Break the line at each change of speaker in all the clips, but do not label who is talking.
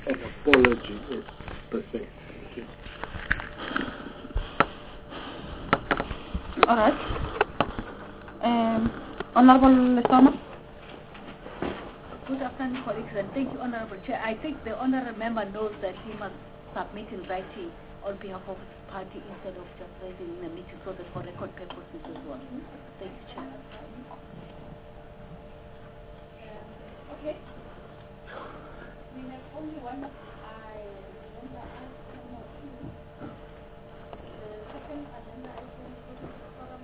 of apology is the same. Thank you.
All right. Honorable Lesama.
Good afternoon, colleagues, and thank you, Honorable Chair. I think the honorable member knows that he must submit in writing on behalf of his party instead of just raising in a meeting, so that for record purposes as well. Thank you, Chair.
Okay. We have only one agenda item or two. The second agenda item is the forum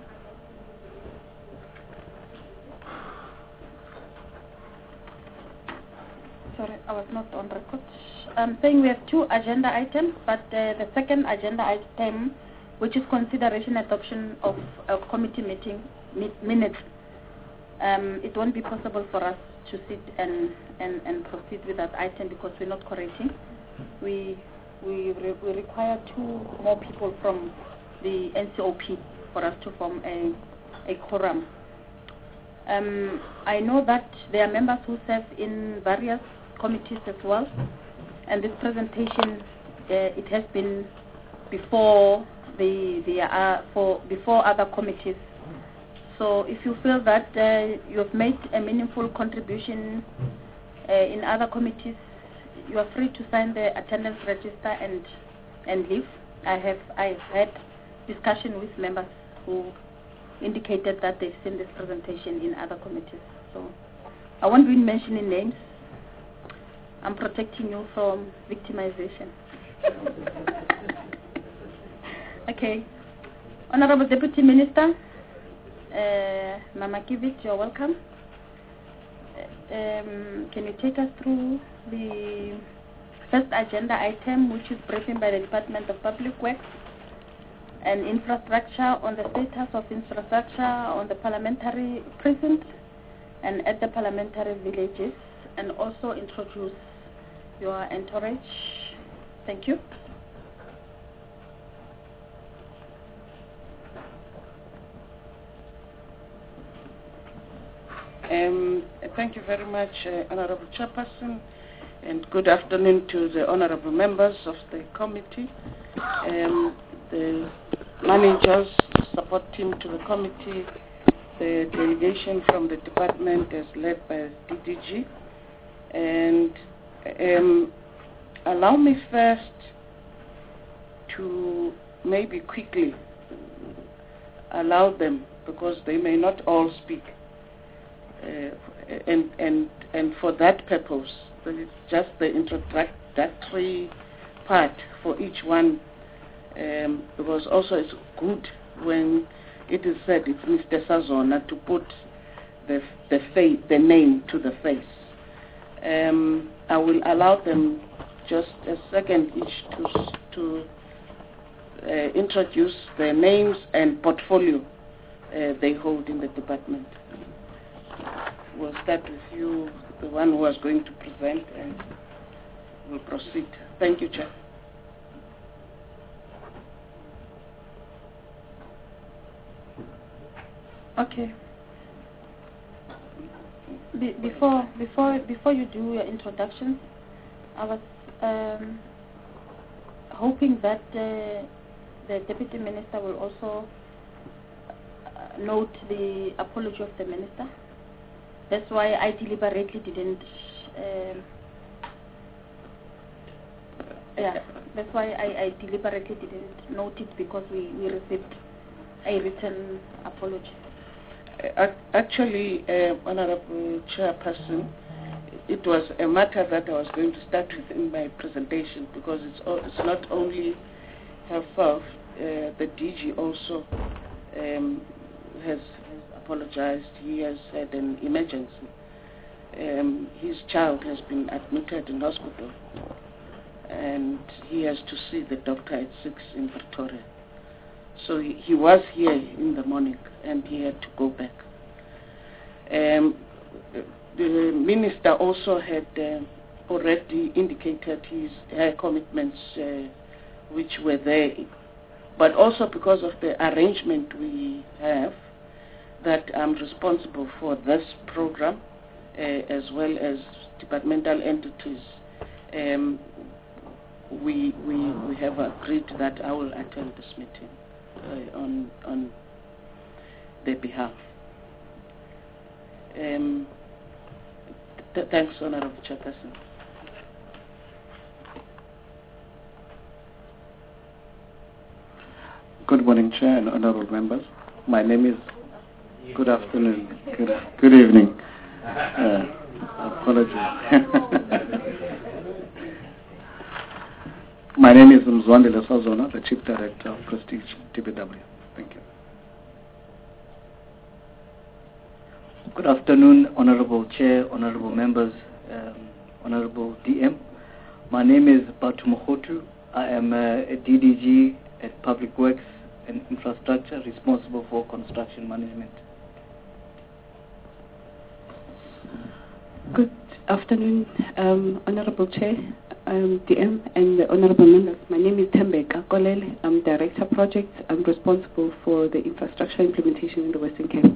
Sorry, I was not on record. I'm saying we have two agenda items, but the second agenda item, which is consideration adoption of committee meeting minutes, it won't be possible for us to sit and proceed with that item because we're not correcting. We require two more people from the NCOP for us to form a quorum. I know that there are members who serve in various committees as well, and this presentation it has been before before other committees. So if you feel that you have made a meaningful contribution in other committees, you are free to sign the attendance register and leave. I've had discussion with members who indicated that they've seen this presentation in other committees. So I won't be mentioning names. I'm protecting you from victimization. Okay. Honorable Deputy Minister, Mama Kivit, you're welcome. Can you take us through the first agenda item, which is briefing by the Department of Public Works and Infrastructure on the status of infrastructure on the parliamentary precinct and at the parliamentary villages, and also introduce your entourage. Thank you.
Thank you very much, Honorable Chairperson, and good afternoon to the honorable members of the committee, the managers, support team to the committee, the delegation from the department as led by DDG, and allow me first to maybe quickly allow them, because they may not all speak, and for that purpose, it's just the introductory part for each one, because also it's good when it is said it's Mr. Sazona to put the name to the face. I will allow them just a second each to introduce their names and portfolio they hold in the department. We'll start with you, the one who was going to present, and we'll proceed. Thank you, Chair.
Okay. Before you do your introduction, I was hoping that the Deputy Minister will also note the apology of the Minister. That's why I deliberately didn't. That's why I deliberately didn't note it, because we received a written apology.
Actually, Honorable Chairperson, it was a matter that I was going to start with in my presentation, because it's not only herself, the DG also has apologized. He has had an emergency. His child has been admitted in hospital, and he has to see the doctor at 6 in Pretoria. So he was here in the morning, and he had to go back. The Minister also had already indicated her commitments, which were there, but also because of the arrangement we have, that I'm responsible for this program, as well as departmental entities we have agreed that I will attend this meeting on their behalf. Thanks, Honorable Chairperson.
Good morning, Chair and honorable members. My name is... Good afternoon. Good evening. Apologies. My name is Mzwandile Sazona, the Chief Director of Prestige TPW. Thank you.
Good afternoon, Honorable Chair, Honorable members, Honorable DM. My name is Batu Mohotu. I am a DDG at Public Works and Infrastructure, responsible for construction management.
Good afternoon, Honorable Chair, DM, and the Honorable members. My name is Thembeka Kolele. I'm Director Projects. I'm responsible for the infrastructure implementation in the Western Cape.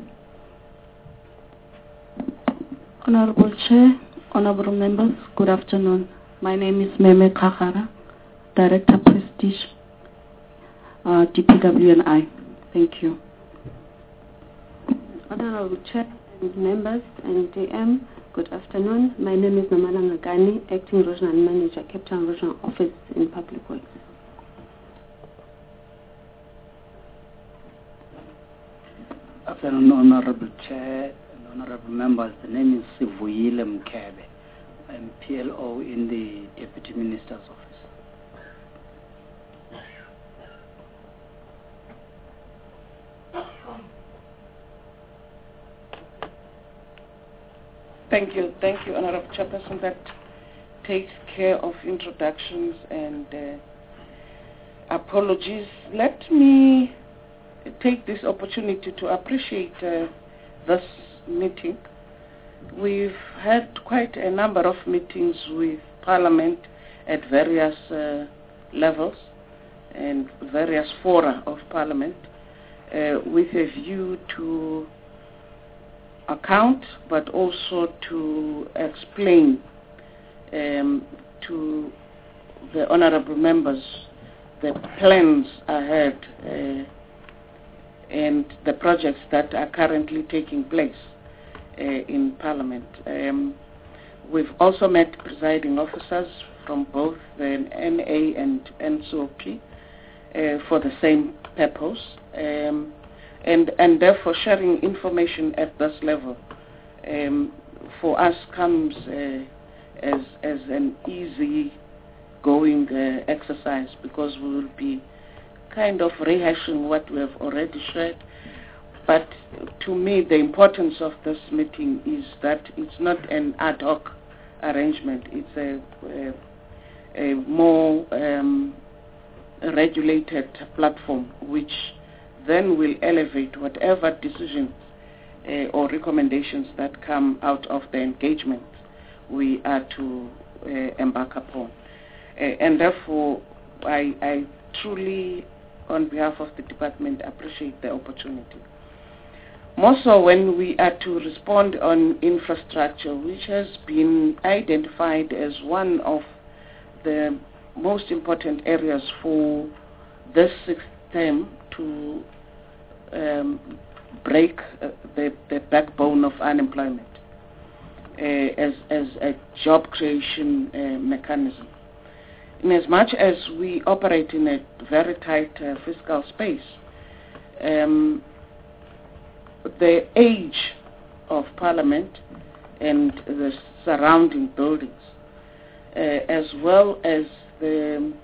Honorable Chair, Honorable members, good afternoon. My name is Meme Khagara, Director Prestige, DPW&I. Thank you.
Honorable Chair and members and DM, good afternoon. My name is Namalanga Gani, Acting Regional Manager, Cape Town Regional Office in Public Works.
Afternoon, Honorable Chair and Honorable members. The name is Sivuyile Mkebe. I'm PLO in the Deputy Minister's Office.
Thank you, Honorable Chairperson. That takes care of introductions and apologies. Let me take this opportunity to appreciate this meeting. We've had quite a number of meetings with Parliament at various levels and various fora of Parliament with a view to account, but also to explain to the honorable members the plans ahead and the projects that are currently taking place in Parliament. We've also met presiding officers from both the NA and NCOP for the same purpose. And therefore sharing information at this level for us comes as an easy going exercise, because we will be kind of rehashing what we have already shared. But to me, the importance of this meeting is that it's not an ad hoc arrangement. It's a more regulated platform, which then will elevate whatever decisions or recommendations that come out of the engagement we are to embark upon. And therefore, I truly, on behalf of the department, appreciate the opportunity. More so when we are to respond on infrastructure, which has been identified as one of the most important areas for this sixth term to break the backbone of unemployment as a job creation mechanism. In as much as we operate in a very tight fiscal space, the age of Parliament and the surrounding buildings, as well as the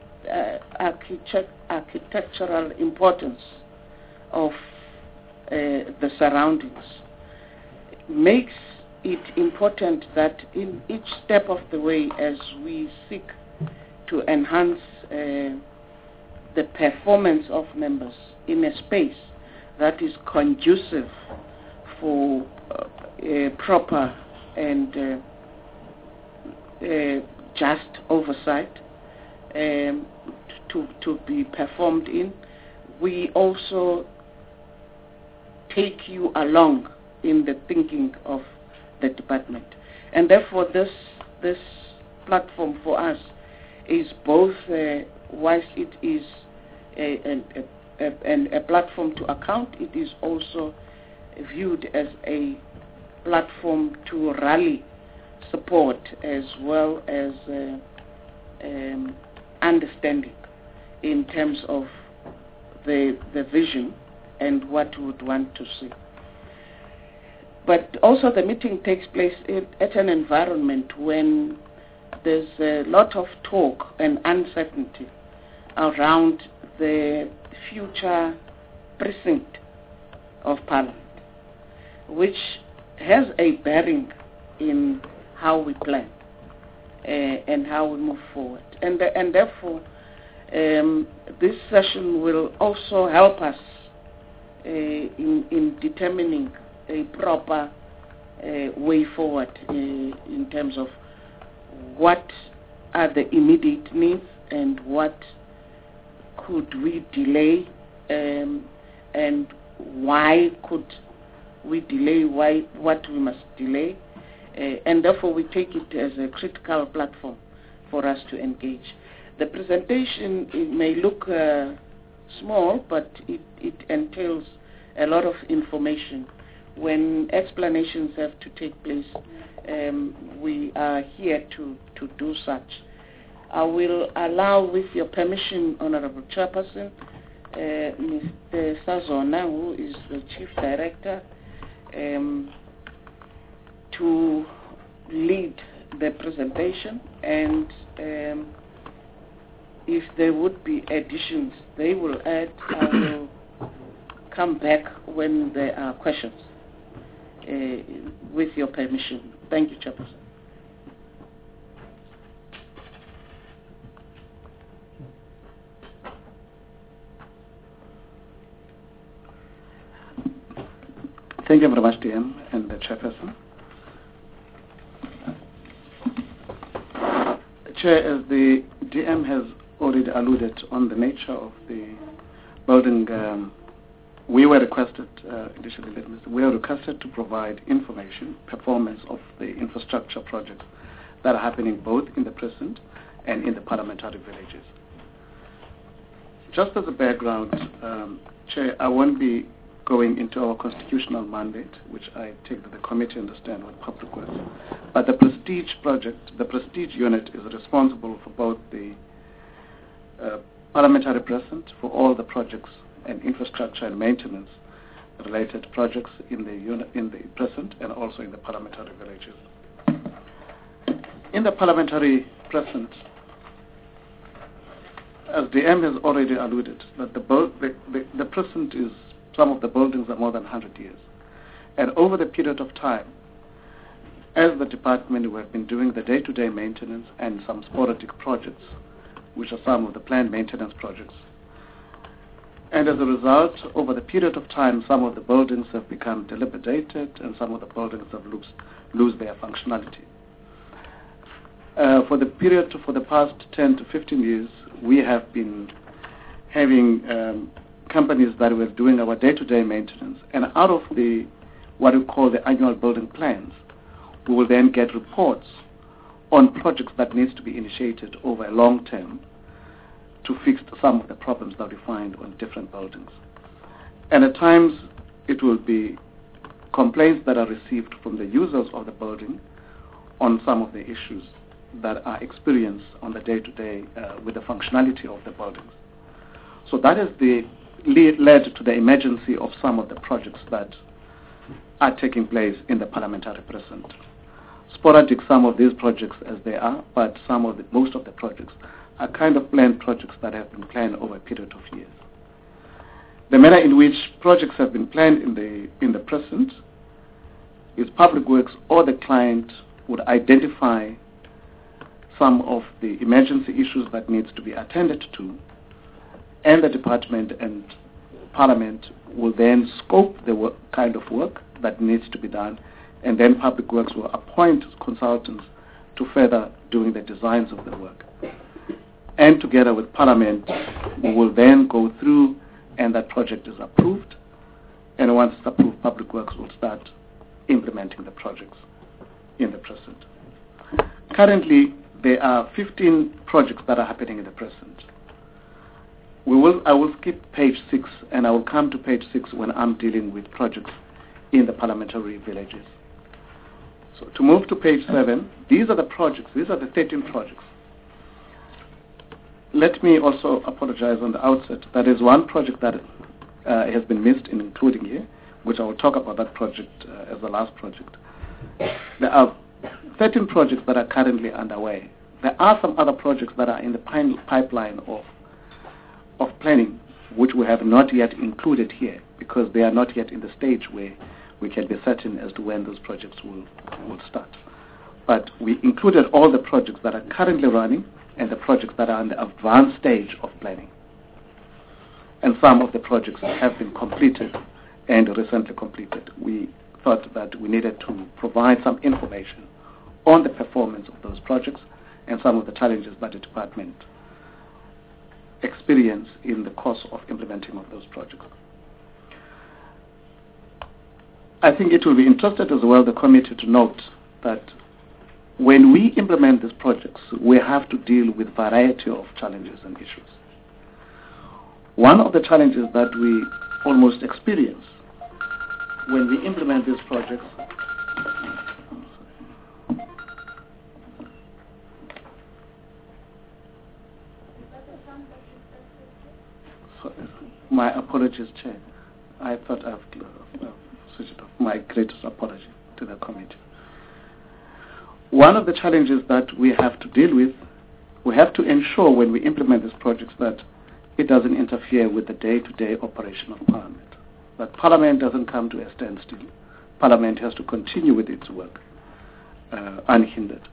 architectural importance of the surroundings, makes it important that in each step of the way, as we seek to enhance the performance of members in a space that is conducive for proper and just oversight to be performed in, we also take you along in the thinking of the department. And therefore this platform for us is both, whilst it is a platform to account, it is also viewed as a platform to rally support as well as understanding in terms of the vision and what we would want to see. But also the meeting takes place at an environment when there's a lot of talk and uncertainty around the future precinct of Parliament, which has a bearing in how we plan and how we move forward. And therefore, this session will also help us in determining a proper way forward in terms of what are the immediate needs and what could we delay, and why could we delay, what we must delay, and therefore we take it as a critical platform for us to engage. The presentation, it may look small, but it entails a lot of information. When explanations have to take place, we are here to do such. I will allow, with your permission, Honorable Chairperson, Mr. Sazona, who is the Chief Director, to lead the presentation, and if there would be additions, they will add. I will come back when there are questions, with your permission. Thank you, Chairperson.
Thank you very much, DM and the Chairperson. Chair, as the DM has already alluded on the nature of the building, we were requested, we were requested to provide information, performance of the infrastructure projects that are happening both in the precinct and in the parliamentary villages. Just as a background, Chair, I won't be going into our constitutional mandate, which I take that the committee understand what public works. But the Prestige project, the Prestige unit is responsible for both the parliamentary precinct, for all the projects and infrastructure and maintenance related projects in the unit, in the precinct, and also in the parliamentary villages. In the parliamentary precinct, as the M has already alluded, that the precinct is, some of the buildings are more than 100 years. And over the period of time, as the department, we have been doing the day-to-day maintenance and some sporadic projects, which are some of the planned maintenance projects. And as a result, over the period of time, some of the buildings have become dilapidated and some of the buildings have lose their functionality. For the past 10 to 15 years, we have been having companies that were doing our day-to-day maintenance, and out of the what we call the annual building plans, we will then get reports on projects that needs to be initiated over a long term to fix some of the problems that we find on different buildings. And at times it will be complaints that are received from the users of the building on some of the issues that are experienced on the day-to-day with the functionality of the buildings. So that is led to the emergency of some of the projects that are taking place in the parliamentary precinct. Sporadic some of these projects as they are, but most of the projects are kind of planned projects that have been planned over a period of years. The manner in which projects have been planned in the precinct is Public Works or the client would identify some of the emergency issues that needs to be attended to, and the department and Parliament will then scope the kind of work that needs to be done, and then Public Works will appoint consultants to further doing the designs of the work. And together with Parliament, we will then go through, and that project is approved, and once it's approved, Public Works will start implementing the projects in the precinct. Currently, there are 15 projects that are happening in the present. I will skip page 6, and I will come to page 6 when I'm dealing with projects in the parliamentary villages. So to move to page 7, these are the projects. These are the 13 projects. Let me also apologize on the outset. There is one project that has been missed in including here, which I will talk about that project as the last project. There are 13 projects that are currently underway. There are some other projects that are in the pipeline of planning, which we have not yet included here because they are not yet in the stage where we can be certain as to when those projects will start. But we included all the projects that are currently running and the projects that are in the advanced stage of planning. And some of the projects have been completed and recently completed. We thought that we needed to provide some information on the performance of those projects and some of the challenges that the department experience in the course of implementing of those projects. I think it will be interesting as well, the committee, to note that when we implement these projects, we have to deal with a variety of challenges and issues. One of the challenges that we almost experience when we implement these projects my apologies, Chair. I thought I've switched it off. My greatest apology to the committee. One of the challenges that we have to deal with, we have to ensure when we implement these projects that it doesn't interfere with the day-to-day operation of Parliament. That Parliament doesn't come to a standstill. Parliament has to continue with its work unhindered.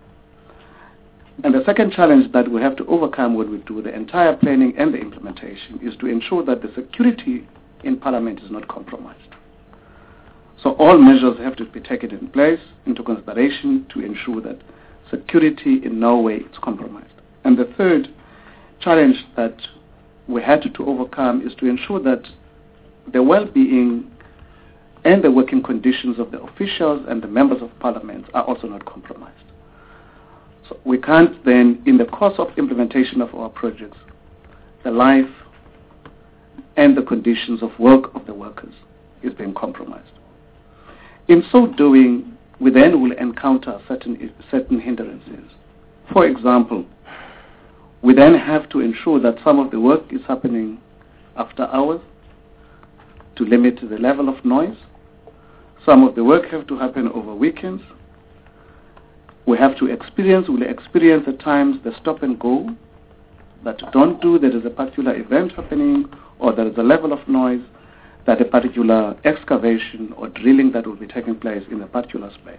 And the second challenge that we have to overcome when we do the entire planning and the implementation is to ensure that the security in Parliament is not compromised. So all measures have to be taken in place into consideration to ensure that security in no way is compromised. And the third challenge that we had to overcome is to ensure that the well-being and the working conditions of the officials and the members of Parliament are also not compromised. So we can't then, in the course of implementation of our projects, the life and the conditions of work of the workers is being compromised. In so doing, we then will encounter certain hindrances. For example, we then have to ensure that some of the work is happening after hours to limit the level of noise. Some of the work have to happen over weekends. We will experience at times the stop and go, that don't do, there is a particular event happening or there is a level of noise, that a particular excavation or drilling that will be taking place in a particular space.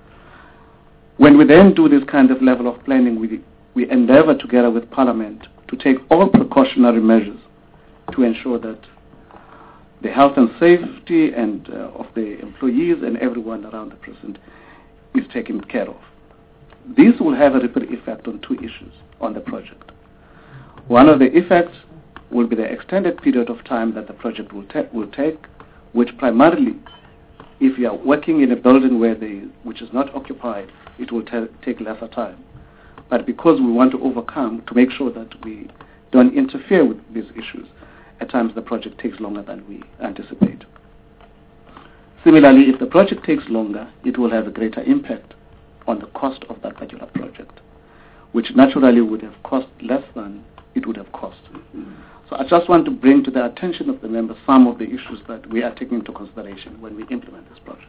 When we then do this kind of level of planning, we endeavor together with Parliament to take all precautionary measures to ensure that the health and safety and of the employees and everyone around the president is taken care of. This will have a ripple effect on two issues on the project. One of the effects will be the extended period of time that the project will take, which primarily, if you are working in a building which is not occupied, it will take lesser time. But because we want to overcome, to make sure that we don't interfere with these issues, at times the project takes longer than we anticipate. Similarly, if the project takes longer, it will have a greater impact on the cost of that particular project, which naturally would have cost less than it would have cost. So I just want to bring to the attention of the members some of the issues that we are taking into consideration when we implement this project.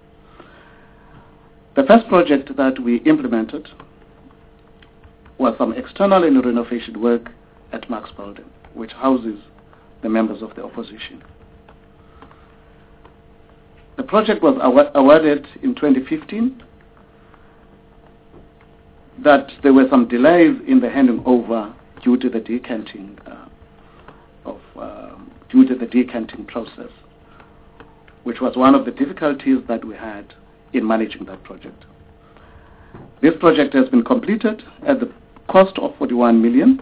The first project that we implemented was some external and renovation work at Max Building, which houses the members of the opposition. The project was awarded in 2015. That there were some delays in the handing over due to the decanting process, which was one of the difficulties that we had in managing that project. This project has been completed at the cost of 41 million.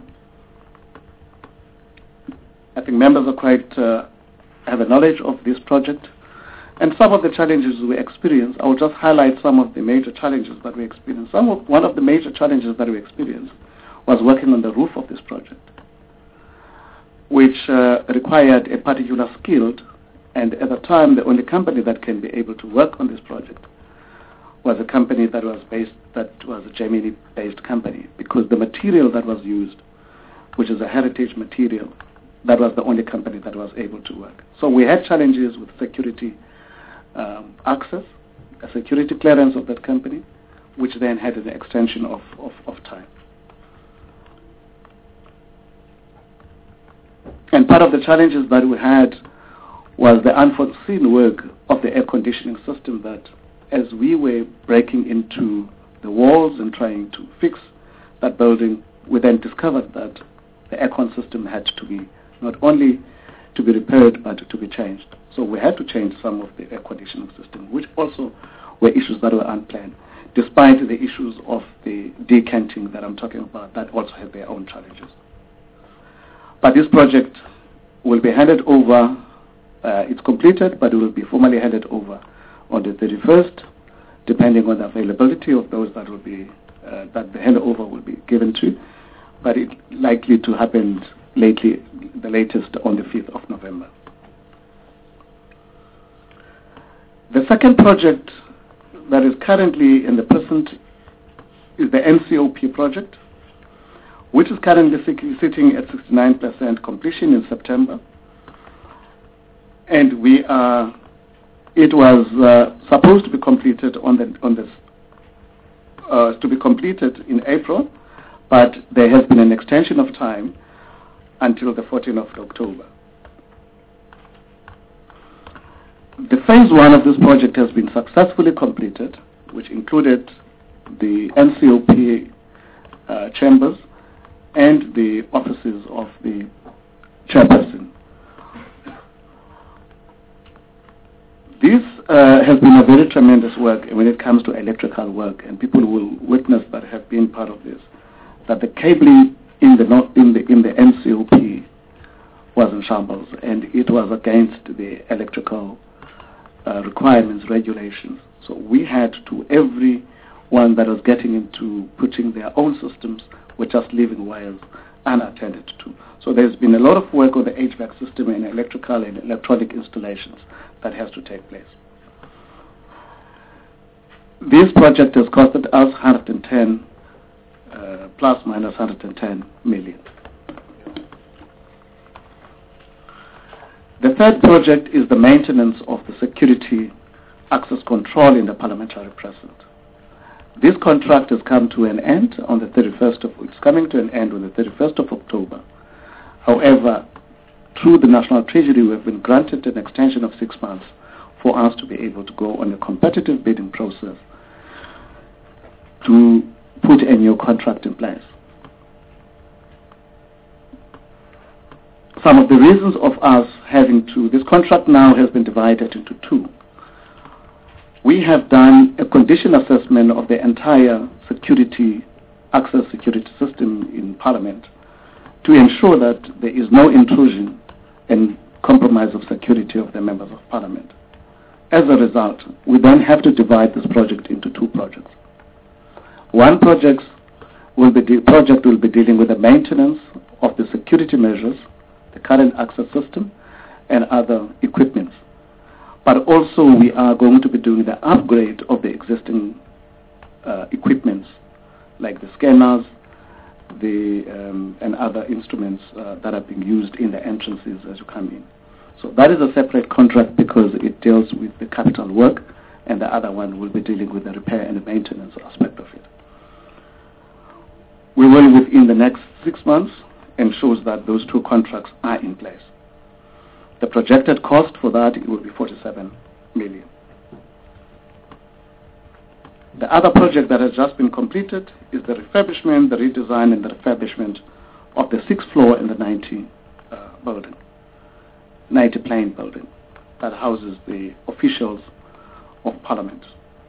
I think members are quite have a knowledge of this project, And some of the challenges we experienced, I will just highlight some of the major challenges that we experienced. One of the major challenges that we experienced was working on the roof of this project, which required a particular skill, and at the time the only company that can be able to work on this project was a company that was a Germany-based company, because the material that was used, which is a heritage material, that was the only company that was able to work. So we had challenges with security access, a security clearance of that company, which then had an extension of time. And part of the challenges that we had was the unforeseen work of the air conditioning system, that as we were breaking into the walls and trying to fix that building, we then discovered that the aircon system had to be not only to be repaired but to be changed. So we had to change some of the air conditioning system, which also were issues that were unplanned, despite the issues of the decanting that I'm talking about, that also had their own challenges. But this project will be handed over, it's completed, but it will be formally handed over on the 31st, depending on the availability of those that will be, that the handover will be given to, but it's likely to happen lately, the latest on the 5th of November. The second project that is currently in the present is the NCOP project, which is currently sitting at 69% completion in September. And it was supposed to be completed to be completed in April, but there has been an extension of time until the 14th of October. The phase one of this project has been successfully completed, which included the NCOP chambers and the offices of the chairperson. This has been a very tremendous work when it comes to electrical work, and people will witness that have been part of this, that the cabling in the NCOP was in shambles, and it was against the electrical requirements, regulations. So we had to, everyone that was getting into putting their own systems were just leaving wires unattended to. So there's been a lot of work on the HVAC system and electrical and electronic installations that has to take place. This project has costed us 110, plus minus 110 million. The third project is the maintenance of the security access control in the parliamentary precinct. This contract has come to an end on the 31st of, it's coming to an end on the 31st of October. However, through the National Treasury, we have been granted an extension of 6 months for us to be able to go on a competitive bidding process to put a new contract in place. Some of the reasons of us having to, this contract now has been divided into two. We have done a condition assessment of the entire access security system in Parliament to ensure that there is no intrusion and compromise of security of the members of Parliament. As a result, we then have to divide this project into two projects. One project will be dealing with the maintenance of the security measures, the current access system, and other equipments. But also we are going to be doing the upgrade of the existing equipments, like the scanners, and other instruments that are being used in the entrances as you come in. So that is a separate contract because it deals with the capital work, and the other one will be dealing with the repair and the maintenance aspect of it. We will, within the next 6 months, ensure that those two contracts are in place. The projected cost for that will be 47 million. The other project that has just been completed is the refurbishment, the redesign and the refurbishment of the 6th floor in the 90 plane building that houses the officials of Parliament.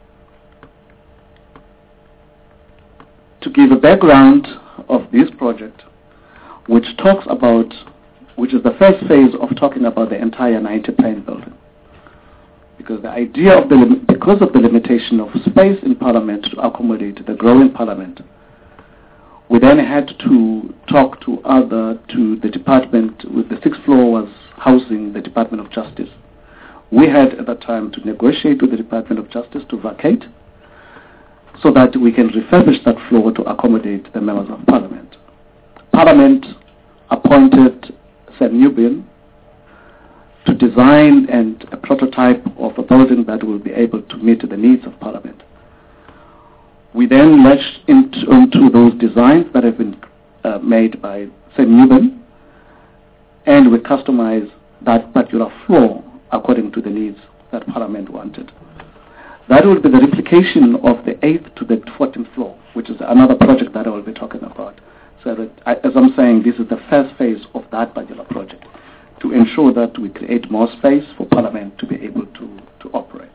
To give a background of this project, which is the first phase of talking about the entire 90 plane building. because the idea of because of the limitation of space in Parliament to accommodate the growing Parliament, we then had to talk to the department. With the 6th floor was housing the Department of Justice. We had at that time to negotiate with the Department of Justice to vacate so that we can refurbish that floor to accommodate the members of Parliament. Parliament appointed Sir Newbin to design a prototype of a building that will be able to meet the needs of Parliament. We then latched into those designs that have been made by Sir Newbin, and we customized that particular floor according to the needs that Parliament wanted. That will be the replication of the 8th to the 14th floor, which is another project that I will be talking about. So that, as I'm saying, this is the first phase of that particular project, to ensure that we create more space for Parliament to be able to operate.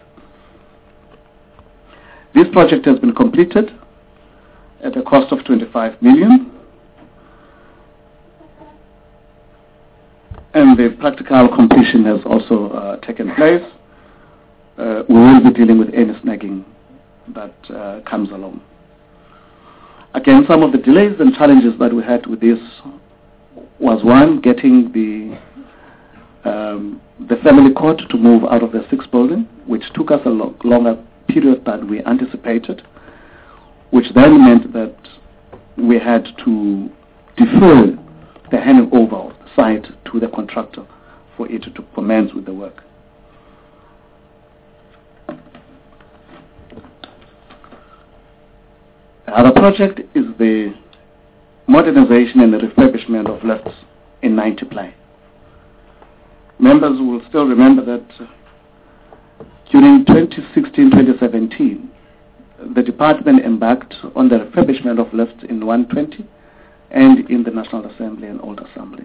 This project has been completed at a cost of 25 million. And the practical completion has also taken place. We will be dealing with any snagging that comes along. Again, some of the delays and challenges that we had with this was, one, getting the family court to move out of the 6th building, which took us a longer period than we anticipated, which then meant that we had to defer the handing over of the site to the contractor for it to commence with the work. The other project is the modernization and the refurbishment of lifts in 90 Play. Members will still remember that during 2016-2017, the department embarked on the refurbishment of lifts in 120 and in the National Assembly and Old Assembly.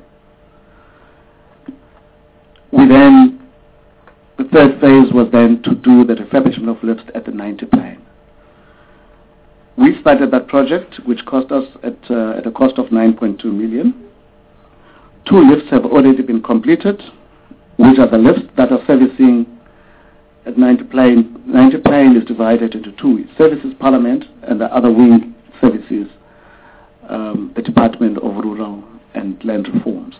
The third phase was then to do the refurbishment of lifts at the 90 Plane. We started that project, which cost us at a cost of 9.2 million. 2 lifts have already been completed, which are the lifts that are servicing at 90 Plane. 90 Plane is divided into 2. It services Parliament, and the other wing services the Department of Rural and Land Reforms.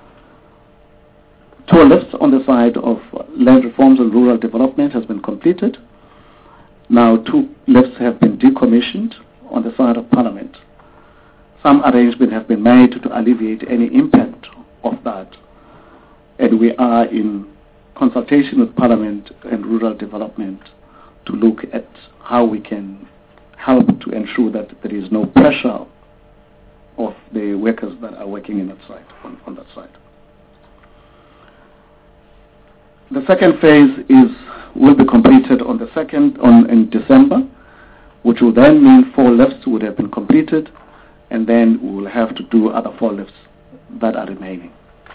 2 lifts on the side of Land Reforms and Rural Development has been completed. Now 2 lifts have been decommissioned on the side of Parliament. Some arrangements have been made to alleviate any impact of that, and we are in consultation with Parliament and Rural Development to look at how we can help to ensure that there is no pressure of the workers that are working in that site, on that site. The second phase will be completed on the in December, which will then mean 4 lifts would have been completed, and then we will have to do other 4 lifts that are remaining.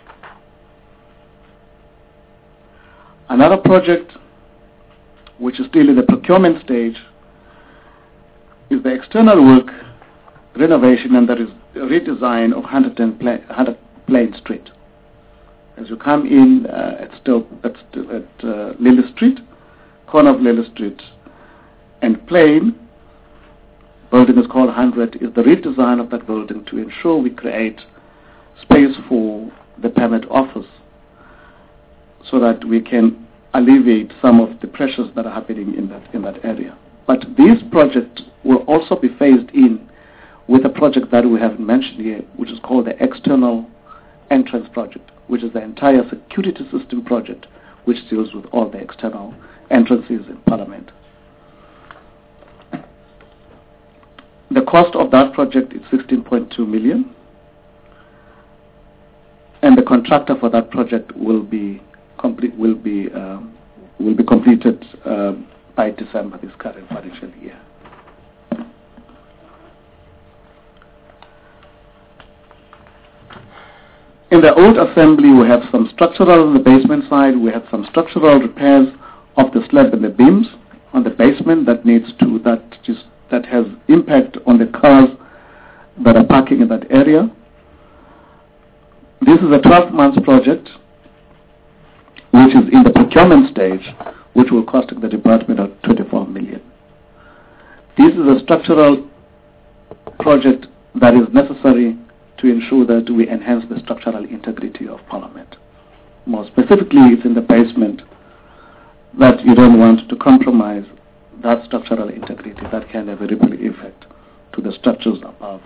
Another project, which is still in the procurement stage, is the external work renovation and the redesign of 100 Plane Street. As you come in at Lily Street, corner of Lily Street and Plane, building is called 100, is the redesign of that building to ensure we create space for the permit office so that we can alleviate some of the pressures that are happening in that area. But this project will also be phased in with a project that we haven't mentioned here, which is called the External Entrance Project, which is the entire security system project, which deals with all the external entrances in Parliament. The cost of that project is 16.2 million, and the contractor for that project will be completed by December this current financial year. In the old assembly, we have some structural on the basement side. We have some structural repairs of the slab and the beams on the basement that has impact on the cars that are parking in that area. This is a 12-month project, which is in the procurement stage, which will cost the department of 24 million. This is a structural project that is necessary to ensure that we enhance the structural integrity of Parliament. More specifically, it's in the basement that you don't want to compromise that structural integrity that can have a ripple effect to the structures above.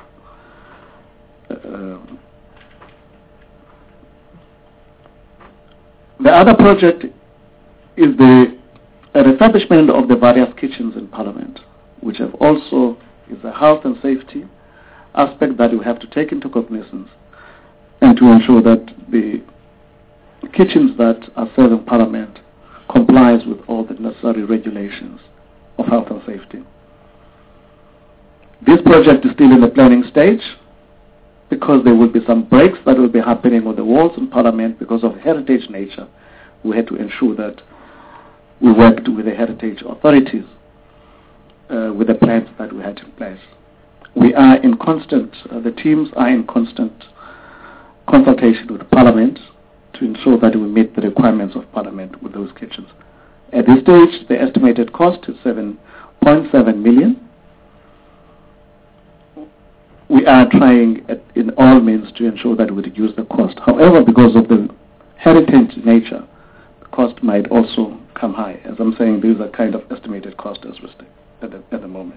The other project is the refurbishment of the various kitchens in Parliament, which have also is a health and safety aspect that we have to take into cognizance, and to ensure that the kitchens that are serving Parliament complies with all the necessary regulations of health and safety. This project is still in the planning stage because there will be some breaks that will be happening on the walls in Parliament because of heritage nature. We had to ensure that we worked with the heritage authorities with the plans that we had in place. We are in constant, the teams are in constant consultation with Parliament to ensure that we meet the requirements of Parliament with those kitchens. At this stage, the estimated cost is 7.7 million. We are trying in all means to ensure that we reduce the cost. However, because of the heritage nature, the cost might also come high. As I'm saying, these are kind of estimated cost as we speak at the moment.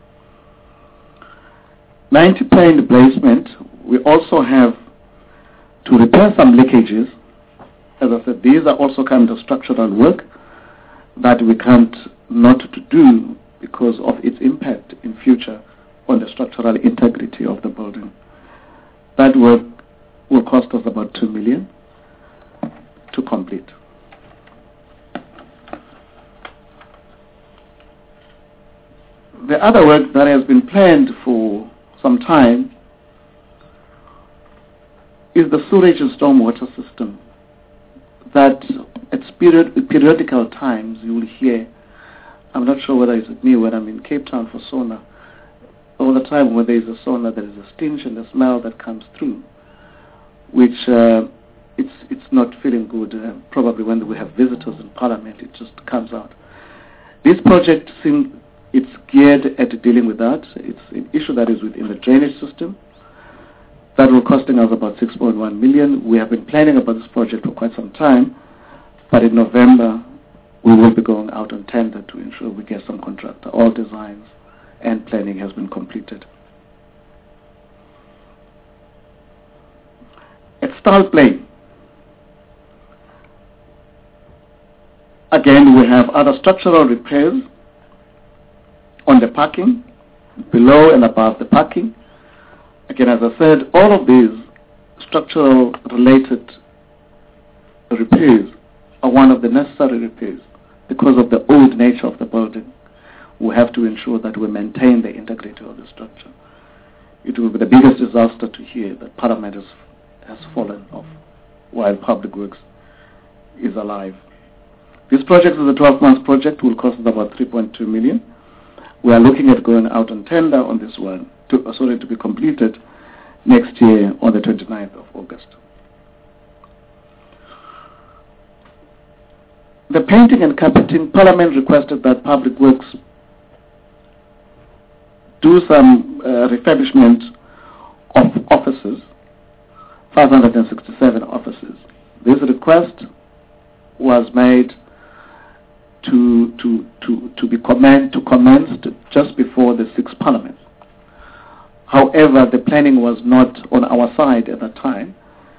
90 plane replacement, we also have to repair some leakages. As I said, these are also kind of structural work that we can't not to do because of its impact in future on the structural integrity of the building. That work will cost us about 2 million to complete. The other work that has been planned for some time is the sewage and stormwater system that at periodical times you will hear, I'm not sure whether it's me when I'm in Cape Town for sauna, all the time when there is a sauna there is a stench and a smell that comes through, which it's not feeling good. Probably when we have visitors in Parliament it just comes out. This project seems it's geared at dealing with that. It's an issue that is within the drainage system. That will costing us about 6.1 million. We have been planning about this project for quite some time, but in November we will be going out on tender to ensure we get some contractor. All designs and planning has been completed. At Style Play, again we have other structural repairs on the parking, below and above the parking. Again, as I said, all of these structural related repairs are one of the necessary repairs because of the old nature of the building. We have to ensure that we maintain the integrity of the structure. It will be the biggest disaster to hear that Parliament has fallen off while Public Works is alive. This project is a 12-month project, will cost us about 3.2 million. We are looking at going out on tender on this one, to be completed next year on the 29th of August. The painting and carpeting, Parliament requested that Public Works do some refurbishment of offices, 567 offices. This request was made to commence just before the 6th Parliament. However, the planning was not on our side at that time.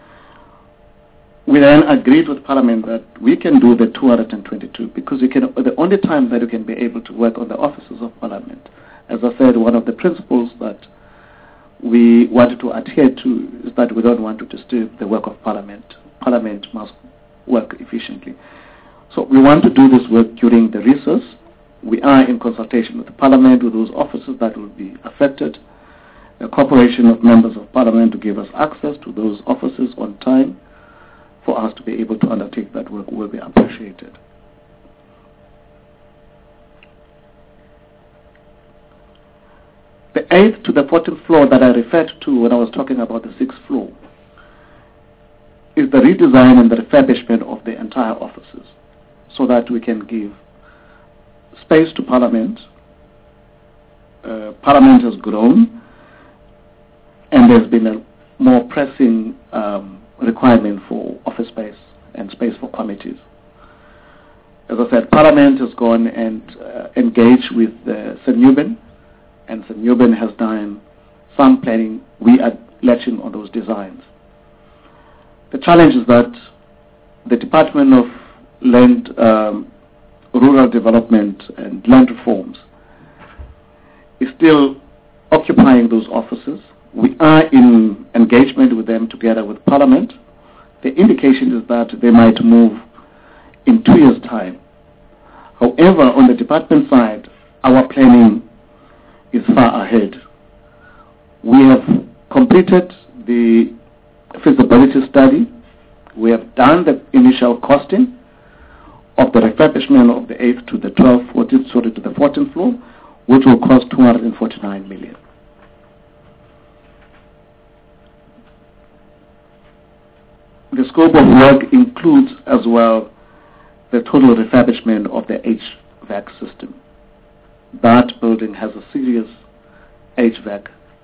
We then agreed with Parliament that we can do the 222 because the only time that you can be able to work on the offices of Parliament. As I said, one of the principles that we wanted to adhere to is that we don't want to disturb the work of Parliament. Parliament must work efficiently. So we want to do this work during the recess. We are in consultation with the Parliament, with those offices that will be affected. A cooperation of members of Parliament to give us access to those offices on time for us to be able to undertake that work will be appreciated. The 8th to the 14th floor that I referred to when I was talking about the 6th floor is the redesign and the refurbishment of the entire offices. so that we can give space to Parliament. Parliament has grown, and there's been a more pressing requirement for office space and space for committees. As I said, Parliament has gone and engaged with St. Newben, and St. Newben has done some planning. We are latching on those designs. The challenge is that the Department of Land, Rural Development and Land Reforms is still occupying those offices. We are in engagement with them together with Parliament. The indication is that they might move in 2 years' time. However, on the department side, our planning is far ahead. We have completed the feasibility study. We have done the initial costing of the refurbishment of the 8th to the 12th, 14th, sorry, to the 14th floor, which will cost 249 million. The scope of work includes as well the total refurbishment of the HVAC system. That building has a serious HVAC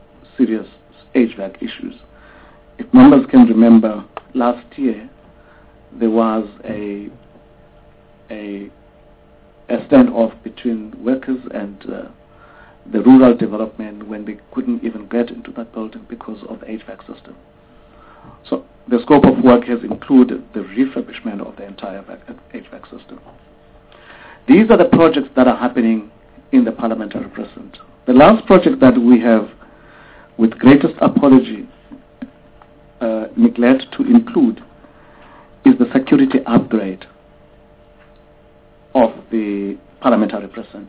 issues. If members can remember, last year there was a standoff between workers and the rural development when they couldn't even get into that building because of the HVAC system. So the scope of work has included the refurbishment of the entire HVAC system. These are the projects that are happening in the parliamentary present. The last project that we have, with greatest apology, neglect to include is the security upgrade of the parliamentary present.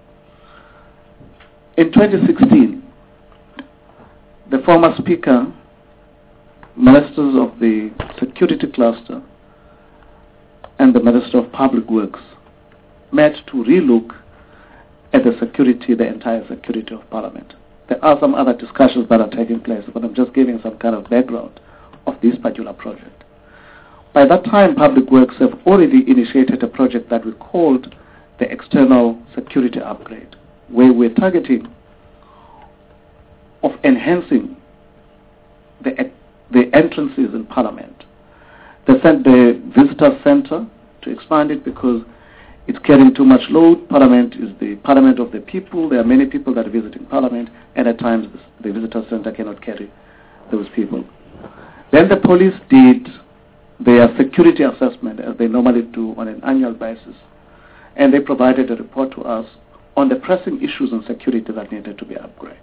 In 2016, the former Speaker, Ministers of the Security Cluster, and the Minister of Public Works met to relook at the entire security of Parliament. There are some other discussions that are taking place, but I'm just giving some kind of background of this particular project. By that time, Public Works have already initiated a project that we called the External Security Upgrade, where we're targeting of enhancing the entrances in Parliament. They sent the visitor center to expand it because it's carrying too much load. Parliament is the parliament of the people. There are many people that are visiting Parliament, and at times the visitor center cannot carry those people. Then the police did their security assessment, as they normally do on an annual basis, and they provided a report to us on the pressing issues on security that needed to be upgraded.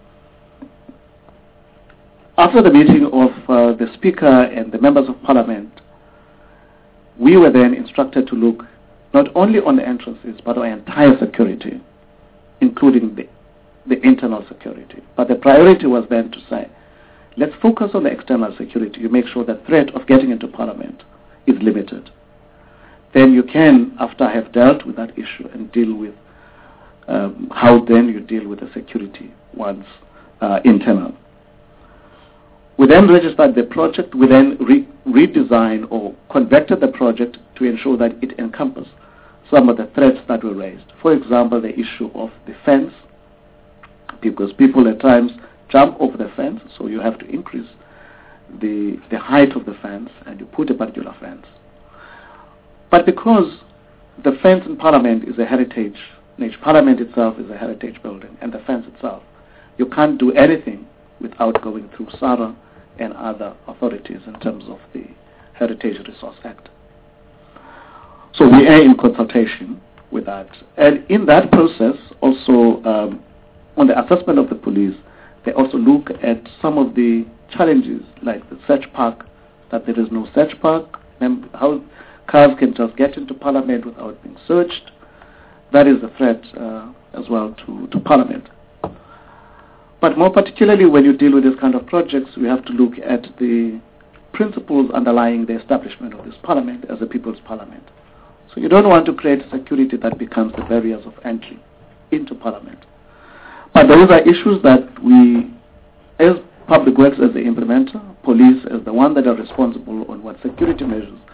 After the meeting of the Speaker and the members of Parliament, we were then instructed to look not only on the entrances, but on entire security, including the internal security. But the priority was then to say, let's focus on the external security. You make sure the threat of getting into Parliament is limited. Then you can, after have dealt with that issue, and deal with how then you deal with the security once internal. We then registered the project. We then redesigned or converted the project to ensure that it encompassed some of the threats that were raised. For example, the issue of the fence, because people at times jump over the fence, so you have to increase the height of the fence, and you put a particular fence. But because the fence in Parliament is a heritage, Parliament itself is a heritage building, and the fence itself, you can't do anything without going through SARA and other authorities in terms of the Heritage Resource Act. So we are in consultation with that. And in that process, also on the assessment of the police, they also look at some of the challenges, like the search park, that there is no search park, and how cars can just get into Parliament without being searched. That is a threat as well to Parliament. But more particularly when you deal with this kind of projects, we have to look at the principles underlying the establishment of this Parliament as a people's Parliament. So you don't want to create security that becomes the barriers of entry into Parliament. But those are issues that we, as Public Works as the implementer, police as the one that are responsible on what security measures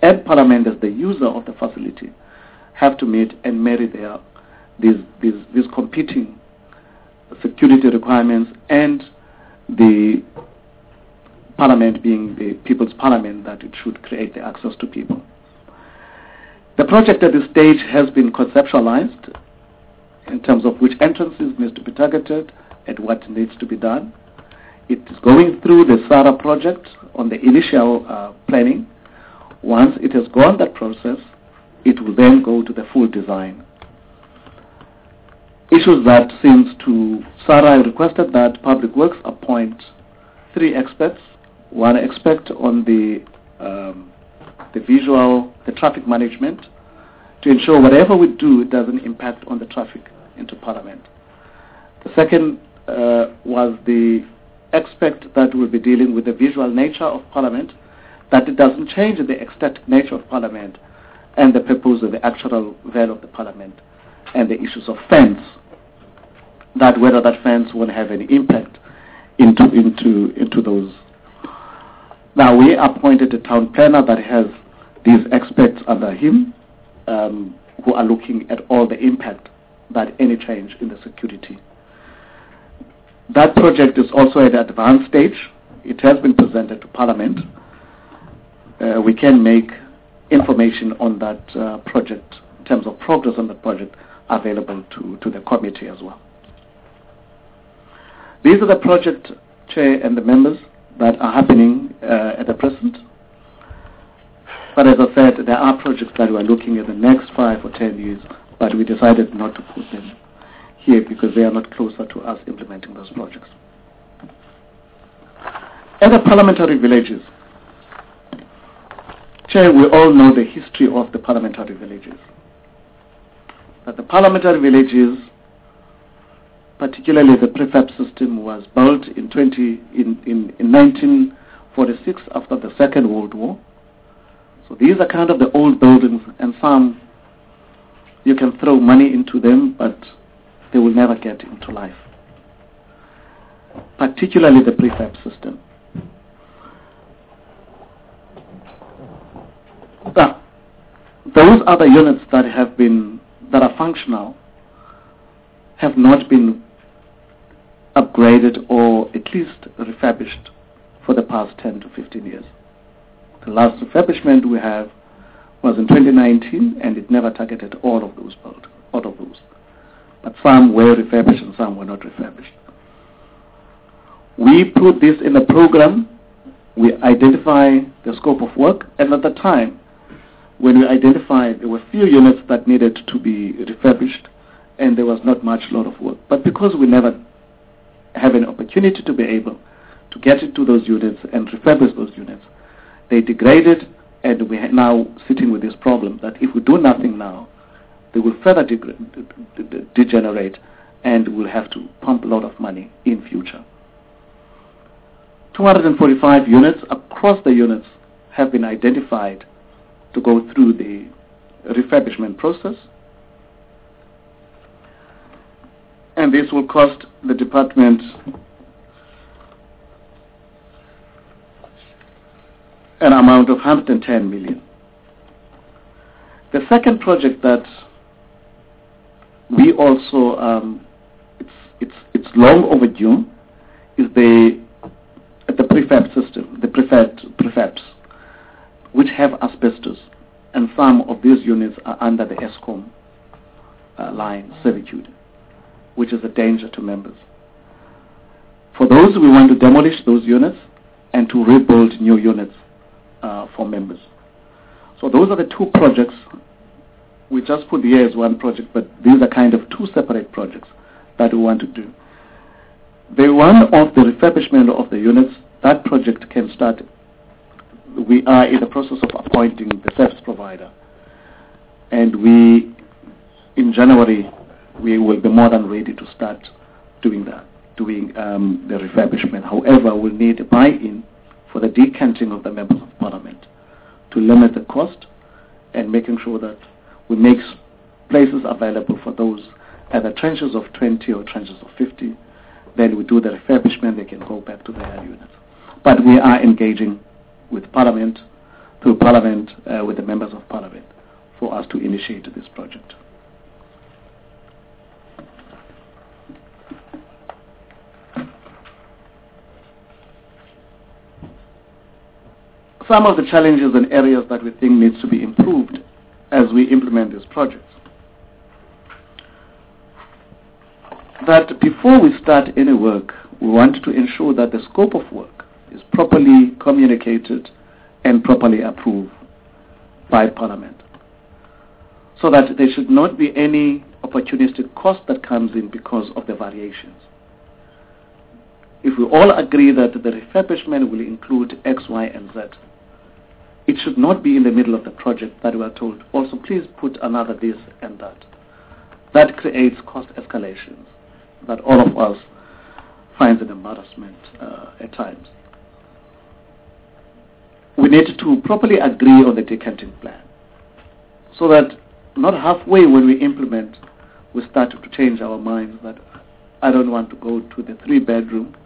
and Parliament as the user of the facility have to meet and marry these competing security requirements, and the Parliament being the People's Parliament, that it should create the access to people. The project at this stage has been conceptualized in terms of which entrances needs to be targeted and what needs to be done. It is going through the SARA project on the initial planning. Once it has gone that process, it will then go to the full design. Issues that seems to SARA requested that Public Works appoint 3 experts, 1 expert on the visual, the traffic management, to ensure whatever we do, it doesn't impact on the traffic into Parliament. The second was the expert that will be dealing with the visual nature of Parliament, that it doesn't change the aesthetic nature of Parliament and the purpose of the actual value of the Parliament, and the issues of fence, that whether that fence won't have any impact into those. Now, we appointed a town planner that has these experts under him, who are looking at all the impact that any change in the security. That project is also at an advanced stage. It has been presented to Parliament. We can make information on that project in terms of progress on the project available to the committee as well. These are the project chair and the members that are happening at the present. But as I said, there are projects that we are looking at the next 5 or 10 years, but we decided not to put them here because they are not closer to us implementing those projects. At the parliamentary villages, Chair, we all know the history of the parliamentary villages. That the parliamentary villages, particularly the prefab system, was built in 1946 after the Second World War. So these are kind of the old buildings, and some you can throw money into them, but they will never get into life. Particularly the prefab system. Now, those other units that are functional have not been upgraded or at least refurbished for the past 10 to 15 years. The last refurbishment we have was in 2019, and it never targeted all of those. But some were refurbished and some were not refurbished. We put this in a program. We identify the scope of work, and at the time, when we identified, there were few units that needed to be refurbished, and there was not much lot of work. But because we never have an opportunity to be able to get into those units and refurbish those units, they degraded, and we are now sitting with this problem that if we do nothing now, they will further degenerate, and we'll have to pump a lot of money in future. 245 units across the units have been identified to go through the refurbishment process, and this will cost the department an amount of 110 million. The second project that we also, it's long overdue, is the prefab system, the prefabs, which have asbestos, and some of these units are under the ESCOM line servitude, which is a danger to members. For those, we want to demolish those units and to rebuild new units for members. So those are the 2 projects. We just put here as one project, but these are kind of 2 separate projects that we want to do. The one of the refurbishment of the units, that project can start. We are in the process of appointing the service provider, and in January, we will be more than ready to start doing the refurbishment. However, we'll need a buy-in for the decanting of the members of Parliament to limit the cost and making sure that we make places available for those either trenches of 20 or trenches of 50. Then we do the refurbishment, they can go back to their units. But we are engaging with Parliament through Parliament, with the members of Parliament, for us to initiate this project. Some of the challenges and areas that we think needs to be improved as we implement these projects. That before we start any work, we want to ensure that the scope of work is properly communicated and properly approved by Parliament, so that there should not be any opportunistic cost that comes in because of the variations. If we all agree that the refurbishment will include X, Y, and Z, it should not be in the middle of the project that we are told, also please put another this and that. That creates cost escalations that all of us finds an embarrassment at times. We need to properly agree on the decanting plan, so that not halfway when we implement, we start to change our minds that I don't want to go to the 3-bedroom.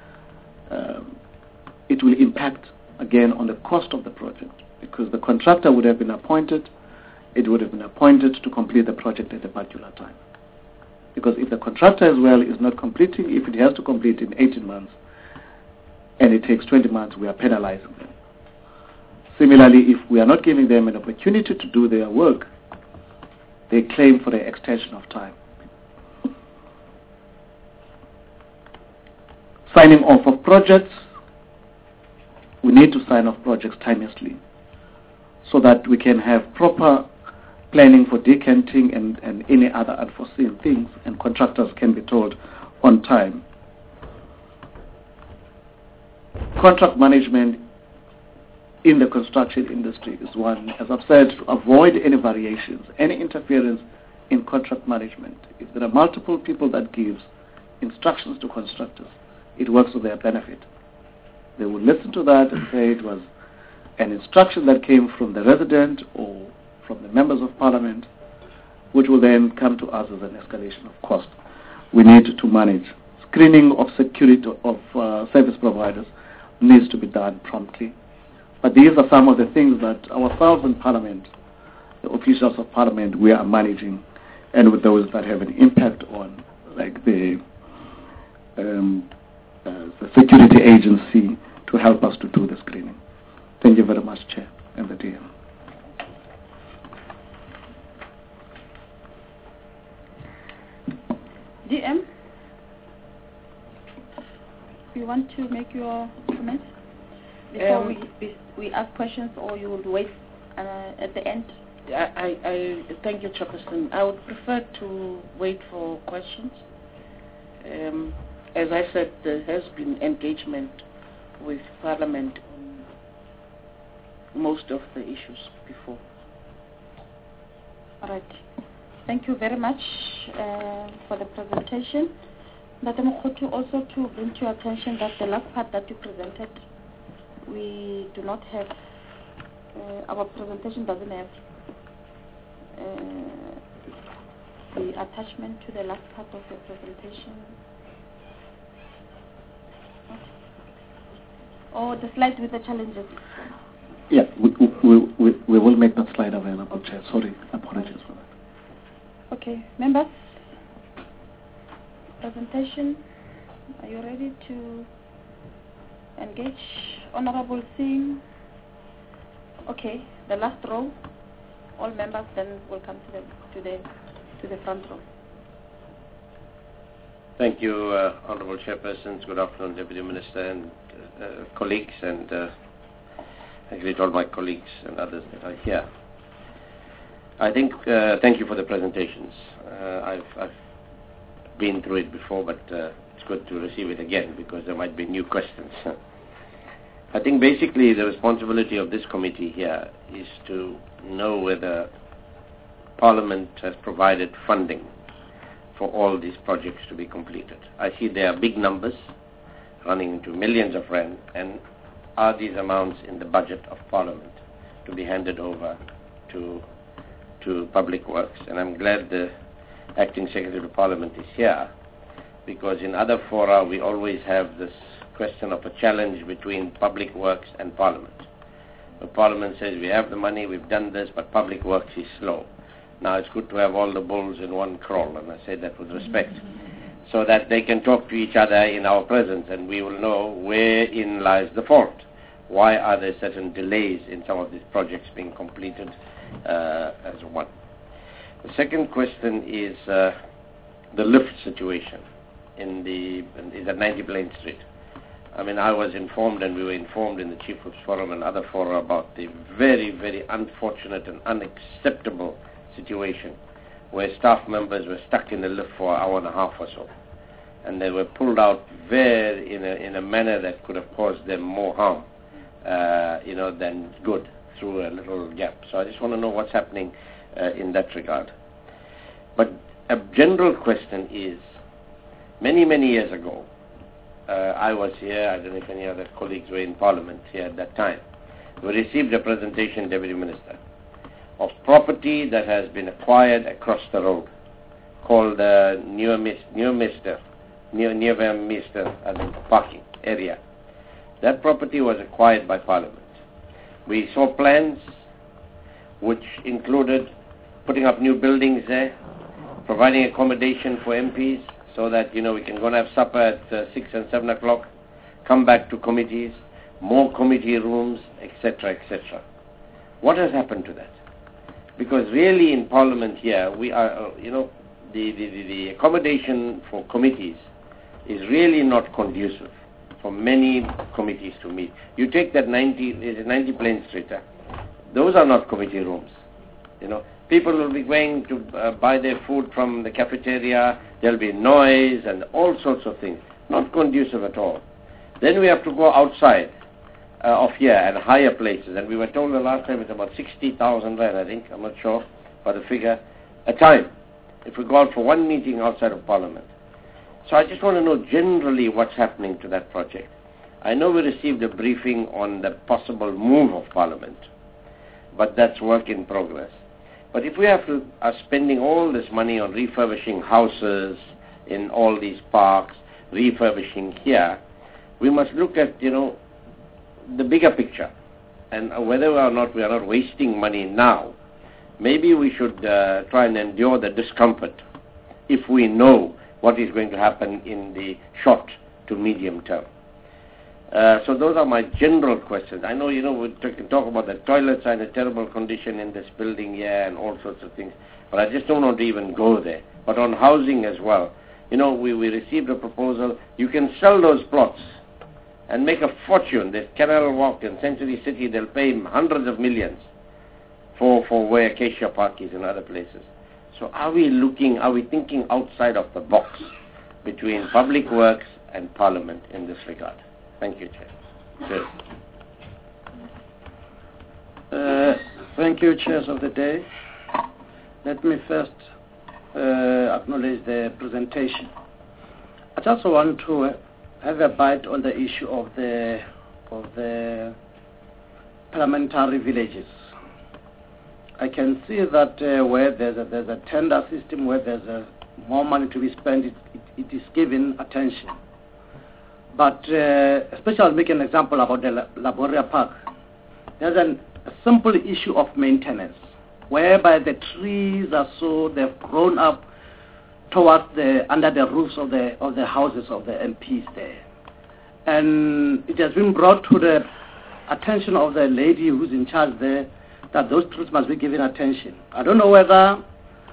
It will impact again on the cost of the project, because the contractor would have been appointed, it would have been appointed to complete the project at a particular time. Because if the contractor as well is not completing, if it has to complete in 18 months and it takes 20 months, we are penalizing them. Similarly, if we are not giving them an opportunity to do their work, they claim for an extension of time. Signing off of projects, we need to sign off projects timelessly so that we can have proper planning for decanting and any other unforeseen things, and contractors can be told on time. Contract management in the construction industry is one, as I've said, to avoid any variations, any interference in contract management. If there are multiple people that gives instructions to constructors, it works to their benefit. They will listen to that and say it was an instruction that came from the resident or from the members of Parliament, which will then come to us as an escalation of cost. We need to manage. Screening of security of service providers needs to be done promptly. But these are some of the things that ourselves in Parliament, the officials of Parliament, we are managing, and with those that have an impact on, like the security agency, to help us to do the screening. Thank you very much, Chair and the DM.
DM, you want to make your comments before we ask questions, or you will wait at the end?
I thank you, Chairperson. I would prefer to wait for questions. As I said, there has been engagement with Parliament on most of the issues before.
All right. Thank you very much for the presentation. Madam Mokhotu, also to bring to your attention that the last part that you presented, we do not have, our presentation doesn't have the attachment to the last part of your presentation. Or the slide with the challenges.
Yeah, we will make that slide available, okay. Chair. Sorry, apologies for that.
Okay, members, presentation, are you ready to engage? Honorable Singh. Okay, the last row, all members then will come to the front row.
Thank you, Honorable Chairpersons. Good afternoon, Deputy Minister and colleagues, and I greet all my colleagues and others that are here. I think, thank you for the presentations. I've been through it before, but it's good to receive it again because there might be new questions. I think basically the responsibility of this committee here is to know whether Parliament has provided funding for all these projects to be completed. I see there are big numbers running into millions of rand, and are these amounts in the budget of Parliament to be handed over to Public Works? And I'm glad the Acting Secretary of Parliament is here, because in other fora we always have this question of a challenge between Public Works and Parliament. The Parliament says we have the money, we've done this, but public works is slow. Now it's good to have all the bulls in one kraal, and I say that with respect, so that they can talk to each other in our presence, and we will know wherein lies the fault. Why are there certain delays in some of these projects being completed as one? The second question is the lift situation is at 90 Plain Street. I mean, I was informed, and we were informed in the Chief Whips Forum and other fora about the very, very unfortunate and unacceptable situation where staff members were stuck in the lift for an hour and a half or so, and they were pulled out in a manner that could have caused them more harm, than good through a little gap. So I just want to know what's happening in that regard. But a general question is, many, many years ago, I was here, I don't know if any other colleagues were in Parliament here at that time, we received a presentation, Deputy Minister, of property that has been acquired across the road, called Nieuwmeester parking area. That property was acquired by Parliament. We saw plans which included putting up new buildings there, providing accommodation for MPs, so that, we can go and have supper at 6 and 7 o'clock, come back to committees, more committee rooms, etc., etc. What has happened to that? Because really in Parliament here, we are, the accommodation for committees is really not conducive for many committees to meet. You take that 90 Plain Street, those are not committee rooms, People will be going to buy their food from the cafeteria. There'll be noise and all sorts of things. Not conducive at all. Then we have to go outside of here and higher places. And we were told the last time it's about 60,000 rand, I think. I'm not sure by the figure. A time. If we go out for one meeting outside of Parliament. So I just want to know generally what's happening to that project. I know we received a briefing on the possible move of Parliament. But that's work in progress. But if we are spending all this money on refurbishing houses in all these parks, refurbishing here, we must look at, the bigger picture. And whether or not we are not wasting money now, maybe we should try and endure the discomfort if we know what is going to happen in the short to medium term. So those are my general questions. I know, we can talk about the toilets are in a terrible condition in this building here and all sorts of things, but I just don't want to even go there. But on housing as well, we received a proposal. You can sell those plots and make a fortune. There's Canal Walk in Century City. They'll pay hundreds of millions for where Acacia Park is and other places. So are we thinking outside of the box between public works and Parliament in this regard? Thank you, Chair.
Thank you, Chairs of the Day. Let me first acknowledge the presentation. I just want to have a bite on the issue of the parliamentary villages. I can see that where there's a tender system, where there's more money to be spent, it is given attention. But especially I'll make an example about the Laboria Park. There's a simple issue of maintenance, whereby the trees they've grown up towards under the roofs of the houses of the MPs there. And it has been brought to the attention of the lady who's in charge there that those trees must be given attention. I don't know whether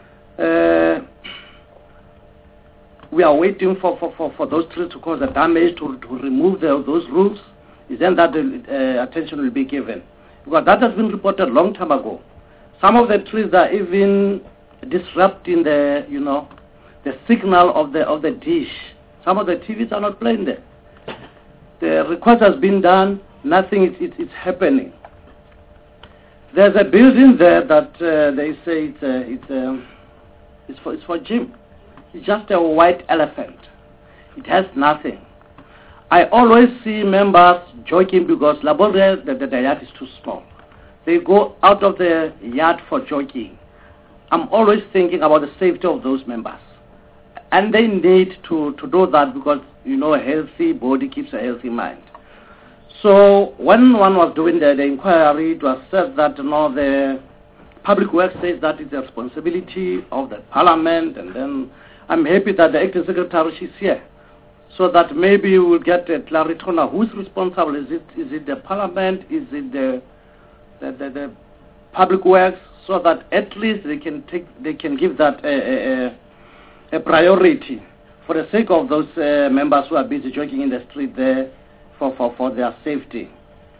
we are waiting for those trees to cause the damage, to remove those roofs. Is then that attention will be given? Because that has been reported a long time ago. Some of the trees are even disrupting the signal of the dish. Some of the TVs are not playing there. The request has been done. Nothing is happening. There's a building there that they say it's for gym. It's just a white elephant. It has nothing. I always see members joking because Laboria, the yard is too small. They go out of the yard for jogging. I'm always thinking about the safety of those members. And they need to do that because, a healthy body keeps a healthy mind. So when one was doing the inquiry, it was said that the Public Works says that it's the responsibility of the Parliament, and then I'm happy that the Acting Secretary is here, so that maybe we will get a clarity on who's responsible. Is it the Parliament? Is it the Public Works? So that at least they can give that a priority for the sake of those members who are busy jogging in the street there for their safety.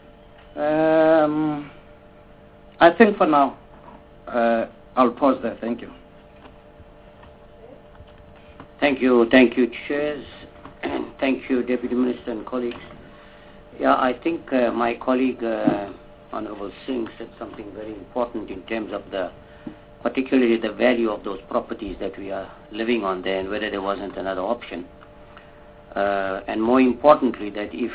I think for now I'll pause there. Thank you.
Thank you, chairs, and thank you, Deputy Minister and colleagues. Yeah, I think my colleague, Honorable Singh, said something very important in terms of particularly the value of those properties that we are living on there, and whether there wasn't another option. And more importantly, that if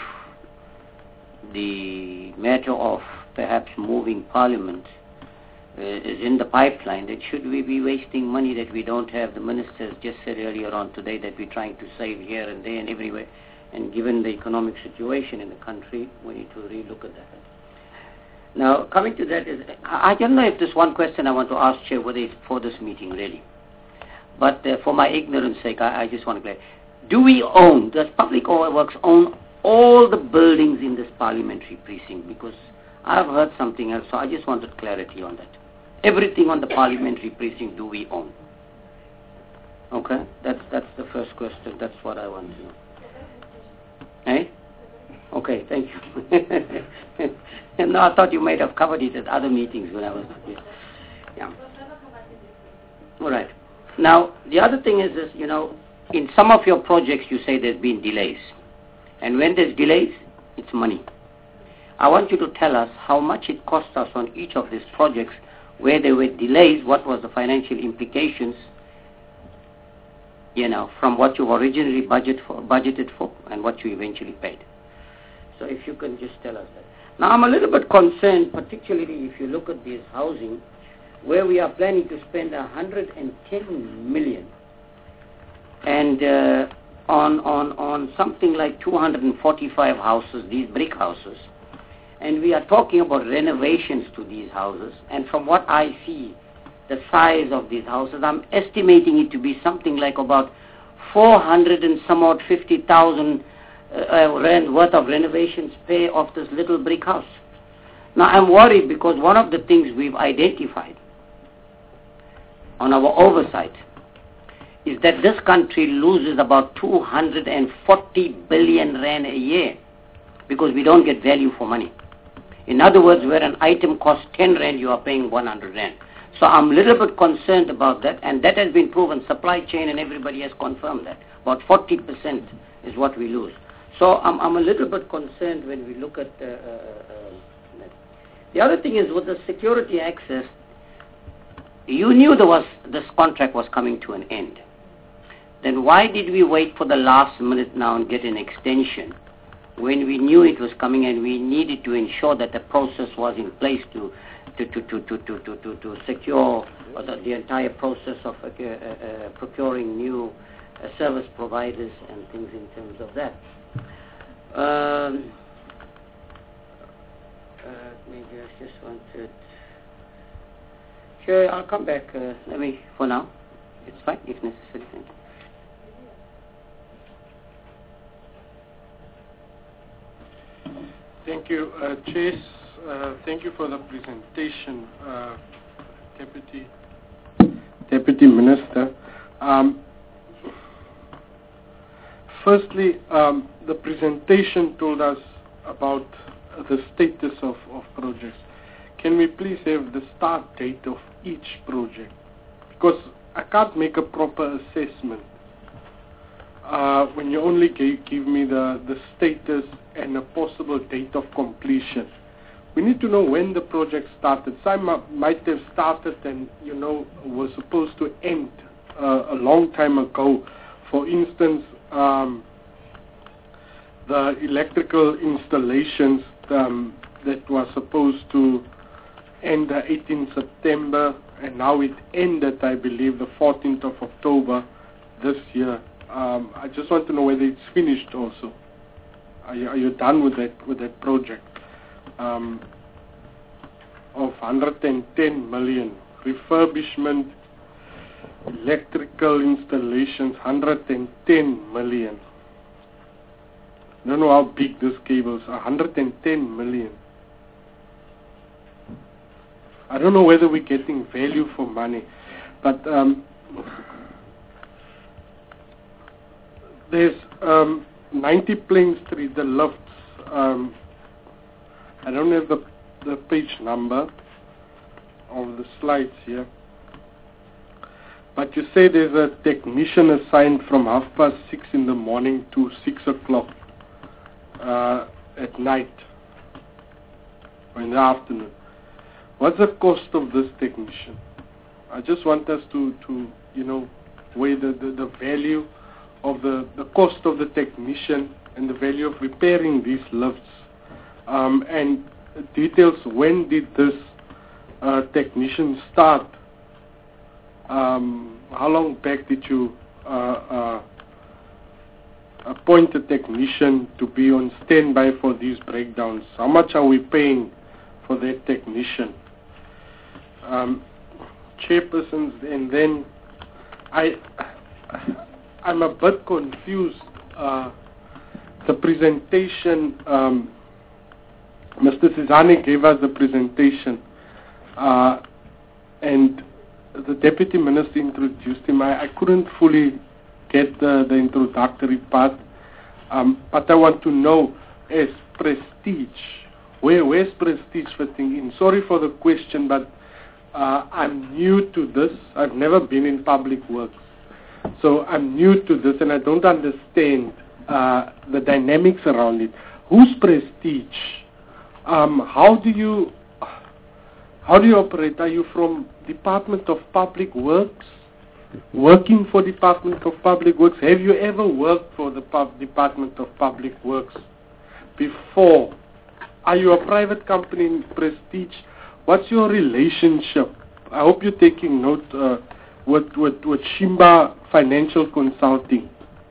the matter of perhaps moving Parliament is in the pipeline, that should we be wasting money that we don't have? The ministers just said earlier on today that we're trying to save here and there and everywhere, and given the economic situation in the country, we need to relook at that. Now, coming to that, I don't know if there's one question I want to ask, Chair, whether it's for this meeting really, but for my ignorance sake, I just want to clarify. Does Public Works own all the buildings in this parliamentary precinct? Because I've heard something else, so I just wanted clarity on that. Everything on the parliamentary precinct do we own? Okay, that's the first question. That's what I want to know. Eh? Okay, thank you. No, I thought you might have covered it at other meetings when I was not here. Yeah. All right. Now, the other thing is this, in some of your projects you say there's been delays. And when there's delays, it's money. I want you to tell us how much it cost us on each of these projects where there were delays, what was the financial implications, from what you originally budgeted for and what you eventually paid. So if you can just tell us that. Now I'm a little bit concerned, particularly if you look at this housing, where we are planning to spend 110 million and on something like 245 houses, these brick houses. And we are talking about renovations to these houses. And from what I see, the size of these houses, I'm estimating it to be something like about 400 and some odd 50,000 rand worth of renovations pay off this little brick house. Now I'm worried because one of the things we've identified on our oversight is that this country loses about 240 billion rand a year because we don't get value for money. In other words, where an item costs 10 rand, you are paying 100 rand. So I'm a little bit concerned about that, and that has been proven. Supply chain and everybody has confirmed that. About 40% is what we lose. So I'm a little bit concerned when we look at that. The other thing is with the security access, you knew this contract was coming to an end. Then why did we wait for the last minute now and get an extension when we knew it was coming and we needed to ensure that the process was in place to secure the entire process of procuring new service providers and things in terms of that. Maybe I just wanted... Sure, I'll come back. For now. It's fine, if necessary. Thank you.
Thank you, Chase. Thank you for the presentation, Deputy Minister. Firstly, the presentation told us about the status of projects. Can we please have the start date of each project? Because I can't make a proper assessment when you only give me the status and a possible date of completion. We need to know when the project started. Some might have started and, were supposed to end a long time ago. For instance, the electrical installations that were supposed to end the 18th September, and now it ended, I believe, the 14th of October this year. I just want to know whether it's finished also. Are you done with that project? Of 110 million refurbishment, electrical installations, 110 million. I don't know how big these cables are. 110 million. I don't know whether we're getting value for money, but there's 90 Plain Street, the lifts. I don't have the page number of the slides here, but you say there's a technician assigned from 6:30 in the morning to 6 o'clock at night or in the afternoon. What's the cost of this technician? I just want us to weigh the value of the cost of the technician and the value of repairing these lifts, and details. When did this technician start? How long back did you appoint a technician to be on standby for these breakdowns? How much are we paying for that technician? Chairpersons, and then I'm a bit confused. The presentation, Mr. Sizani gave us the presentation, and the Deputy Minister introduced him. I couldn't fully get the introductory part, but I want to know, as Prestige, where's Prestige fitting in? Sorry for the question, but I'm new to this. I've never been in public works, so I'm new to this, and I don't understand the dynamics around it. Who's Prestige? How do you operate? Are you from Department of Public Works? Working for Department of Public Works? Have you ever worked for the Department of Public Works before? Are you a private company in Prestige? What's your relationship? I hope you're taking note with Shimba Financial Consulting.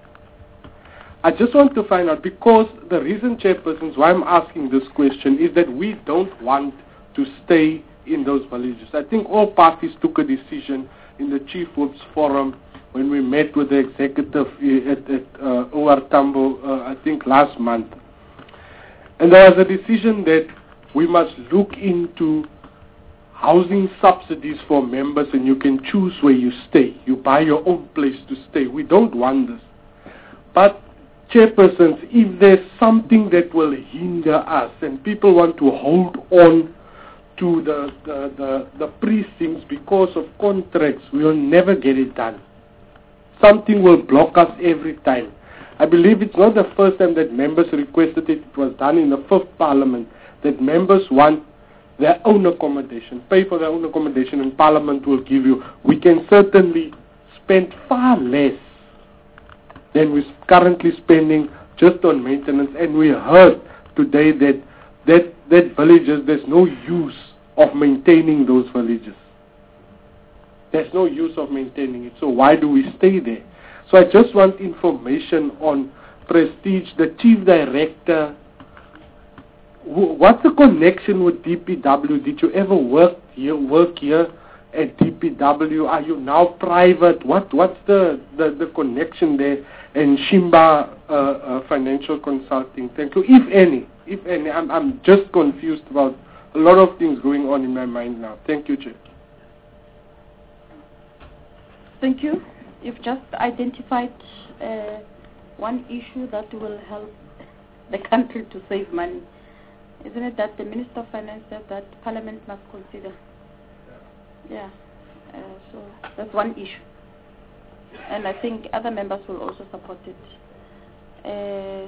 I just want to find out, because the reason, chairpersons, why I'm asking this question is that we don't want to stay in those villages. I think all parties took a decision in the Chief Whips Forum when we met with the executive at OR Tambo, I think last month. And there was a decision that we must look into housing subsidies for members, and you can choose where you stay. You buy your own place to stay. We don't want this. But chairpersons, if there's something that will hinder us and people want to hold on to the precincts because of contracts, we will never get it done. Something will block us every time. I believe it's not the first time that members requested it. It was done in the 5th Parliament, that members want their own accommodation, pay for their own accommodation, and Parliament will give you. We can certainly spend far less than we're currently spending just on maintenance. And we heard today that villages, there's no use of maintaining those villages. There's no use of maintaining it. So why do we stay there? So I just want information on Prestige, the Chief Director. What's the connection with DPW? Did you ever work here at DPW? Are you now private? What's the connection there? And Shimba Financial Consulting. Thank you. If any, I'm just confused about a lot of things going on in my mind now. Thank you, Chair.
Thank you. You've just identified one issue that will help the country to save money. Isn't it that the Minister of Finance said that Parliament must consider? Yeah. So that's one issue. And I think other members will also support it.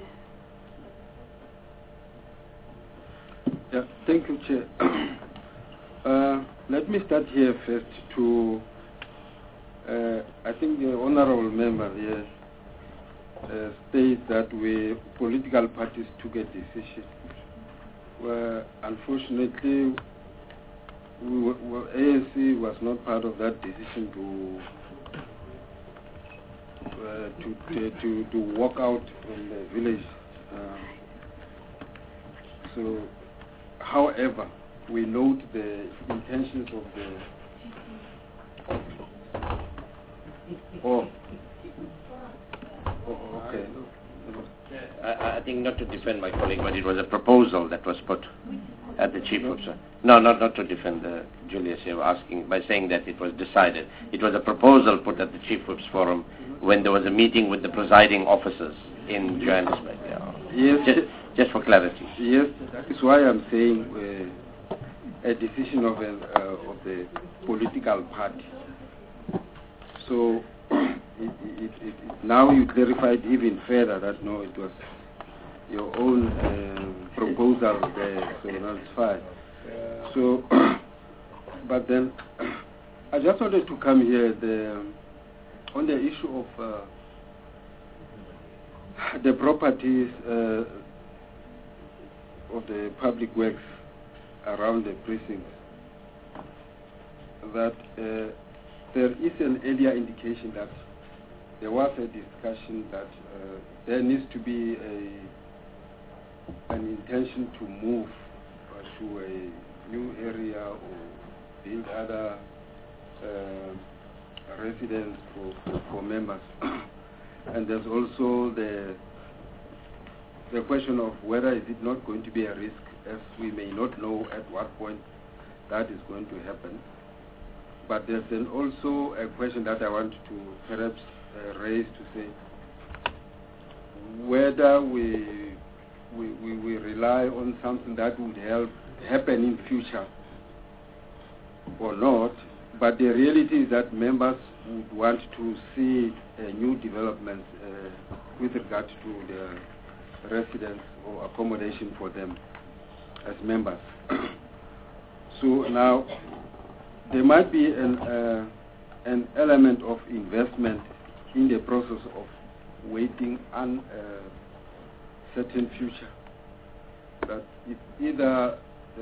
Yeah, thank you, Chair. Let me start here first to, I think the honorable member here states that political parties took a decision. Where unfortunately, ANC was not part of that decision to walk out from the village. So, however, we note the intentions of the... Okay.
I think not to defend my colleague, but it was a proposal that was put at the chief whips. No, not to defend Julius here, asking by saying that it was decided. It was a proposal put at the chief whips forum when there was a meeting with the presiding officers in Johannesburg. Yeah.
Yes.
Just for clarity.
Yes, that is why I'm saying a decision of the political party. So now you clarified even further that no, it was your own proposal there, so that's fine. So, but then I just wanted to come here on the issue of the properties of the public works around the precincts, that there is an earlier indication that there was a discussion that there needs to be an intention to move to a new area or build other residence for members. And there's also the question of whether is it not going to be a risk, as we may not know at what point that is going to happen. But there's then also a question that I want to perhaps raise to say whether we rely on something that would happen in future or not. But the reality is that members would want to see new developments with regard to the residence or accommodation for them as members. So now there might be an element of investment in the process of waiting on a certain future. That if either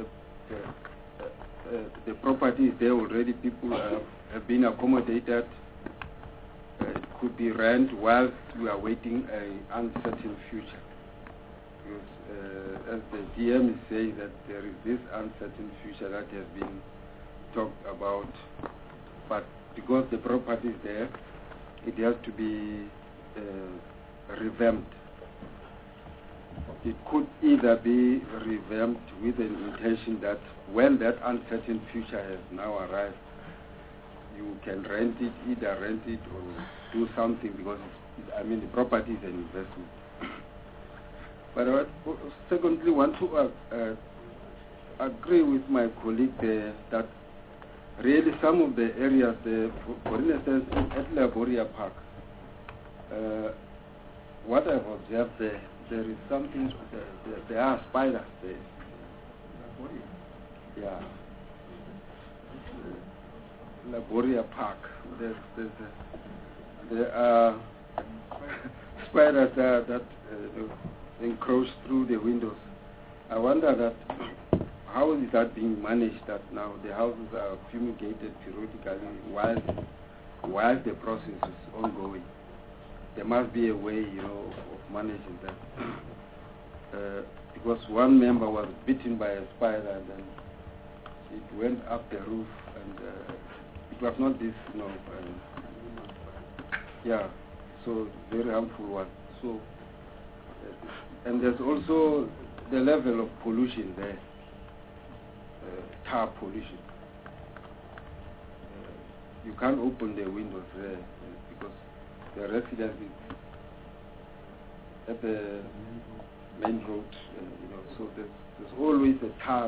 the property is there already, people have been accommodated, it could be rent whilst we are waiting an uncertain future. Because as the DM is saying that there is this uncertain future that has been talked about, but because the property is there, it has to be revamped. It could either be revamped with an intention that when that uncertain future has now arrived, you can rent it, either rent it or do something, because the property is an investment. But I secondly want to agree with my colleague there that really some of the areas, for instance, at Laboria Park, what I've observed there is something, there are spiders there. Yeah. Laboria Park, there are spiders there that encroach through the windows. I wonder that how is that being managed, that now the houses are fumigated periodically while the process is ongoing. There must be a way, of managing that. Because one member was bitten by a spider and then it went up the roof, and it was not this, so very harmful one. So, and there's also the level of pollution there, tar pollution. You can't open the windows there because the residence is at the main road, so there's always a tar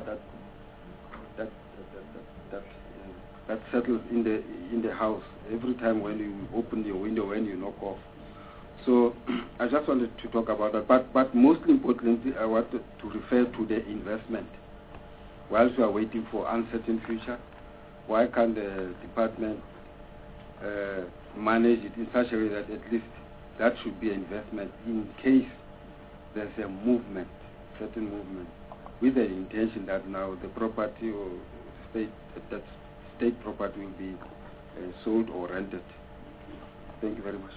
that settles in the house every time when you open your window, when you knock off. So I just wanted to talk about that, but most importantly, I wanted to refer to the investment. Whilst we are waiting for uncertain future, why can't the department manage it in such a way that at least that should be an investment in case there's a movement, certain movement, with the intention that now the property or state property will be sold or rented. Thank you very much.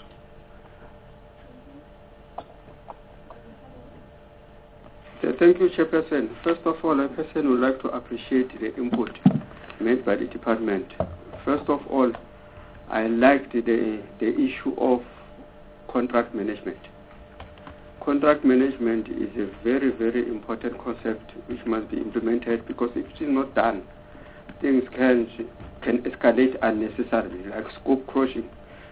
Thank you, Chairperson. First of all, I personally would like to appreciate the input made by the department. First of all, I liked the issue of contract management. Contract management is a very, very important concept which must be implemented, because if it is not done, things can escalate unnecessarily, like scope cropping.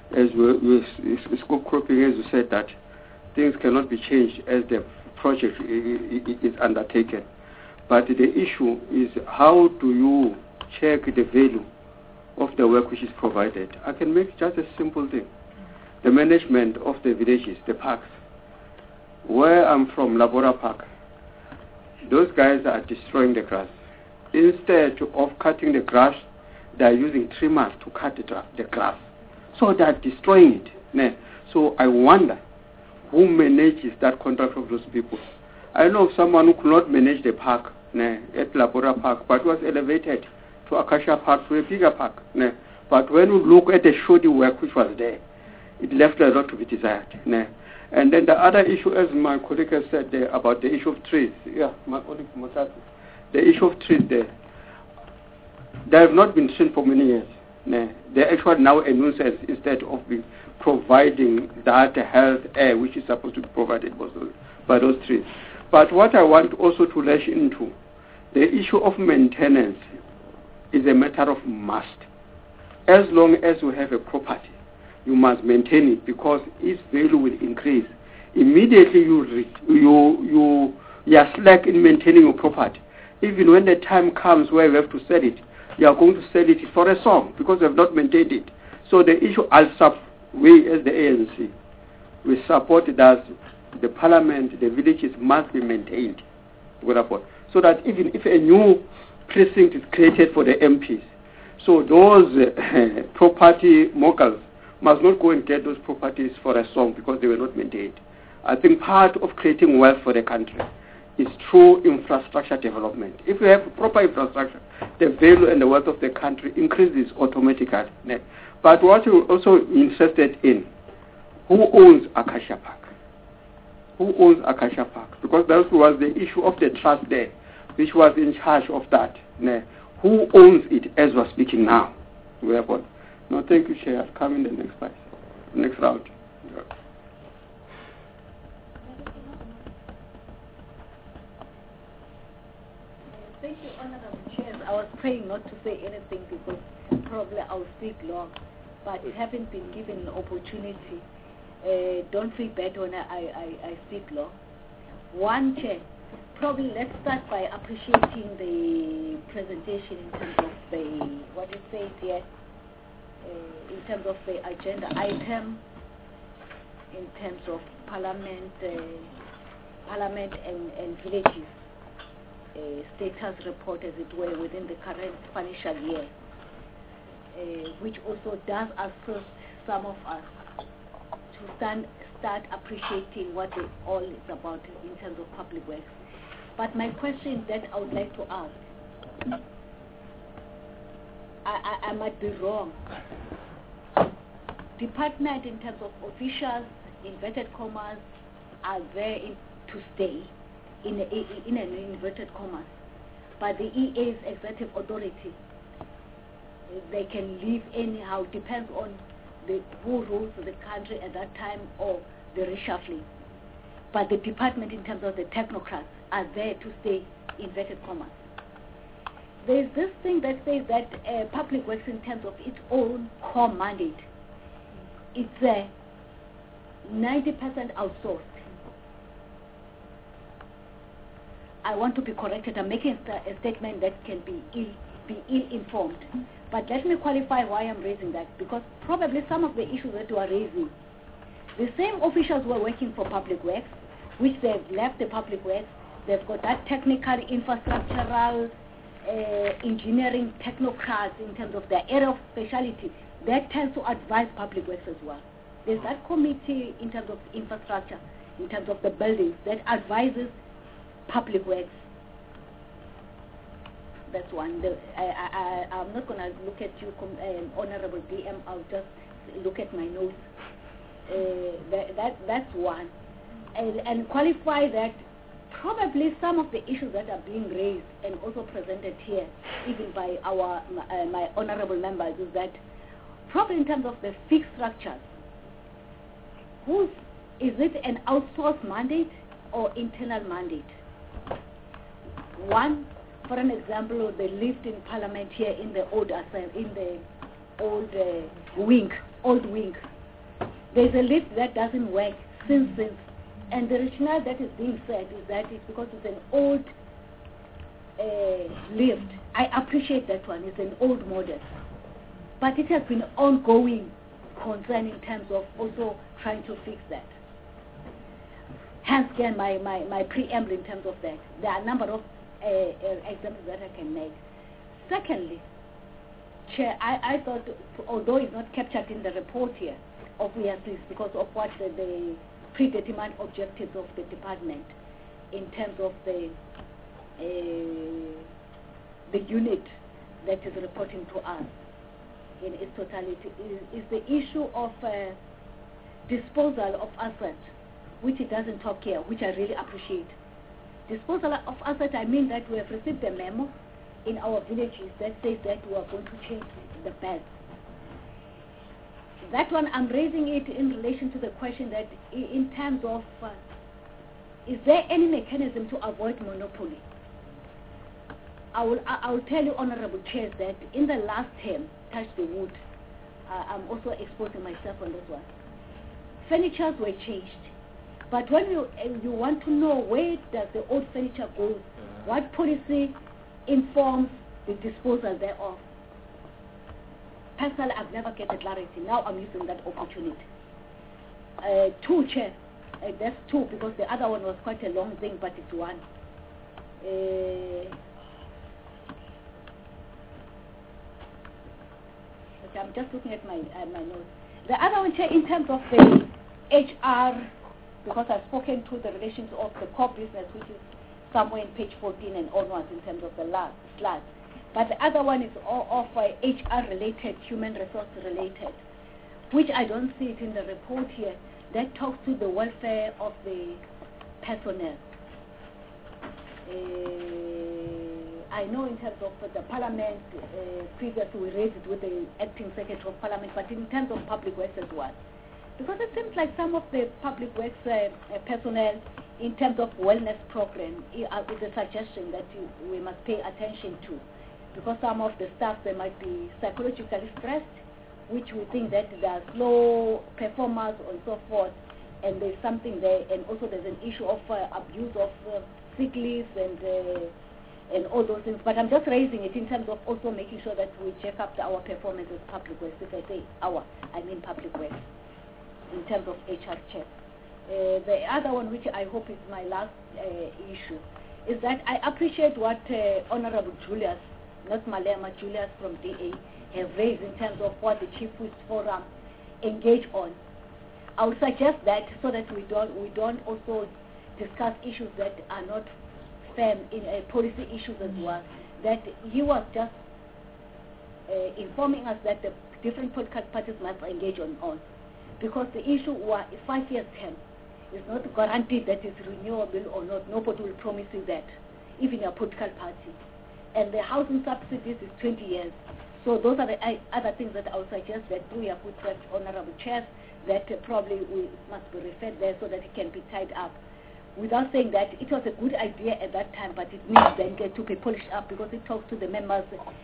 Scope cropping, as you said, that things cannot be changed as the project is undertaken. But the issue is, how do you check the value of the work which is provided? I can make just a simple thing. The management of the villages, the parks. Where I'm from, Labora Park, those guys are destroying the grass. Instead of cutting the grass, they are using trimmers to cut the grass. So they are destroying it. So I wonder who manages that contract of those people. I know of someone who could not manage the park at Labora Park, but was elevated to Acacia Park, to a bigger park. But when we look at the shoddy work which was there, it left a lot to be desired. And then the other issue, as my colleague has said there, about the issue of trees. Yeah, my colleague Mosatu. The issue of trees there. They have not been seen for many years. They're actually now a nuisance instead of providing that health air which is supposed to be provided by those trees. But what I want also to lash into, the issue of maintenance is a matter of must. As long as you have a property, you must maintain it, because its value will increase. Immediately you are slack in maintaining your property. Even when the time comes where you have to sell it, you are going to sell it for a song, because you have not maintained it. So the issue, we as the ANC, we support that the parliament, the villages must be maintained, so that even if a new precinct is created for the MPs, so those property moguls must not go and get those properties for a song because they were not maintained. I think part of creating wealth for the country is through infrastructure development. If we have proper infrastructure, the value and the wealth of the country increases automatically. But what we're also interested in, who owns Acacia Park? Who owns Acacia Park? Because that was the issue of the trust there, which was in charge of that. Who owns it as we're speaking now? No, thank you, Chair. I'll come in the next round. Yeah.
Thank you, Honorable Chair. I was praying not to say anything because probably I'll speak long, but having been given an opportunity, don't feel bad when I speak long. One, Chair, probably let's start by appreciating the presentation in terms of the, what it says here, in terms of the agenda item, in terms of parliament and villages status report, as it were, within the current financial year, which also does assist some of us to start appreciating what it all is about in terms of public works. But my question that I would like to ask, I might be wrong. Department, in terms of officials, inverted commas, are there to stay in an inverted commas. But the EA's executive authority, they can leave anyhow, depends on who rules the country at that time or the reshuffling. But the department, in terms of the technocrats, are there to stay, inverted commas. There's this thing that says that public works, in terms of its own core mandate, it's 90% outsourced. I want to be corrected. I'm making a statement that can be ill-informed. But let me qualify why I'm raising that, because probably some of the issues that you are raising, the same officials who are working for public works, which they've left the public works, they've got that technical, infrastructural, engineering technocrats in terms of their area of speciality, that tends to advise public works as well. There's that committee in terms of infrastructure, in terms of the buildings, that advises public works. That's one. I'm not going to look at you, Honorable DM. I'll just look at my notes. That's one. And qualify that probably some of the issues that are being raised and also presented here, even by our my honourable members, is that probably in terms of the fixed structures, is it an outsourced mandate or internal mandate? One, for an example, the lift in Parliament here in the old wing. There's a lift that doesn't work since, and the rationale that is being said is that it's because it's an old lift. I appreciate that one. It's an old model, but it has been ongoing concern in terms of also trying to fix that. Hence, again, my preamble in terms of that. There are a number of examples that I can make. Secondly, Chair, I thought, although it's not captured in the report here, obviously it's because of what the predetermined objectives of the department in terms of the unit that is reporting to us in its totality is the issue of disposal of assets, which it doesn't talk here, which I really appreciate. Disposal of assets, I mean that we have received a memo in our villages that says that we are going to change the beds. That one, I'm raising it in relation to the question that in terms of, is there any mechanism to avoid monopoly? I will tell you, Honorable Chairs, that in the last term, touch the wood, I'm also exposing myself on this one. Furnitures were changed. But when you want to know where does the old furniture go, what policy informs the disposal thereof? Personally, I've never get the clarity. Now I'm using that opportunity. Two, Chair. That's two, because the other one was quite a long thing, but it's one. Okay, I'm just looking at my notes. The other one, Chair, in terms of the HR, because I've spoken to the relations of the core business, which is somewhere in page 14 and onwards in terms of the last slide. But the other one is of HR related, human resource related, which I don't see it in the report here, that talks to the welfare of the personnel. I know in terms of the Parliament, previously we raised it with the acting Secretary of Parliament, but in terms of public works as well. Because it seems like some of the public works personnel, in terms of wellness program, is a suggestion that we must pay attention to. Because some of the staff, they might be psychologically stressed, which we think that they are slow performers and so forth, and there's something there, and also there's an issue of abuse of sick leaves and all those things. But I'm just raising it in terms of also making sure that we check up our performance as public works. If I say our, I mean public works, in terms of HR check. The other one, which I hope is my last issue, is that I appreciate what Honorable Julius, not Malema, Julius from DA, have raised in terms of what the Chief Whips Forum engage on. I would suggest that so that we don't also discuss issues that are not firm in policy issues as well, that he was just informing us that the different political parties must engage on. Because the issue was 5 years term. It's not guaranteed that it's renewable or not. Nobody will promise you that, even a political party. And the housing subsidies is 20 years. So those are the other things that I would suggest that we have put that Honorable Chairs, that probably we must be referred there so that it can be tied up. Without saying that it was a good idea at that time, but it needs then to be polished up because it talks to the members,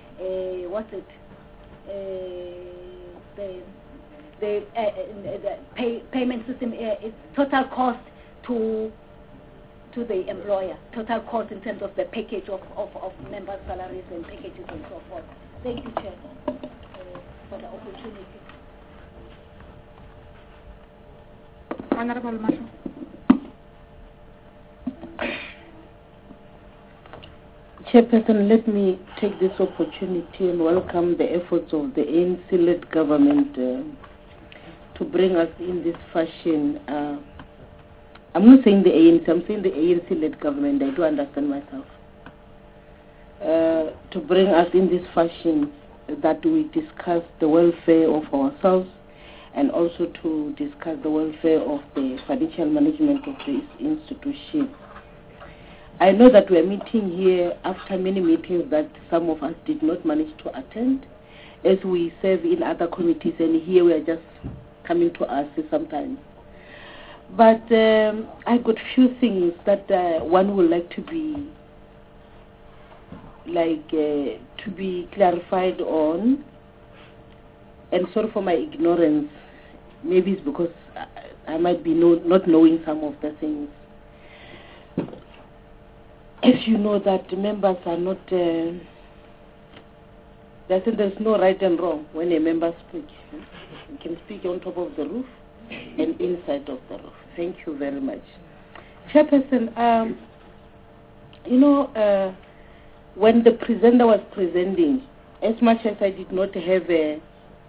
the payment system, it's total cost to the employer, total cost in terms of the package of members' salaries and packages and so forth. Thank you, Chair, for the opportunity.
Honorable Marshall.
Chairperson, let me take this opportunity and welcome the efforts of the ANC-led government to bring us in this fashion. I'm not saying the ANC, I'm saying the ANC-led government. I do understand myself. To bring us in this fashion that we discuss the welfare of ourselves and also to discuss the welfare of the financial management of this institution. I know that we are meeting here after many meetings that some of us did not manage to attend, as we serve in other committees, and here we are just coming to us sometimes. But I got few things that one would like to be clarified on, and sorry for my ignorance. Maybe it's because I might be not knowing some of the things. As you know that members are not, there's no right and wrong when a member speaks. You can speak on top of the roof and inside of the roof. Thank you very much. Chairperson, when the presenter was presenting, as much as I did not have the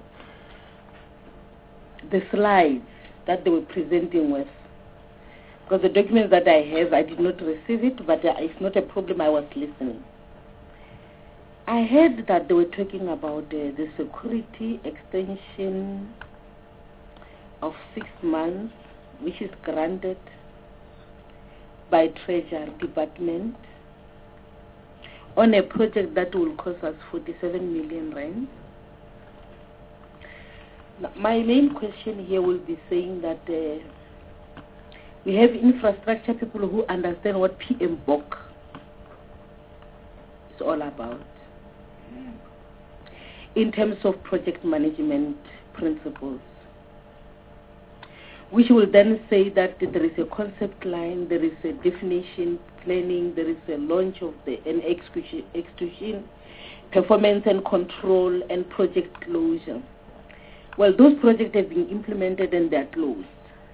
slides that they were presenting with, because the documents that I have, I did not receive it, but it's not a problem, I was listening. I heard that they were talking about the security extension of 6 months, which is granted by Treasury Department on a project that will cost us 47 million rand. My main question here will be saying that we have infrastructure people who understand what PMBOK is all about in terms of project management principles, which will then say that there is a concept line, there is a definition, planning, there is a launch of an execution, performance and control, and project closure. Well, those projects have been implemented and they are closed.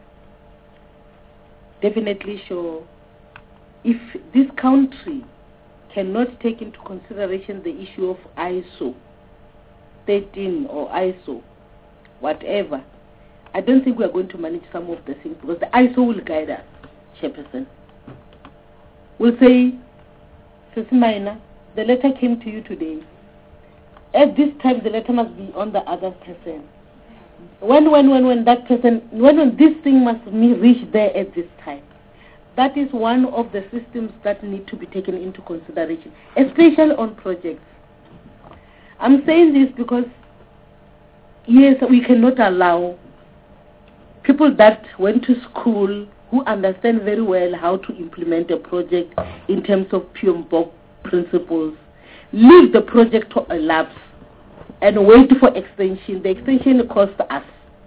Definitely sure, if this country cannot take into consideration the issue of ISO 13 or ISO whatever, I don't think we are going to manage some of the things, because the ISO will guide us, Chairperson. We'll say, Sisimaina, the letter came to you today. At this time, the letter must be on the other person. When that person, when this thing must reach there at this time. That is one of the systems that need to be taken into consideration, especially on projects. I'm saying this because, yes, we cannot allow people that went to school who understand very well how to implement a project in terms of PMBOK principles, leave the project to elapse and wait for extension. The extension costs us.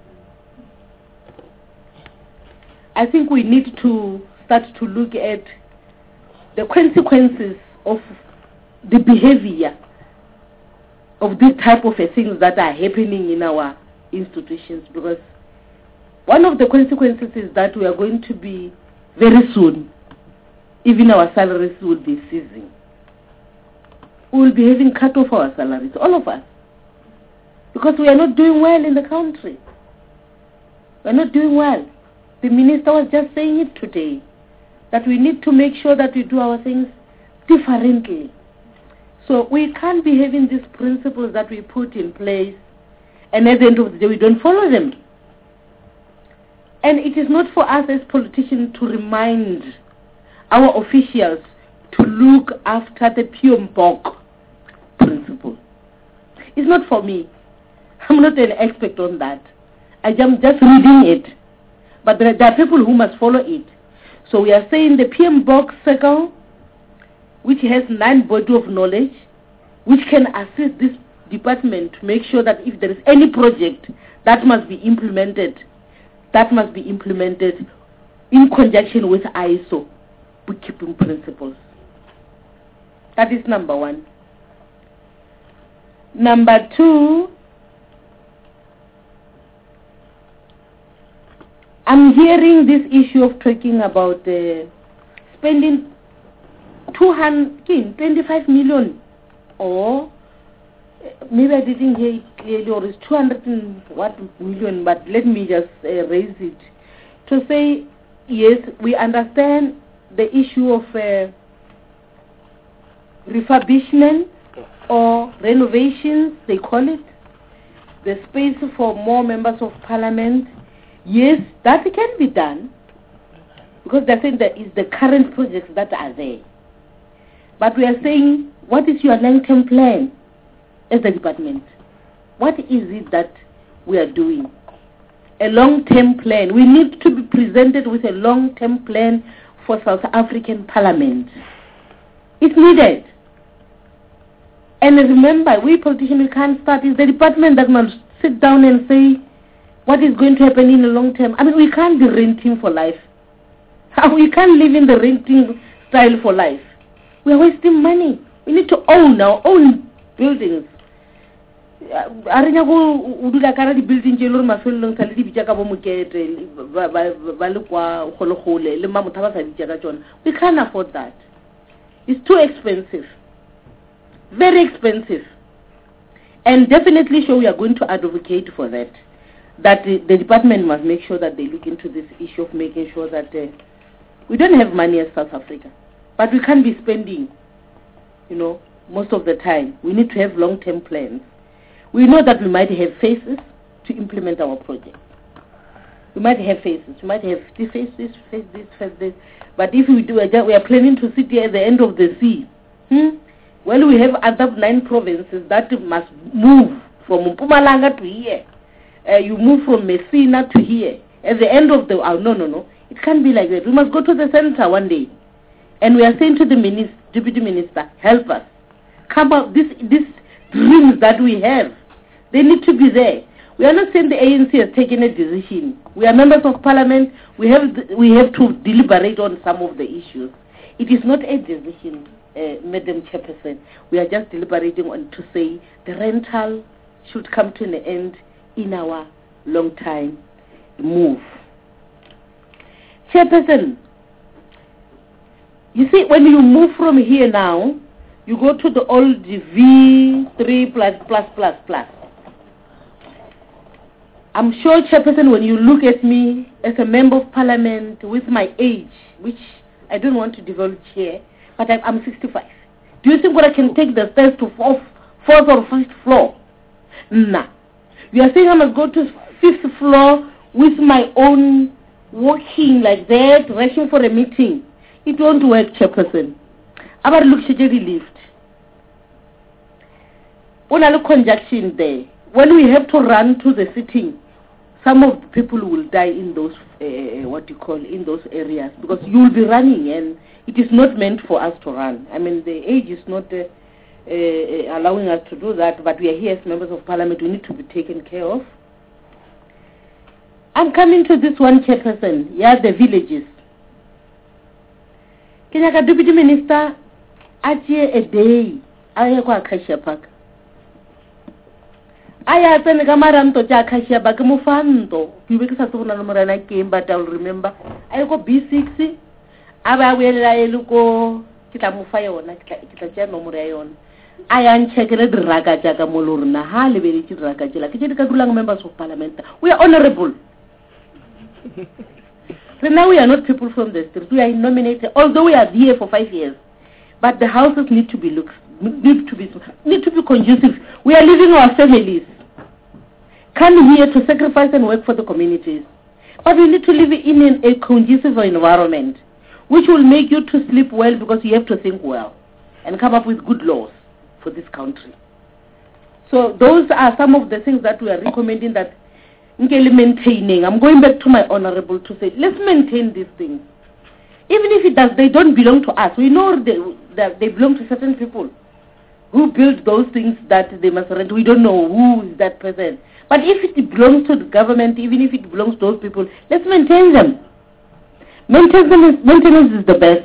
I think we need to start to look at the consequences of the behavior of this type of things that are happening in our institutions, because one of the consequences is that we are going to be, very soon, even our salaries will be ceasing. We will be having cut off our salaries, all of us, because we are not doing well in the country. We are not doing well. The minister was just saying it today, that we need to make sure that we do our things differently. So we can't be having these principles that we put in place, and at the end of the day we don't follow them. And it is not for us as politicians to remind our officials to look after the PMBOK principle. It's not for me. I'm not an expert on that. I am just reading it. But there are people who must follow it. So we are saying the PMBOK circle, which has 9 bodies of knowledge, which can assist this department to make sure that if there is any project that must be implemented, that must be implemented in conjunction with ISO bookkeeping principles. That is number 1. Number 2, I'm hearing this issue of talking about spending 25 million, or maybe I didn't hear it clearly, or it's 200 and what million, but let me just raise it to say, yes, we understand the issue of refurbishment or renovations, they call it, the space for more members of parliament. Yes, that can be done, because they're saying that it's the current projects that are there.
But we are saying, what is your long-term plan as a department? What is it that we are doing? A long-term plan. We need to be presented with a long-term plan for South African Parliament. It's needed. And remember, we politicians, we can't start. It's the department that must sit down and say what is going to happen in the long term. I mean, we can't be renting for life. We can't live in the renting style for life. We are wasting money. We need to own our own buildings. Arenya go udula kara di building je lor mafelong sa le di bitsa ka bo mokete ba le kwa gologole le ma motho ba sa di tsaka tsona. We can't afford that. It's too expensive. Very expensive. And definitely sure we are going to advocate for that. That the department must make sure that they look into this issue of making sure that we don't have money as South Africa. But we can't be spending, most of the time. We need to have long-term plans. We know that we might have phases to implement our project. We might have phases. We might have this phase, this, phase this, phase this. But if we do, we are planning to sit here at the end of the sea. Well, we have other 9 provinces that must move from Mpumalanga to here. You move from Messina to here. At the end of the... no. It can't be like that. We must go to the center one day. And we are saying to the deputy minister, help us. Come up, these dreams that we have, they need to be there. We are not saying the ANC has taken a decision. We are members of parliament. We have to deliberate on some of the issues. It is not a decision, Madam Chairperson. We are just deliberating on to say the rental should come to an end in our long time move. Chairperson, you see, when you move from here now, you go to the old V3 plus. I'm sure, Chairperson, when you look at me as a member of parliament with my age, which I don't want to divulge here, but I'm 65. Do you think I can take the stairs to 4th or 5th floor? Nah. You are saying I must go to 5th floor with my own walking like that, rushing for a meeting. It won't work, Chairperson. About look lift. When I look conjunction there, when we have to run to the sitting, some of the people will die in those in those areas, because you will be running and it is not meant for us to run. I mean, the age is not allowing us to do that, but we are here as members of parliament. We need to be taken care of. I'm coming to this one, Chairperson. The villages. Kenya Deputy Minister, atie a day, aya kwa Acacia Park. Aya tsene ka maranto tja Acacia Park mofanto. Ke be ke sa tsona le morana ke but I will remember. Aya go B6, aba wela ele ko ke tla mo fa yona, ke tla tja nomoro ya yona. Aya nchekele diraka tja ka molorna ha le be le ke diraka tjela. Ke tje ka dulang members of parliament. We are honorable. Now we are not people from the streets. We are nominated, although we are here for 5 years. But the houses need to be conducive. We are leaving our families. Come here to sacrifice and work for the communities. But we need to live in a conducive environment, which will make you to sleep well, because you have to think well and come up with good laws for this country. So those are some of the things that we are recommending that maintaining. I'm going back to my honorable to say, let's maintain these things. Even if they don't belong to us. We know that they belong to certain people who build those things that they must rent. We don't know who is that person. But if it belongs to the government, even if it belongs to those people, let's maintain them. Maintenance is the best.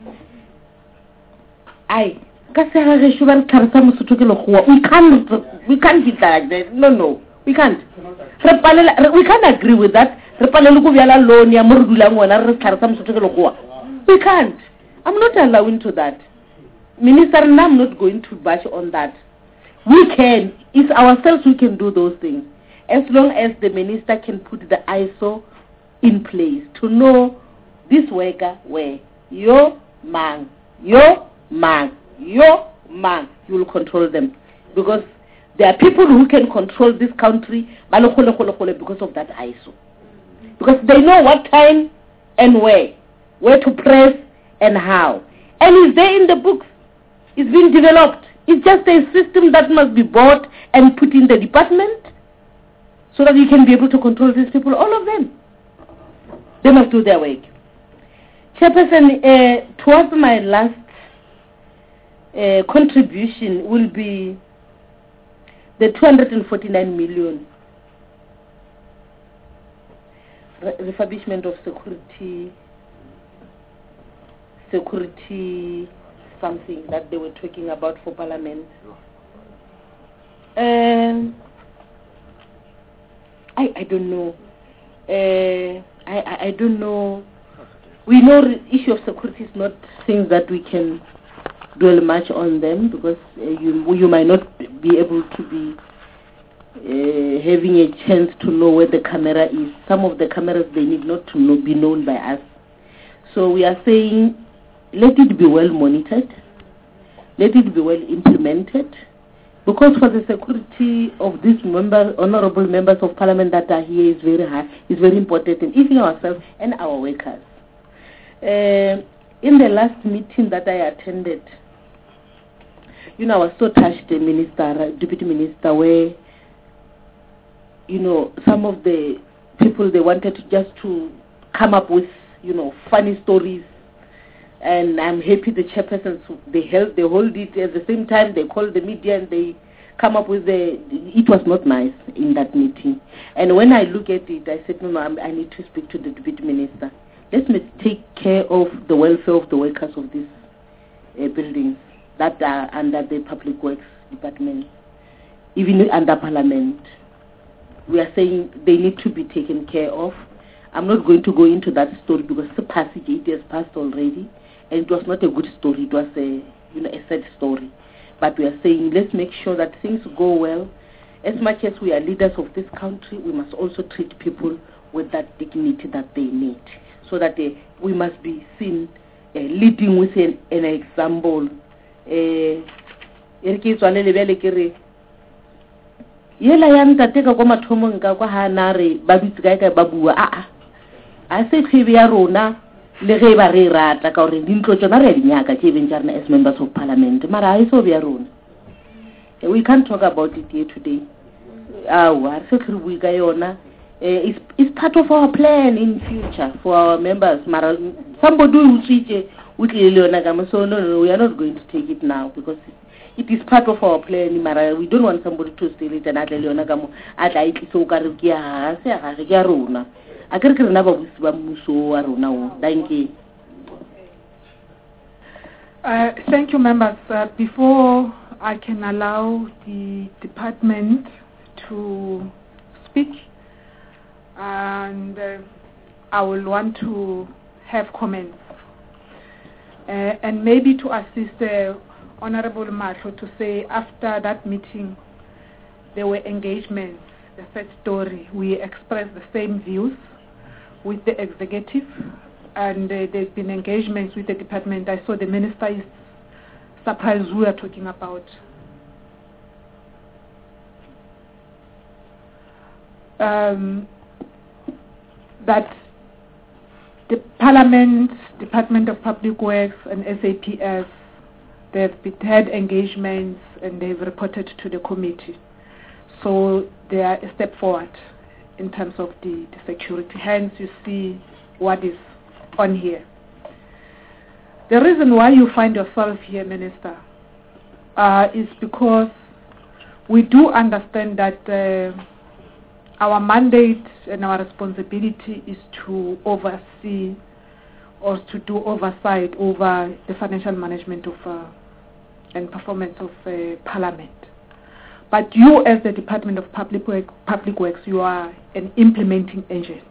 We can't get like that. No. We can't. We can't agree with that. We can't. I'm not allowing to that. Minister, I'm not going to bash on that. We can. It's ourselves who can do those things. As long as the minister can put the ISO in place to know this worker where your man, you will control them. Because there are people who can control this country because of that ISO. Because they know what time and where to press and how. And it's there in the books. It's been developed. It's just a system that must be bought and put in the department so that you can be able to control these people, all of them. They must do their work. Chairperson, towards my last contribution will be the 249 million refurbishment of security something that they were talking about for Parliament. I don't know. I don't know. We know the issue of security is not things that we can dwell much on them, because you might not be able to be having a chance to know where the camera is. Some of the cameras, they need not to be known by us. So we are saying, let it be well monitored, let it be well implemented, because for the security of these honorable members of Parliament that are here is very high, is very important, and even ourselves and our workers. In the last meeting that I attended, I was so touched, the deputy minister, where, some of the people, they wanted to come up with, funny stories. And I'm happy the chairpersons, they hold it. At the same time, they call the media and they come up with it was not nice in that meeting. And when I look at it, I said, no, I need to speak to the deputy minister. Let's take care of the welfare of the workers of these buildings that are under the Public Works Department, even under Parliament. We are saying they need to be taken care of. I'm not going to go into that story because the passage, it has passed already, and it was not a good story. It was a sad story. But we are saying, let's make sure that things go well. As much as we are leaders of this country, we must also treat people with that dignity that they need, so that we must be seen leading with an example. Yela yang tateka kwa mathomong ka kwa hanare ba bitse ka ba bua a se khibe ya rona le ge ba re rata ka hore dintlo tsona re dinyaka ke benjarna as members of Parliament, mara ha iso bya rona. We can't talk about it here today. Se khiri bua ka yona it's part of our plan in future for our members, mara somebody who switch with Leona Gama, so no, we are not going to take it now because it is part of our plan, mara we don't want somebody to steal it and at Leona Gamo at I so Garukia, Garuna. I can't remember with Bamuso Aruna. Thank you.
Thank you, members. Before I can allow the department to speak, and I will want to have comments. And maybe to assist Honorable Matlo to say after that meeting there were engagements, the first story, we expressed the same views with the executive, and there's been engagements with the department. I saw the minister is surprised we are talking about. That the Parliament, Department of Public Works and SAPS, they've had engagements and they've reported to the committee. So they are a step forward in terms of the security. Hence you see what is on here. The reason why you find yourself here, Minister, is because we do understand that our mandate and our responsibility is to oversee or to do oversight over the financial management of and performance of Parliament. But you, as the Department of Public Works, you are an implementing agent.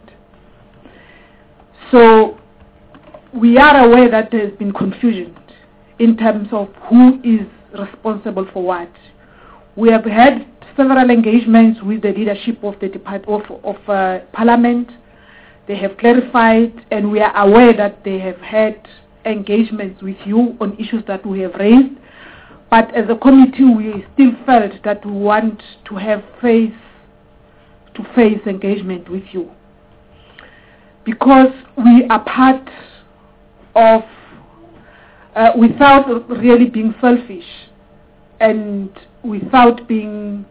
So we are aware that there has been confusion in terms of who is responsible for what. We have had several engagements with the leadership of the Parliament. They have clarified, and we are aware that they have had engagements with you on issues that we have raised. But as a committee, we still felt that we want to have face-to-face engagement with you, because we are part of without really being selfish and without being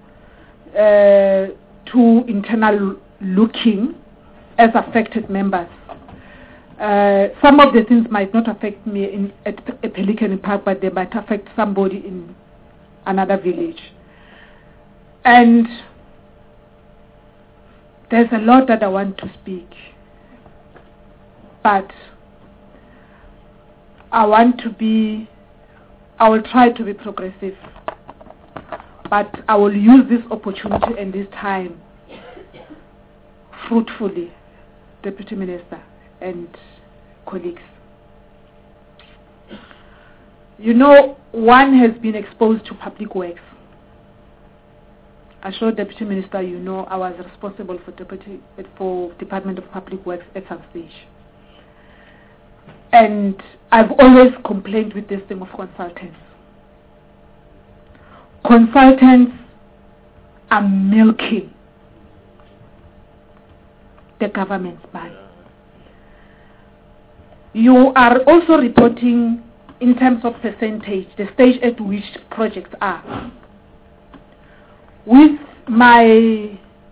too internal looking as affected members. Some of the things might not affect me at Pelican Park, but they might affect somebody in another village. And there's a lot that I want to speak, but I will try to be progressive, but I will use this opportunity and this time fruitfully, Deputy Minister and colleagues. You know, one has been exposed to public works. I sure Deputy Minister, you know, I was responsible for Department of Public Works at some stage. And I've always complained with this thing of consultants. Consultants are milking the government's money. You are also reporting in terms of percentage, the stage at which projects are. With my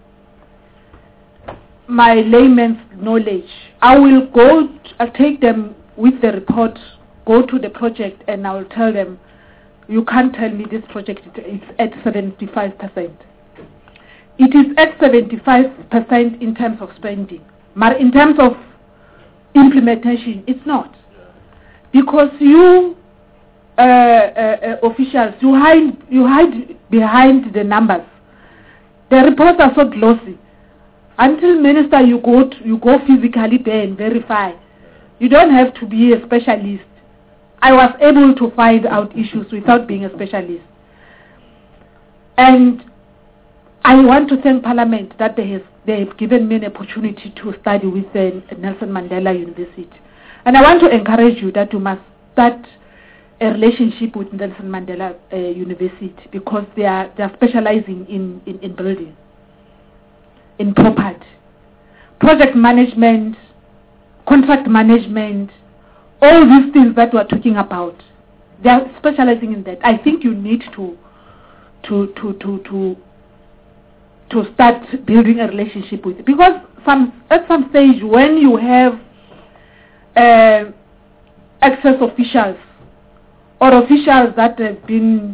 layman's knowledge, I'll take them with the report, go to the project, and I'll tell them, you can't tell me this project is at 75%. It is at 75% in terms of spending, but in terms of implementation, it's not. Because you officials, you hide behind the numbers. The reports are so glossy. Until Minister, you go physically there and verify. You don't have to be a specialist. I was able to find out issues without being a specialist. And I want to thank Parliament that they have given me an opportunity to study with Nelson Mandela University. And I want to encourage you that you must start a relationship with Nelson Mandela University, because they are specializing in building, in property, project management, contract management, all these things that we are talking about. They are specializing in that. I think you need to start building a relationship with it, because at some stage when you have access officials or officials that have been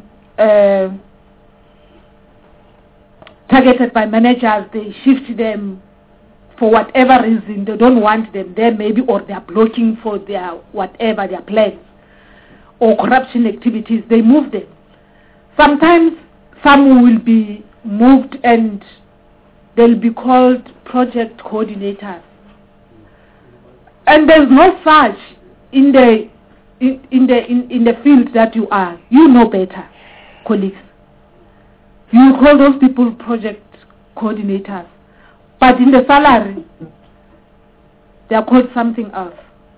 targeted by managers, they shift them for whatever reason. They don't want them there maybe, or they are blocking for their whatever, their plans or corruption activities. They move them. Sometimes some will be moved and they'll be called project coordinators. And there's no such in the field that you are. You know better, colleagues. You call those people project coordinators, but in the salary they are called something else.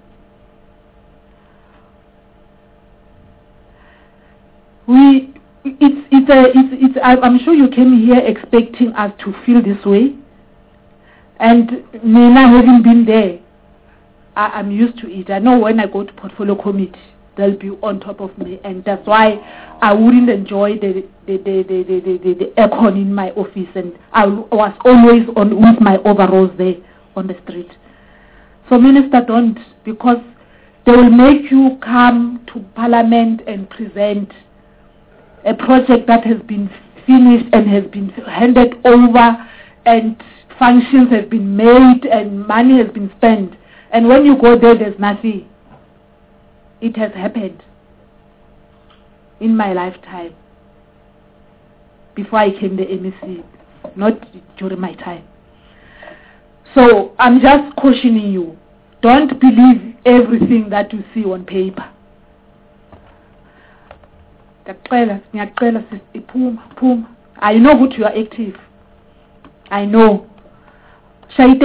I'm sure you came here expecting us to feel this way, and Nina, having been there, I'm used to it. I know when I go to portfolio committee, they'll be on top of me, and that's why I wouldn't enjoy the aircon in my office, and I was always with my overalls there on the street. So Minister, don't, because they will make you come to Parliament and present a project that has been finished and has been handed over, and functions have been made and money has been spent. And when you go there, there's nothing. It has happened in my lifetime, before I came to MEC, not during my time. So I'm just cautioning you, don't believe everything that you see on paper. I know what you are active. I know. And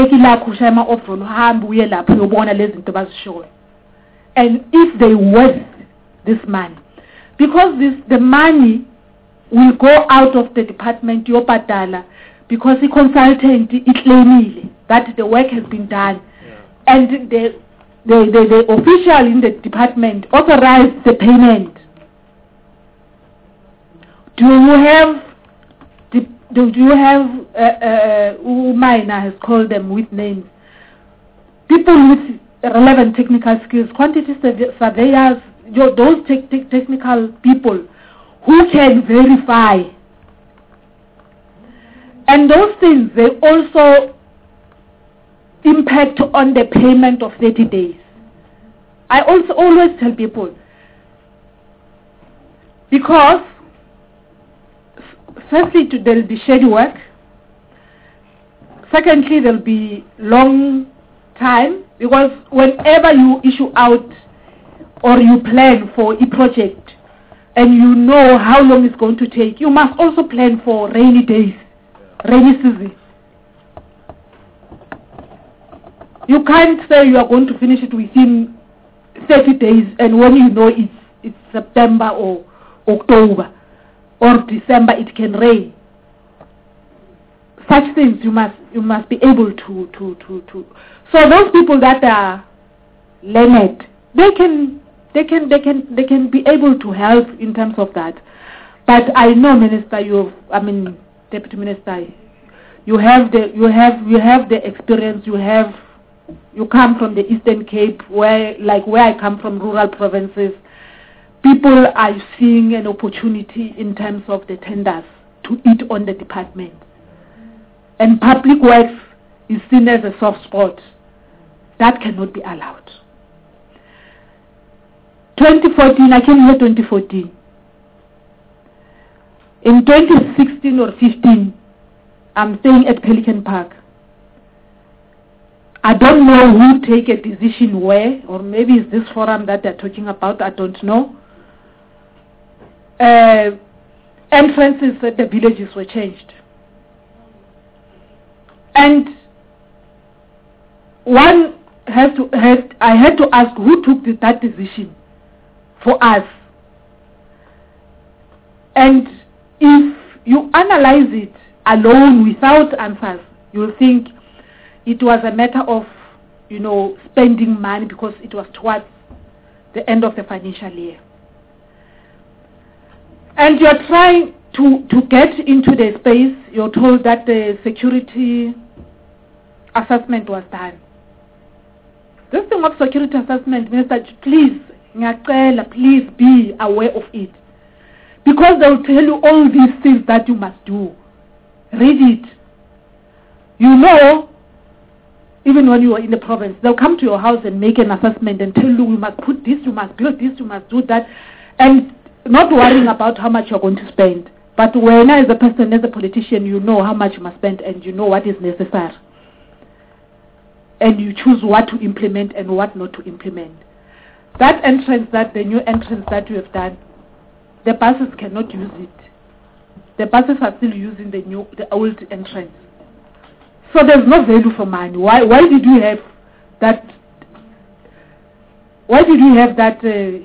if they worth this money, because the money will go out of the department, because the consultant claimed that the work has been done, and the official in the department authorized the payment. Do you have Umaina has called them with names, people with relevant technical skills, quantity surveyors, those technical people who can verify. And those things, they also impact on the payment of 30 days. I also always tell people, because firstly there'll be shady work, secondly there'll be long time, because whenever you issue out or you plan for a project and you know how long it's going to take, you must also plan for rainy days, rainy season. You can't say you are going to finish it within 30 days and when you know it's September or October or December, it can rain. Such things you must be able to. So those people that are learned, they can be able to help in terms of that. But I know, Minister, Deputy Minister, you have the experience. You come from the Eastern Cape, where I come from, rural provinces. People are seeing an opportunity in terms of the tenders to eat on the department. And public works is seen as a soft spot. That cannot be allowed. 2014, I came here 2014. In 2016 or 15, I'm staying at Pelican Park. I don't know who take a decision where, or maybe it's this forum that they're talking about, I don't know. Entrances at the villages were changed. And I had to ask who took that decision for us. And if you analyze it alone without answers, you'll think it was a matter of, spending money because it was towards the end of the financial year. And you're trying to get into the space, you're told that the security assessment was done. This thing of security assessment means that please be aware of it. Because they'll tell you all these things that you must do. Read it. Even when you are in the province, they'll come to your house and make an assessment and tell you, you must put this, you must build this, you must do that. And not worrying about how much you're going to spend. But when as a person, as a politician, you know how much you must spend and you know what is necessary. And you choose what to implement and what not to implement. That entrance, the new entrance that you have done, the buses cannot use it. The buses are still using the old entrance. So there's no value for money. Why did you have that? Why did you have that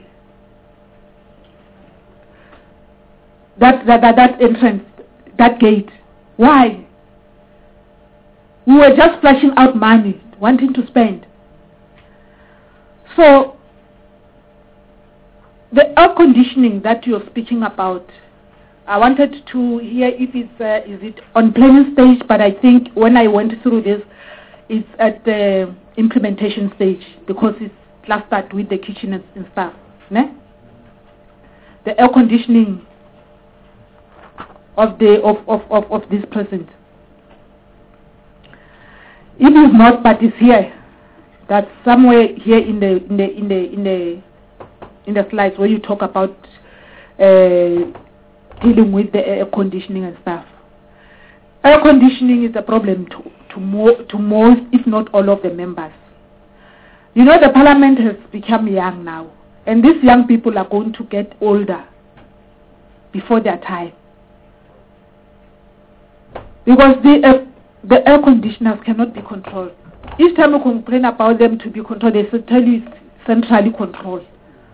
entrance, that gate? Why? We were just flashing out money, wanting to spend. So the air conditioning that you're speaking about, I wanted to hear if it's is it on planning stage, but I think when I went through this, it's at the implementation stage because it's clustered with the kitchen and stuff. Ne? The air conditioning of this present. It is not, but it's here. That's somewhere here in the slides where you talk about dealing with the air conditioning and stuff. Air conditioning is a problem to most, if not all, of the members. The parliament has become young now, and these young people are going to get older before their time. Because the air conditioners cannot be controlled. Each time you complain about them to be controlled, they tell you it's centrally controlled.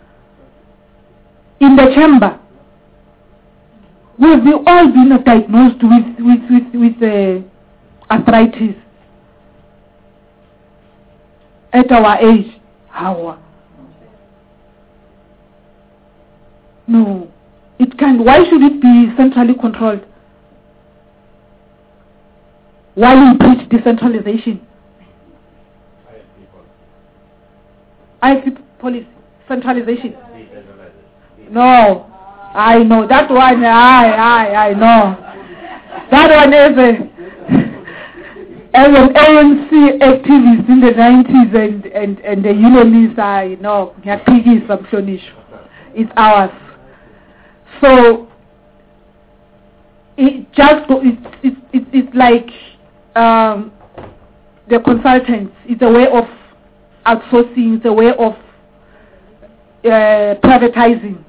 In the chamber, we've all been diagnosed with arthritis at our age. How? No. It can. Why should it be centrally controlled? Why we preach decentralization? IFP policy, centralization. No, I know that one. I know that one as an ANC activist in the 90s and the unionists. I know it's ours. So it's like the consultants. It's a way of outsourcing. It's a way of privatizing.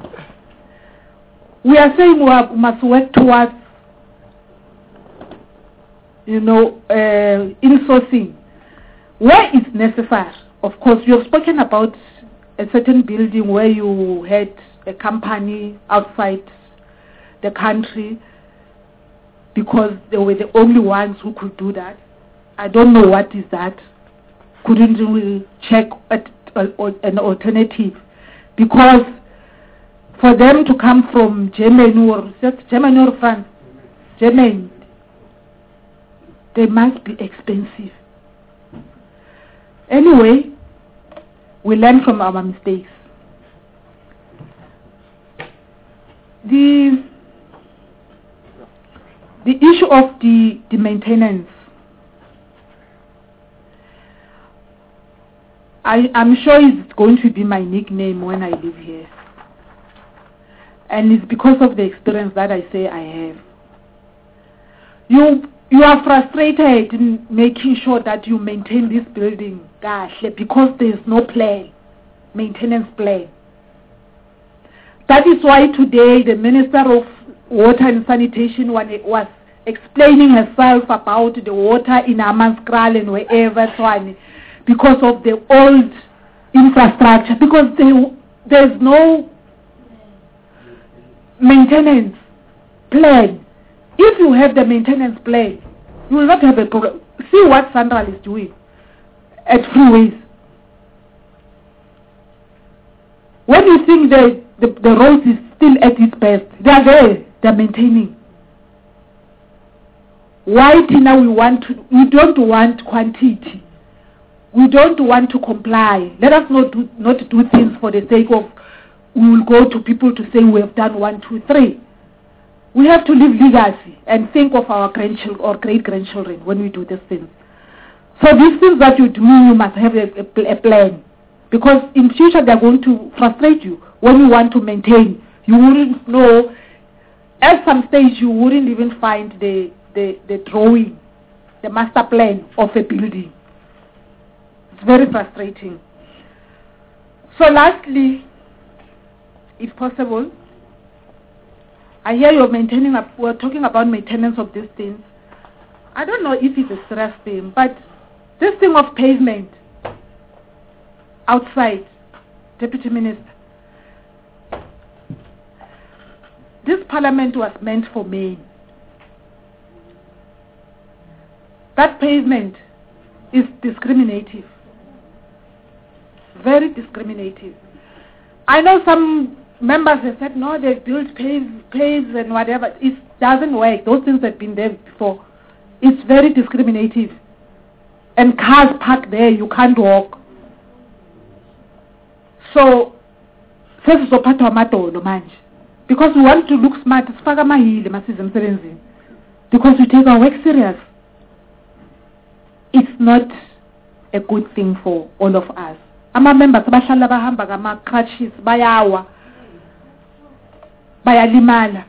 We are saying we must work towards, insourcing where it's necessary. Of course, you have spoken about a certain building where you had a company outside the country because they were the only ones who could do that. I don't know what is that. Couldn't we check an alternative? Because for them to come from Germany or France, Germany, they must be expensive. Anyway, we learn from our mistakes. The issue of the maintenance, I'm sure it's going to be my nickname when I live here. And it's because of the experience that I say I have. You are frustrated in making sure that you maintain this building, because there is no plan, maintenance plan. That is why today the Minister of Water and Sanitation was explaining herself about the water in Amaskral and wherever, because of the old infrastructure, because there's no maintenance plan. If you have the maintenance plan, you will not have a problem. See what Central is doing at freeways. When you think the road is still at its best, they are there, they are maintaining. Why Tina we don't want quantity. We don't want to comply. Let us not do things for the sake of we will go to people to say we have done 1, 2, 3. We have to leave legacy and think of our grandchildren or great-grandchildren when we do these things. So these things that you do, you must have a plan. Because in future they are going to frustrate you. When you want to maintain, you wouldn't know. At some stage you wouldn't even find the drawing, the master plan of a building. It's very frustrating. So lastly, if possible, I hear you're we're talking about maintenance of these things. I don't know if it's a serious thing, but this thing of pavement outside, Deputy Minister, this parliament was meant for Maine. That pavement is discriminative, very discriminative. I know some members have said, no, they built paves and whatever. It doesn't work. Those things have been there before. It's very discriminative. And cars parked there, you can't walk. So, because we want to look smart, because we take our work serious. It's not a good thing for all of us. Ama members bahlala bahamba ngama crutches bayawa bayalimala,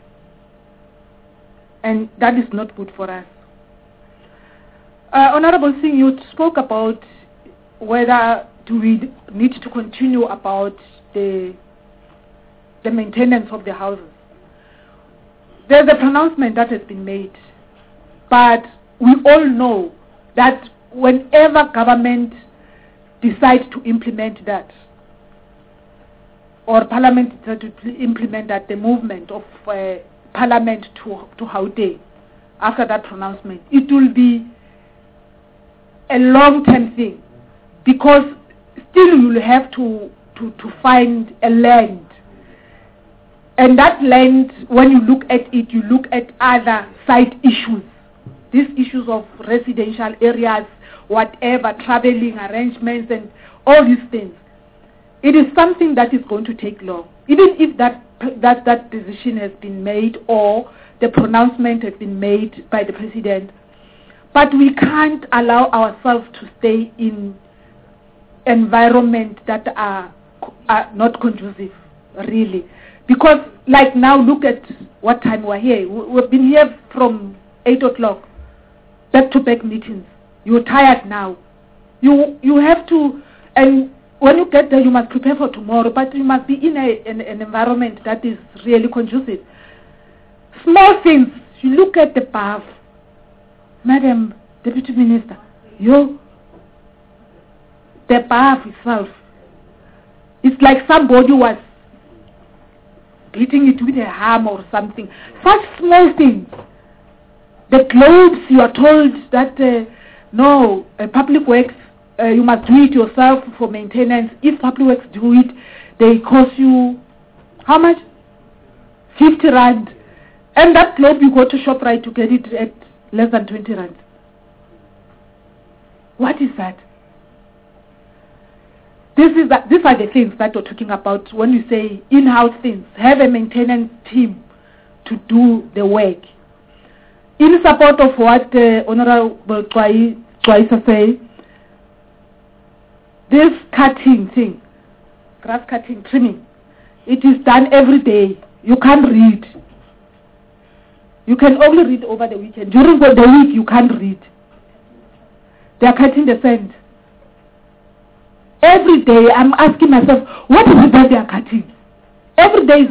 and that is not good for us. Honorable Singh, you spoke about whether do we need to continue about the maintenance of the houses. There's a pronouncement that has been made, but we all know that whenever government decides to implement that, or Parliament decides to implement that, the movement of Parliament to Gauteng, after that pronouncement, it will be a long-term thing, because still you'll have to find a land. And that land, when you look at it, you look at other side issues. These issues of residential areas, whatever, traveling arrangements and all these things. It is something that is going to take long. Even if that decision has been made or the pronouncement has been made by the president. But we can't allow ourselves to stay in environment that are not conducive, really. Because like now, look at what time we're here. We've been here from 8 o'clock, back-to-back meetings. You're tired now. You have to, and when you get there, you must prepare for tomorrow, but you must be in an environment that is really conducive. Small things. You look at the bath. Madam Deputy Minister, the bath itself, it's like somebody was beating it with a hammer or something. Such small things. The globes, you are told that no, public works, you must do it yourself for maintenance. If public works do it, they cost you how much? 50 rand. And that globe, you go to ShopRite to get it at less than 20 rand. What is that? These are the things that we're talking about when you say in-house things. Have a maintenance team to do the work. In support of what Honorable Twaisa said, this cutting thing, grass cutting, trimming, it is done every day. You can't read. You can only read over the weekend. During the week, you can't read. They are cutting the sand. Every day, I'm asking myself, what is it that they are cutting? Every day is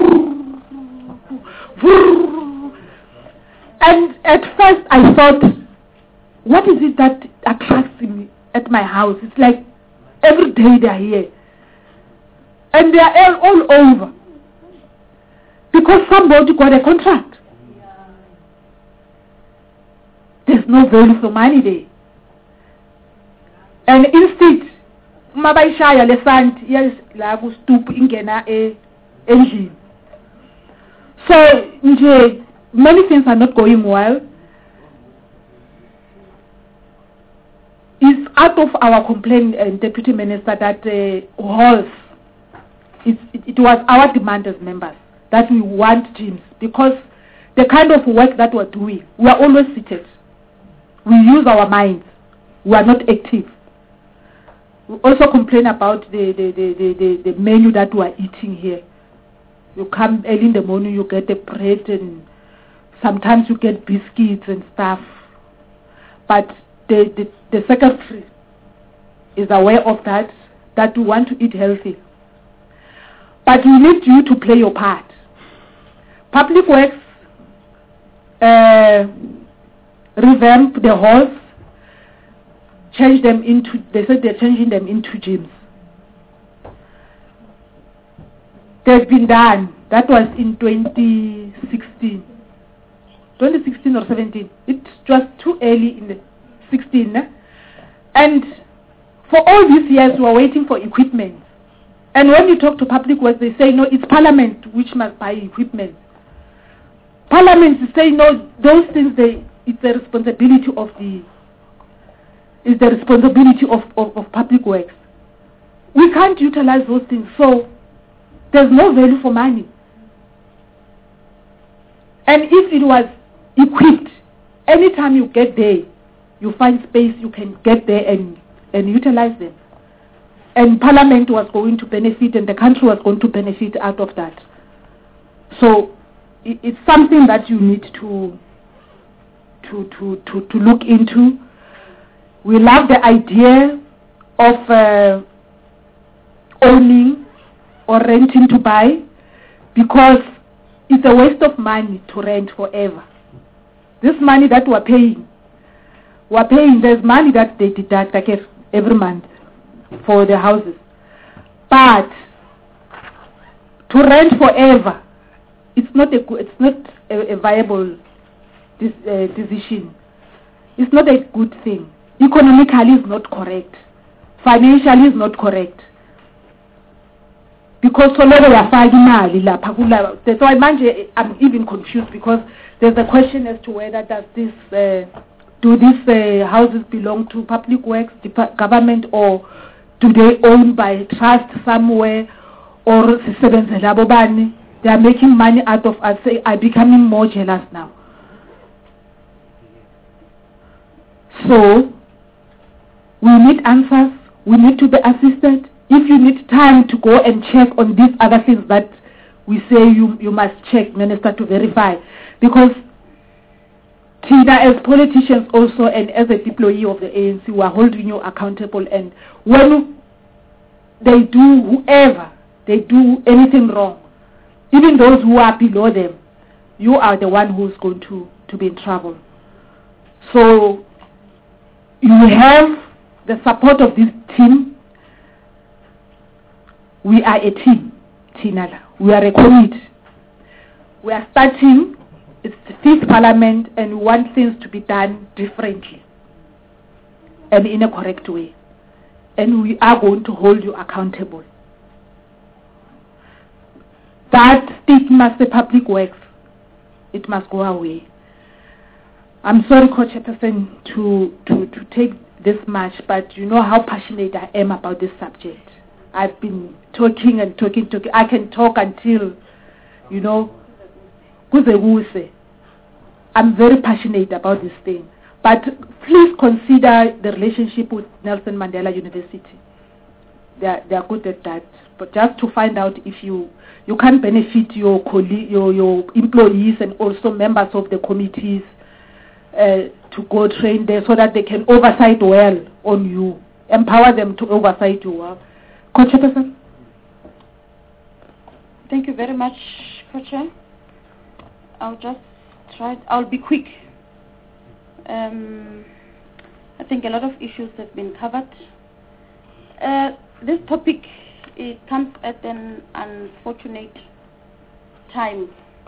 and at first I thought, what is it that attracts me at my house? It's like every day they are here. And they are all over. Because somebody got a contract. There's no value for money there. And instead, mabayishaya lesand yes la ku stoop ingena engine. So many things are not going well. It's out of our complaint, Deputy Minister, that halls. It was our demand as members that we want gyms, because the kind of work that we're doing, we are always seated. We use our minds. We are not active. We also complain about the menu that we are eating here. You come early in the morning, you get the bread, and sometimes you get biscuits and stuff. But the secretary is aware of that we want to eat healthy. But we need you to play your part. Public Works revamp the halls, change them into, they said they're changing them into gyms. They've been done. That was in 2016 or 17. It was too early in the 16. And for all these years, we were waiting for equipment. And when you talk to Public Works, they say, no, it's Parliament which must buy equipment. Parliament say, no, those things, it's the responsibility of Public Works. We can't utilize those things, so there's no value for money. And if it was equipped, anytime you get there, you find space, you can get there and utilize them. And Parliament was going to benefit, and the country was going to benefit out of that. So it's something that you need to look into. We love the idea of owning or renting to buy, because it's a waste of money to rent forever. This money that we're paying, there's money that they deduct every month for the houses. But to rent forever, it's not a viable decision. It's not a good thing. Economically, it's not correct. financially is not correct. Because that's why I'm even confused, because there's a question as to whether does this do these houses belong to public works government, or do they own by trust somewhere, or they are making money out of us. I'm becoming more jealous now. So we need answers. We need to be assisted. If you need time to go and check on these other things that we say you must check, Minister, to verify. Because Tina, as politicians also and as a employee of the ANC, we are holding you accountable. And when they do anything wrong, even those who are below them, you are the one who's going to be in trouble. So you have the support of this team. We are a team, Tina. We are a committee. We are starting, it's the 5th Parliament, and we want things to be done differently and in a correct way. And we are going to hold you accountable. That stigma, the public works, it must go away. I'm sorry, Co-Chairperson, to take this much, but you know how passionate I am about this subject. I've been talking and talking. I can talk until, I'm very passionate about this thing. But please consider the relationship with Nelson Mandela University. They are good at that. But just to find out if you can benefit your employees and also members of the committees to go train there so that they can oversight well on you, empower them to oversight you well. Co-Chairperson.
Thank you very much, Co-Chair. I'll be quick. I think a lot of issues have been covered. This topic, it comes at an unfortunate time.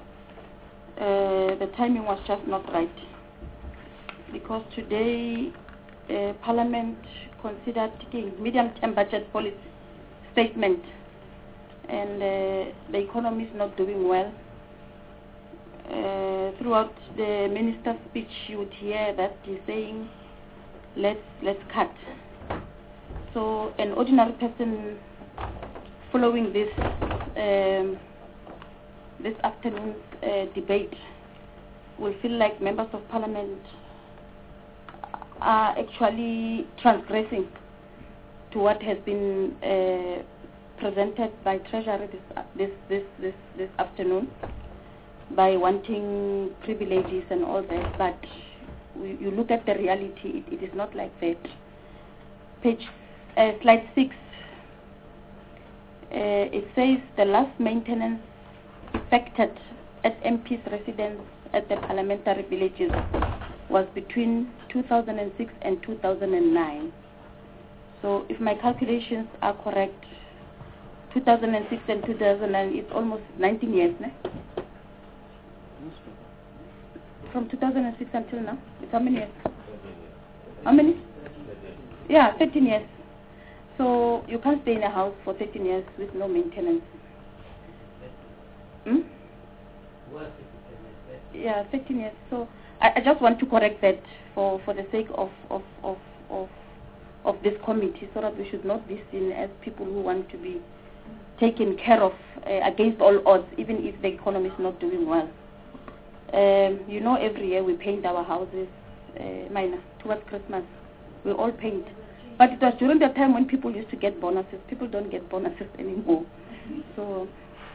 The timing was just not right, because today Parliament considered taking medium-term budget policy statement, and the economy is not doing well. Throughout the minister's speech, you would hear that he's saying, let's cut. So an ordinary person following this afternoon's debate will feel like members of Parliament are actually transgressing to what has been presented by Treasury this afternoon, by wanting privileges and all that. But you look at the reality, it is not like that. Slide 6, it says the last maintenance effected at MP's residence at the parliamentary villages was between 2006 and 2009. So if my calculations are correct, 2006 and 2009, it's almost 19 years, ne? From 2006 until now, it's how many years? How many? Yeah, 13 years. So you can't stay in a house for 13 years with no maintenance. Yeah, 13 years. So I just want to correct that for the sake of this committee, so that we should not be seen as people who want to be taken care of against all odds, even if the economy is not doing well. Every year we paint our houses, towards Christmas. We all paint. But it was during the time when people used to get bonuses. People don't get bonuses anymore. So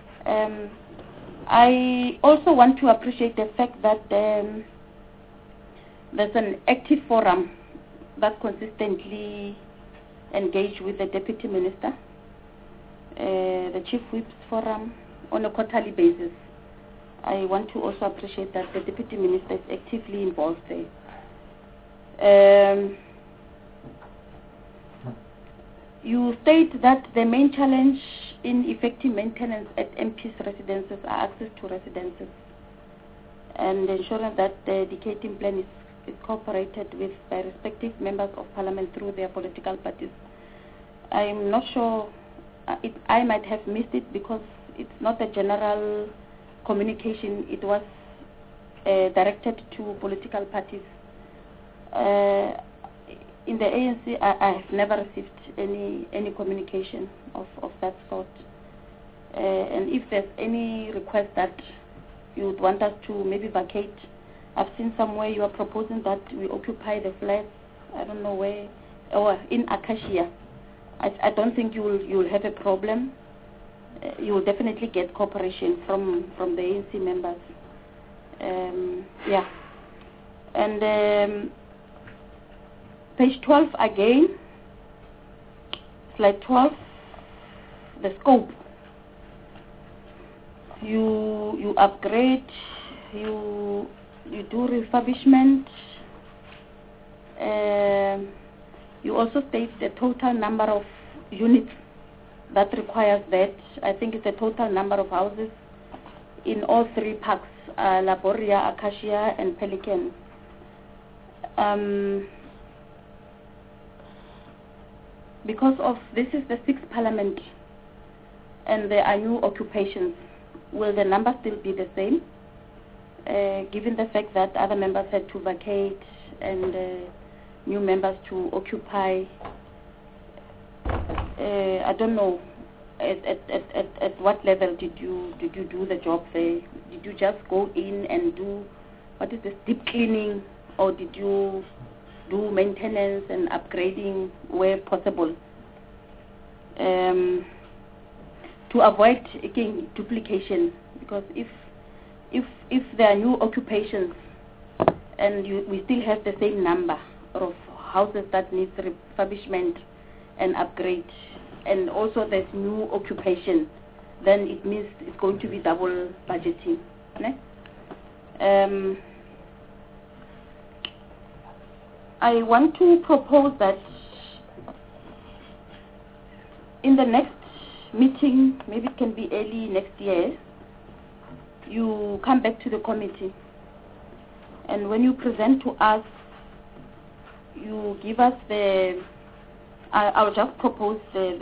I also want to appreciate the fact that there's an active forum that consistently engage with the Deputy Minister, the Chief Whips Forum, on a quarterly basis. I want to also appreciate that the Deputy Minister is actively involved there. You state that the main challenge in effective maintenance at MP's residences are access to residences and ensuring that the dedicating plan is cooperated with by respective members of Parliament through their political parties. I'm not sure. I might have missed it because it's not a general communication. It was directed to political parties. In the ANC, I have never received any communication of that sort. And if there's any request that you would want us to maybe vacate, I've seen somewhere you are proposing that we occupy the flats. I don't know where, or in Acacia. I don't think you'll have a problem. You will definitely get cooperation from the ANC members. Yeah. And page 12 again, slide 12, the scope. You upgrade, you do refurbishment. You also state the total number of units that requires that. I think it's the total number of houses in all three parks, Laboria, Acacia, and Pelican. Because of this is the 6th parliament and there are new occupations, will the number still be the same? Given the fact that other members had to vacate and new members to occupy, I don't know at what level did you do the job there? Did you just go in and do what is this, deep cleaning, or did you do maintenance and upgrading where possible? To avoid again duplication, because if there are new occupations and we still have the same number of houses that need refurbishment and upgrade, and also there's new occupation, then it means it's going to be double budgeting. I want to propose that in the next meeting, maybe it can be early next year, you come back to the committee, and when you present to us, you give us the, I'll just propose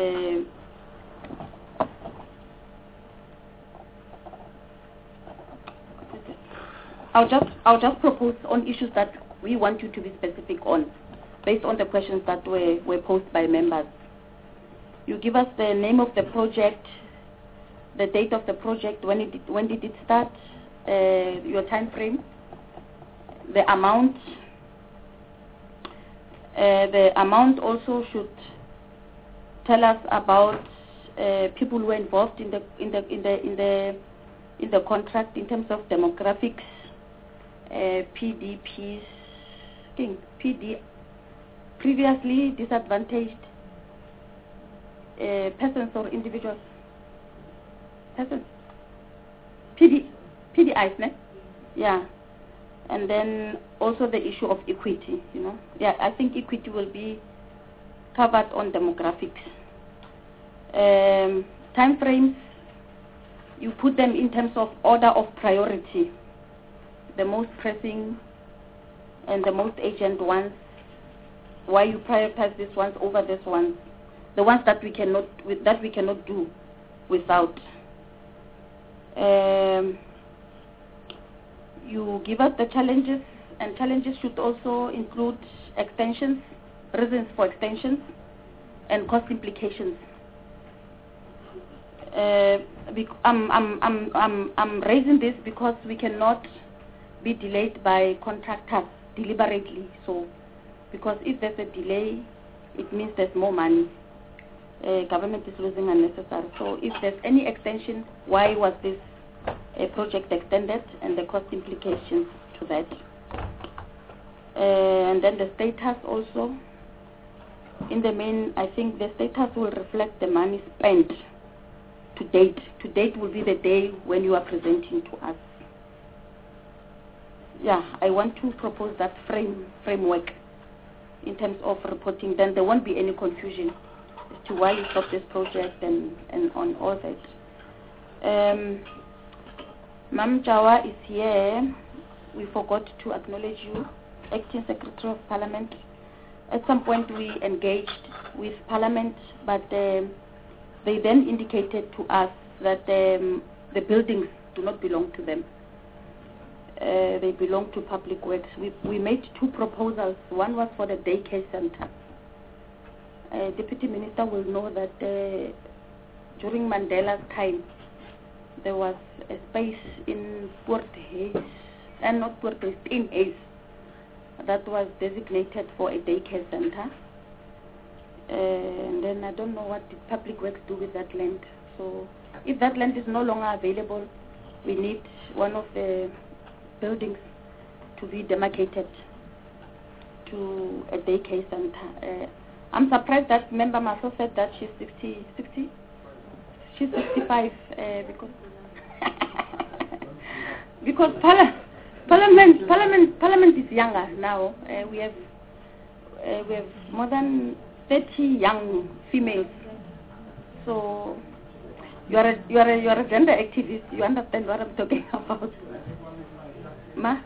I'll just propose on issues that we want you to be specific on, based on the questions that were posed by members. You give us the name of the project, the date of the project, when did it start, your time frame, the amount. The amount also should tell us about people who are involved in the contract in terms of demographics, PDPs, PD, previously disadvantaged persons or individuals. Persons. PDIs, ne? Yeah. And then also the issue of equity, you know. Yeah, I think equity will be covered on demographics. Time frames, you put them in terms of order of priority. The most pressing and the most urgent ones. Why you prioritize these ones over these ones? The ones that we cannot do without. You give us the challenges, and challenges should also include extensions, reasons for extensions, and cost implications. I'm raising this because we cannot be delayed by contractors deliberately. So, because if there's a delay, it means there's more money. Government is losing unnecessary. So, if there's any extension, why was this project extended, and the cost implications to that? And then the status also. In the main, I think the status will reflect the money spent to date. To date will be the day when you are presenting to us. Yeah, I want to propose that framework in terms of reporting. Then there won't be any confusion as to why you stopped this project and on all that. Mam Jawa is here. We forgot to acknowledge you, Acting Secretary of Parliament. At some point we engaged with Parliament, but they then indicated to us that the buildings do not belong to them. They belong to Public Works. We made two proposals. One was for the daycare center. Deputy Minister will know that during Mandela's time, there was a space in Port Hayes, and not Port Hayes, in Hayes, that was designated for a daycare center. And then I don't know what did Public Works do with that land. So if that land is no longer available, we need one of the buildings to be demarcated to a daycare center. I'm surprised that member Maso said that she's 60. She's 65 because Parliament is younger now. We have more than 30 young females. So you are a gender activist. You understand what I'm talking about, Ma?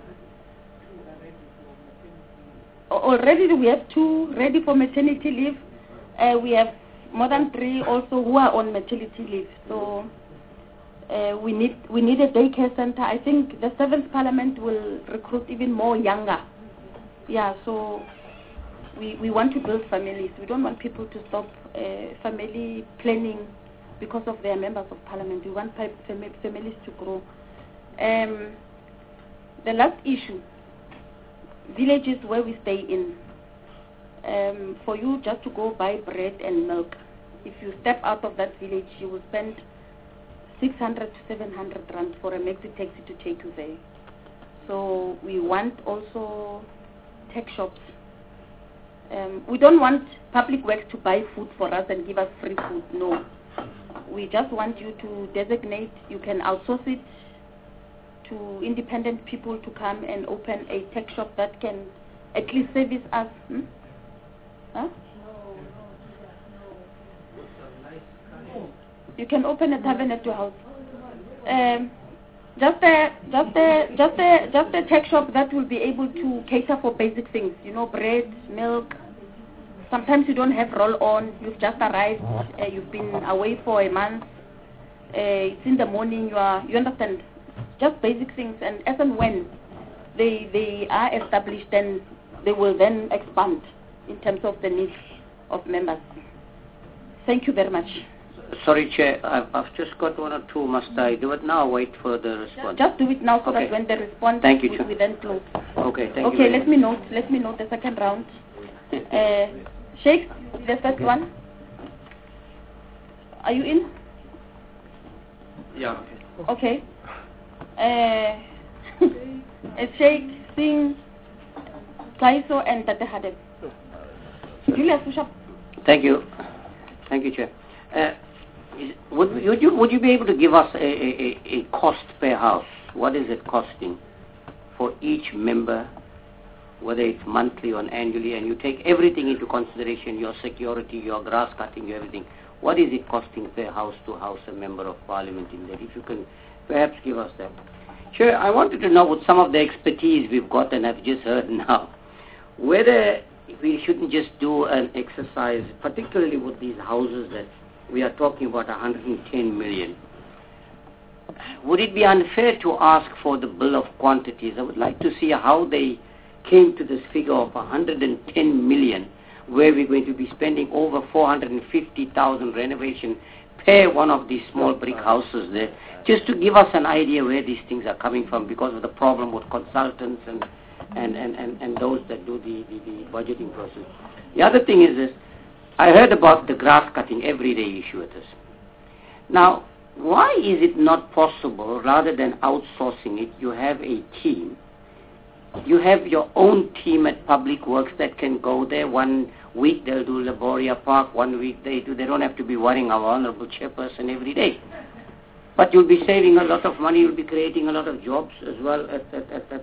Already we have 2 ready for maternity leave. We have more than 3 also who are on maternity leave. So we need a daycare center. I think the 7th Parliament will recruit even more younger. Yeah, so we want to build families. We don't want people to stop family planning because of their members of Parliament. We want families to grow. The last issue, villages where we stay in. For you just to go buy bread and milk, if you step out of that village, you will spend 600 to 700 rand for a maxi taxi to take you there. So we want also tech shops. We don't want Public Works to buy food for us and give us free food. No. We just want you to designate, you can outsource it to independent people to come and open a tech shop that can at least service us. Huh? You can open a tavern at your house. Just a tech shop that will be able to cater for basic things. You know, bread, milk. Sometimes you don't have roll-on. You've just arrived. You've been away for a month. It's in the morning. You understand? Just basic things. And as and when they are established, then they will then expand in terms of the needs of members. Thank you very much.
Sorry, Chair, I've just got 1 or 2. Must I do it now or wait for the response?
Just do it now so that when they respond,
thank you,
we then close.
Okay, thank you.
Okay, let me note the second round. Sheikh, the first one. Are you in?
Yeah.
Okay. Sheikh, Singh, Taiso, and Tate Hadeb. Julius, push up.
Thank you. Thank you, Chair. Would you be able to give us a cost per house? What is it costing for each member, whether it's monthly or annually, and you take everything into consideration, your security, your grass cutting, your everything. What is it costing per house to house a member of Parliament in that? If you can perhaps give us that. Chair, I wanted to know with some of the expertise we've got and I've just heard now, whether we shouldn't just do an exercise, particularly with these houses that we are talking about 110 million. Would it be unfair to ask for the bill of quantities? I would like to see how they came to this figure of 110 million, where we're going to be spending over 450,000 renovation per one of these small brick houses there, just to give us an idea where these things are coming from because of the problem with consultants and those that do the budgeting process. The other thing is this, I heard about the grass cutting everyday issue with us. Now, why is it not possible, rather than outsourcing it, you have a team, you have your own team at Public Works that can go there. 1 week they'll do Laboria Park, 1 week they don't have to be worrying our Honourable Chairperson every day. But you'll be saving a lot of money, you'll be creating a lot of jobs as well at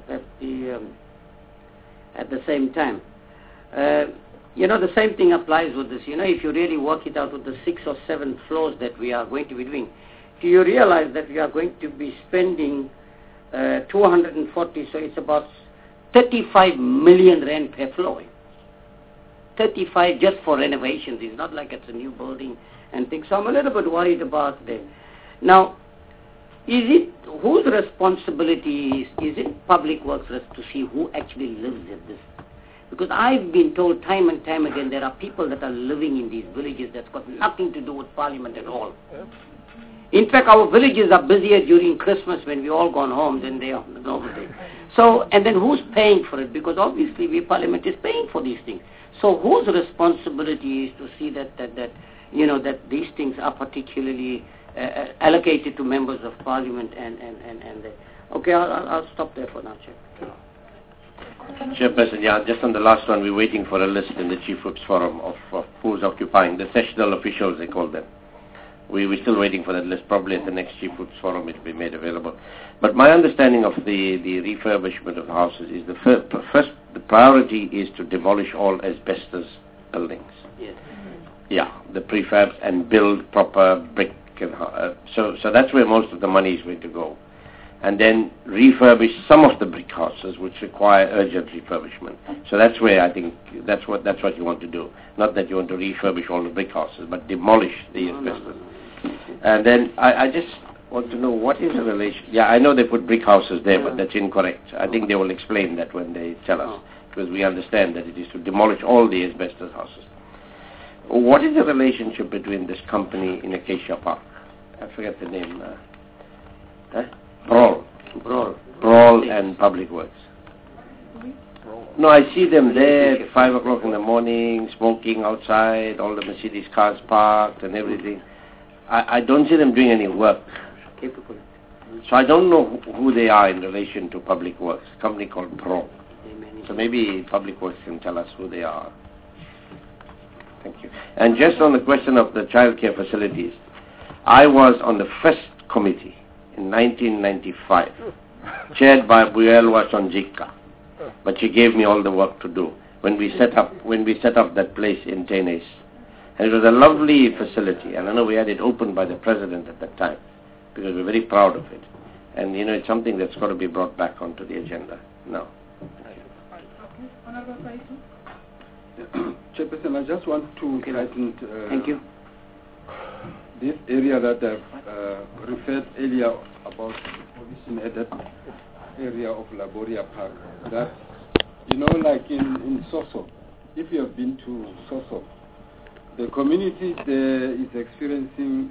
the same time. The same thing applies with this. If you really work it out with the 6 or 7 floors that we are going to be doing, do you realize that we are going to be spending 240, so it's about 35 million rand per floor. 35 just for renovations. It's not like it's a new building and things. So I'm a little bit worried about that. Now, whose responsibility is it Public Works to see who actually lives in this? Because I've been told time and time again there are people that are living in these villages that's got nothing to do with Parliament at all. In fact, our villages are busier during Christmas when we all gone home than they are on the normal day. So, and then who's paying for it? Because obviously Parliament is paying for these things. So whose responsibility is to see that these things are particularly allocated to members of Parliament okay, I'll stop there for now, Chair.
Chairperson, yeah, just on the last one, we're waiting for a list in the Chief Whips Forum of who's occupying, the sessional officials, they call them. We're still waiting for that list. Probably at the next Chief Whips Forum it will be made available. But my understanding of the refurbishment of the houses is the priority is to demolish all asbestos buildings.
Yes.
Yeah, the prefabs and build proper brick. So that's where most of the money is going to go. And then refurbish some of the brick houses which require urgent refurbishment. So that's where I think that's what you want to do. Not that you want to refurbish all the brick houses, but demolish the asbestos. And then I just want to know what is the relation. Yeah, I know they put brick houses there, but that's incorrect. I think they will explain that when they tell us, because we understand that it is to demolish all the asbestos houses. What is the relationship between this company in Acacia Park? I forget the name. Brawl and Public Works. No, I see them there at 5 o'clock in the morning, smoking outside, all the Mercedes cars parked and everything. I don't see them doing any work. So I don't know who they are in relation to Public Works, a company called Brawl. So maybe Public Works can tell us who they are. Thank you. And just on the question of the childcare facilities, I was on the first committee in 1995, chaired by Buelwa Sonjika, but she gave me all the work to do when we set up that place in Tenes. And it was a lovely facility, and I know we had it opened by the president at that time because we're very proud of it. And it's something that's got to be brought back onto the agenda now.
Chairperson, I just want to heighten
thank you.
This area that I've referred earlier about position at that area of Laboria Park. That, like in Soso, if you have been to Soso, the community there is experiencing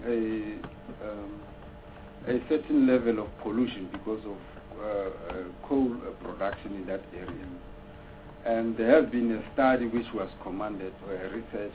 a certain level of pollution because of coal production in that area. And there has been a study which was commanded, or a research,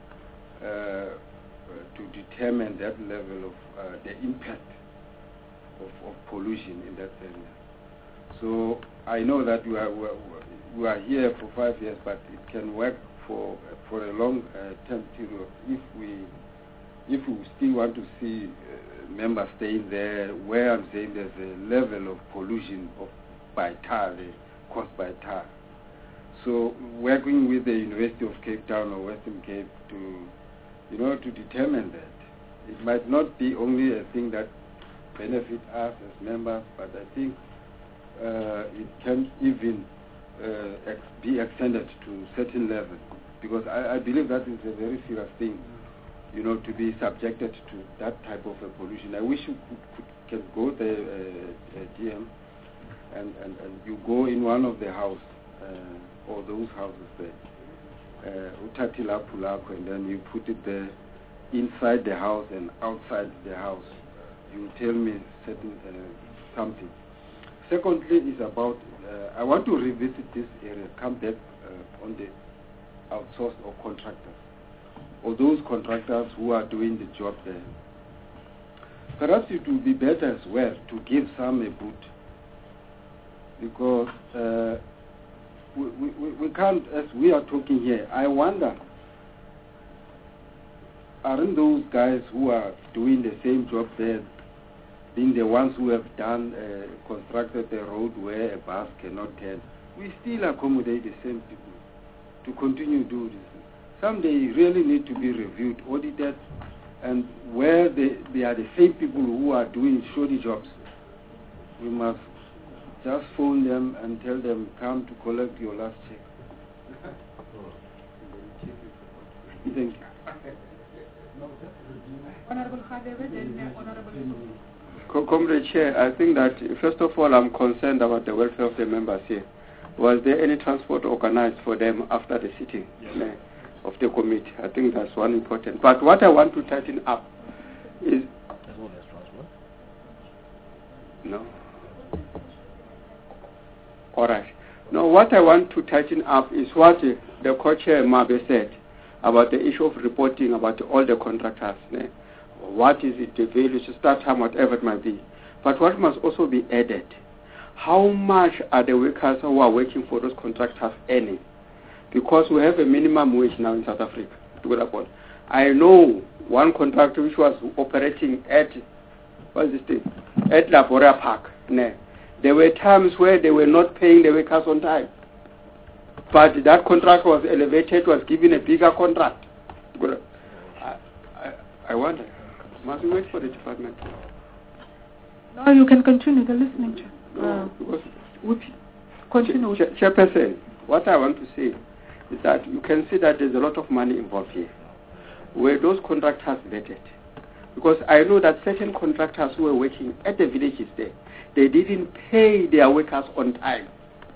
to determine that level of the impact of pollution in that area. So I know that we are here for 5 years, but it can work for a long term period if we still want to see members staying there, where I'm saying there's a level of pollution by tar, caused by tar. So working with the University of Cape Town or Western Cape to determine that. It might not be only a thing that benefits us as members, but I think it can even be extended to certain levels, because I believe that is a very serious thing, to be subjected to that type of a pollution. I wish you can go there, GM, and you go in one of the houses, or those houses there, Utatila Pulako, and then you put it there inside the house and outside the house. You tell me certain something. Secondly is about, I want to revisit this area, come back on the outsourced or contractors, or those contractors who are doing the job there. Perhaps it would be better as well to give some a boot, because we can't, as we are talking here, I wonder, aren't those guys who are doing the same job there being the ones who have constructed a road where a bus cannot turn? We still accommodate the same people to continue to do this. Some they really need to be reviewed, audited, and where they are the same people who are doing shoddy jobs, we must just phone them and tell them, come to collect your last check. Thank you.
Honorable Khadebe, then Honorable
Comrade Chair, I think that first of all I'm concerned about the welfare of the members here. Was there any transport organized for them after the sitting of the committee? I think that's one important. But what I want to tighten up is... No. All right. Now, what I want to tighten up is what the co-chair Mabe said about the issue of reporting about all the contractors. What is it, the value, start time, whatever it might be. But what must also be added, how much are the workers who are working for those contractors earning? Because we have a minimum wage now in South Africa. I know one contractor which was operating at, what's this thing, at Laboria Park. There were times where they were not paying the workers on time. But that contract was elevated, was given a bigger contract. I wonder, must we wait for the department?
No, you can continue the listening.
Continue. Chairperson, what I want to say is that you can see that there's a lot of money involved here. Were those contractors vetted? Because I know that certain contractors who were working at the villages there, they didn't pay their workers on time.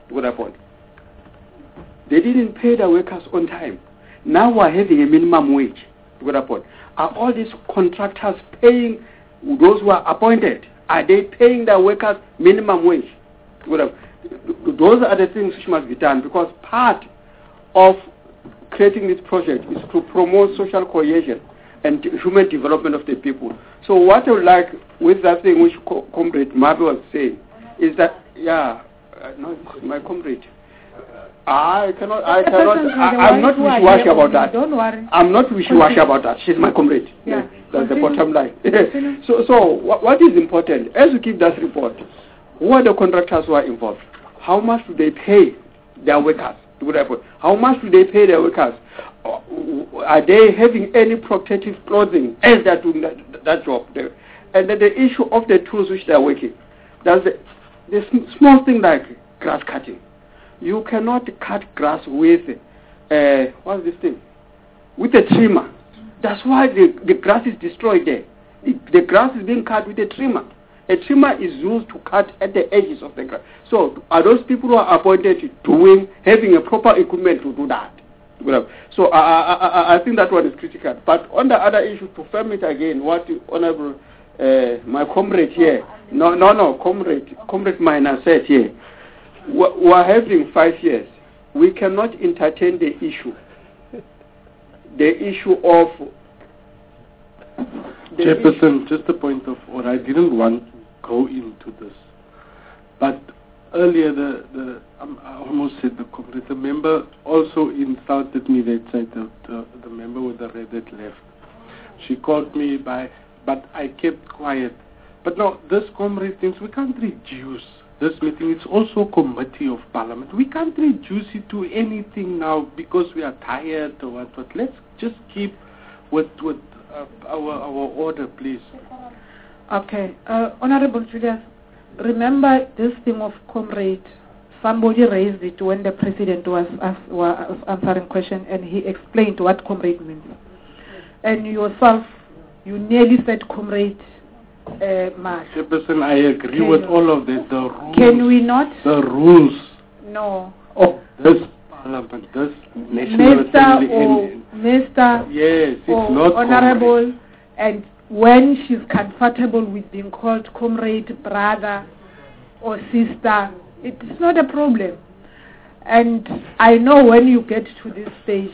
They didn't pay their workers on time. Now we're having a minimum wage. Are all these contractors paying those who are appointed? Are they paying their workers minimum wage? Those are the things which must be done, because part of creating this project is to promote social cohesion and human development of the people. So what I would like with that thing which Comrade Mabe was saying is that, no, my comrade, I'm not wishy-washy about that.
Don't worry.
I'm not wishy-washy about that. She's my comrade.
Yeah.
That's the bottom line. So what is important, as we keep that report, who are the contractors who are involved? How much do they pay their workers? How much do they pay their workers? Are they having any protective clothing as they're doing that job? And then the issue of the tools which they're working. There's the small thing like grass cutting. You cannot cut grass with, what's this thing? With a trimmer. That's why the grass is destroyed there. The grass is being cut with a trimmer. A trimmer is used to cut at the edges of the grass. So are those people who are appointed having a proper equipment to do that? So I think that one is critical. But on the other issue, to firm it again, what the Honorable, my comrade here, Comrade Minor said here, we are having 5 years. We cannot entertain the issue of...
Chairperson, just a point of order. I didn't want to go into this. But earlier, I almost said the member also insulted me that side, the member with the red that left. She called me but I kept quiet. But no, this comrade thinks we can't reduce this meeting. It's also a committee of parliament. We can't reduce it to anything now because we are tired or what. But let's just keep with our order, please.
Okay. Honorable Julius, remember this thing of comrade. Somebody raised it when the president was answering question, and he explained what comrade means. And yourself, you nearly said comrade.
Chairperson, I agree with all of that. The rules,
can we not?
The rules.
No.
Oh, this parliament, this national assembly.
Mr.
Yes, it's not
honorable,
comrade.
And when she's comfortable with being called comrade, brother, or sister, it's not a problem. And I know when you get to this stage,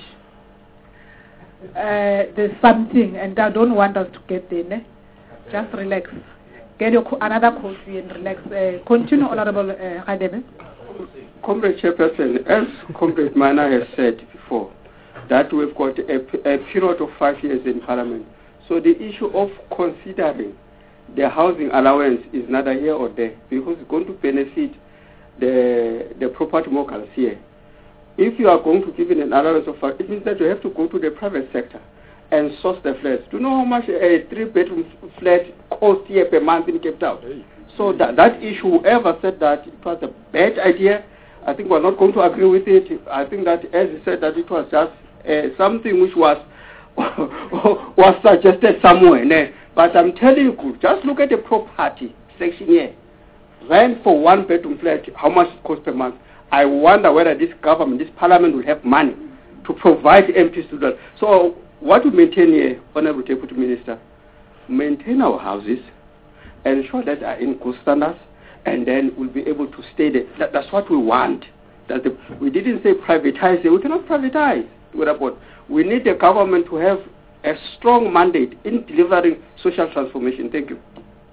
there's something, and I don't want us to get there. Just relax. Get another coffee and relax. Continue, Honorable Khadebe.
Comrade Chairperson, as Comrade Mana has said before, that we've got a period of 5 years in Parliament. So the issue of considering the housing allowance is neither here or there, because it's going to benefit the property moguls here. If you are going to give an allowance of, it means that you have to go to the private sector and source the flats. Do you know how much a 3-bedroom flat costs here per month in Cape Town? So that issue, whoever said that it was a bad idea, I think we're not going to agree with it. I think that, as he said, that it was just something which was was suggested somewhere. Ne? But I'm telling you, just look at the property section here. Rent for one bedroom flat, how much it costs per month? I wonder whether this government, this parliament will have money to provide empty students. So what we maintain here, Honorable Deputy Minister, maintain our houses, ensure that they are in good standards, and then we'll be able to stay there. That's what we want. We didn't say privatize. We cannot privatize. We need the government to have a strong mandate in delivering social transformation. Thank you.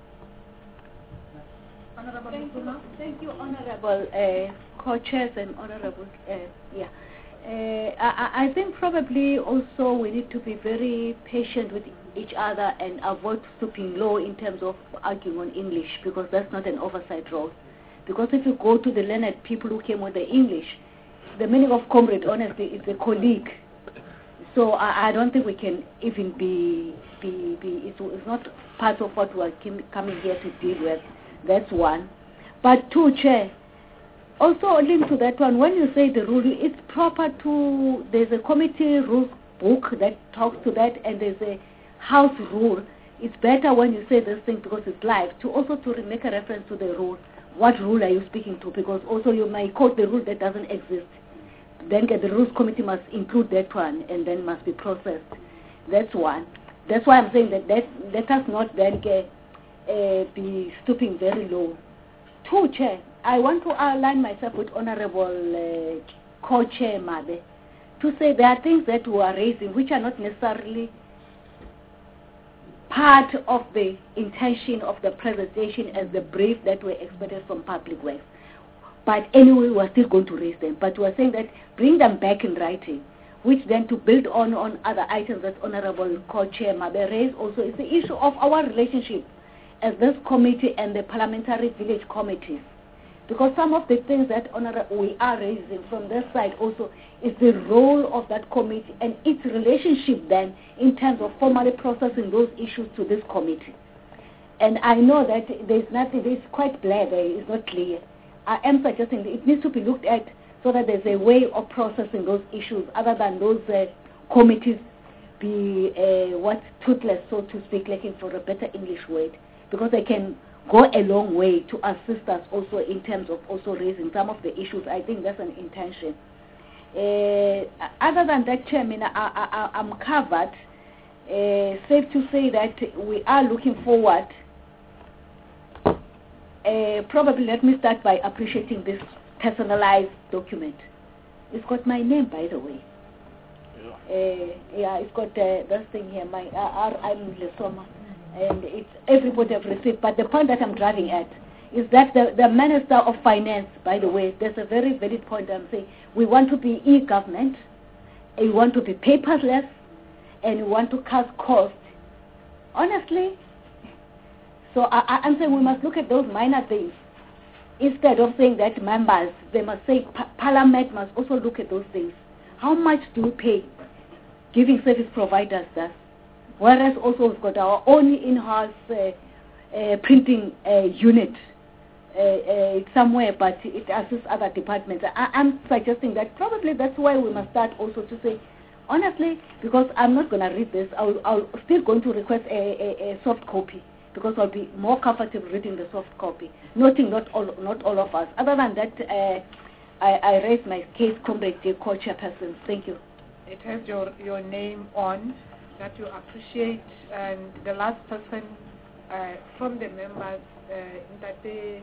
Thank you, Honorable co-chairs and Honorable. I think probably also we need to be very patient with each other and avoid stooping low in terms of arguing on English, because that's not an oversight role. Because if you go to the learned people who came with the English, the meaning of comrade, honestly, is a colleague. So I don't think we can even it's not part of what we are coming here to deal with. That's one. But two, Chair, also linked to that one, when you say the rule, it's proper to, there's a committee rules book that talks to that, and there's a house rule. It's better when you say this thing because it's live, to also to make a reference to the rule. What rule are you speaking to? Because also you might quote the rule that doesn't exist. Then the rules committee must include that one and then must be processed. That's one. That's why I'm saying that let us not then be stooping very low. Two, Chair, I want to align myself with Honorable Co-Chair Mabe to say there are things that we are raising which are not necessarily part of the intention of the presentation as the brief that we expected from Public Works. But anyway, we're still going to raise them. But we're saying that bring them back in writing, which then to build on other items that Honorable Co-Chair Mabe raised also is the issue of our relationship as this committee and the parliamentary village committees. Because some of the things that we are raising from this side also is the role of that committee and its relationship then in terms of formally processing those issues to this committee. And I know that there's nothing, it's quite black, it's not clear. I am suggesting that it needs to be looked at so that there's a way of processing those issues other than those committees be toothless, so to speak, looking for a better English word, because they can go a long way to assist us also in terms of also raising some of the issues. I think that's an intention. Other than that, Chairman, I'm covered. Safe to say that we are looking forward. Probably let me start by appreciating this personalized document. It's got my name, by the way. Yeah, it's got this thing here, my I'm Lesoma, and it's everybody have received. But the point that I'm driving at is that the Minister of Finance, by the way, there's a very valid point I'm saying. We want to be e-government, we want to be paperless, and we want to cut costs. Honestly, so I'm saying we must look at those minor things instead of saying that members, they must say Parliament must also look at those things. How much do we pay giving service providers that? Whereas also we've got our own in-house printing unit somewhere, but it assists other departments. I'm suggesting that probably that's why we must start also to say, honestly, because I'm not going to read this, I'll still going to request a soft copy, because I'll be more comfortable reading the soft copy. Noting not all of us. Other than that, I raise my case, Comrade Co-Chairperson. Thank you.
It has your name on, that you appreciate, and the last person from the members, Ntate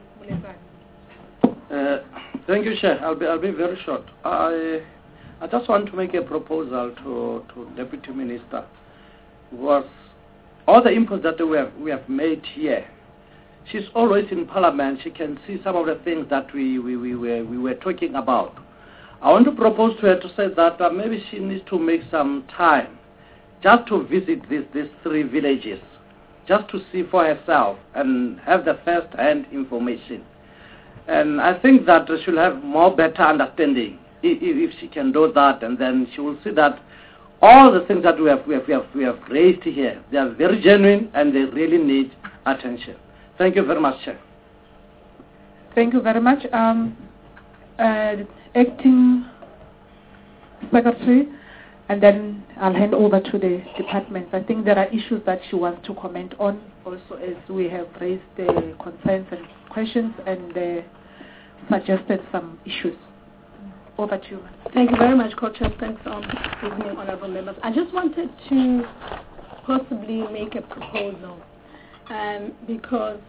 Mulekani.
Thank you, Chair. I'll be very short. I just want to make a proposal to Deputy Minister. Was all the inputs that we have made here, she's always in Parliament. She can see some of the things that we were talking about. I want to propose to her to say that maybe she needs to make some time just to visit these three villages, just to see for herself and have the first-hand information. And I think that she'll have more better understanding if she can do that, and then she will see that all the things that we have raised here, they are very genuine and they really need attention. Thank you very much, Chair.
Thank you very much. Acting Secretary, and then I'll hand over to the departments. I think there are issues that she wants to comment on also, as we have raised the concerns and questions and suggested some issues. Over to you.
Thank you very much, Co-Chair. Thanks, good evening, honorable members. I just wanted to possibly make a proposal, because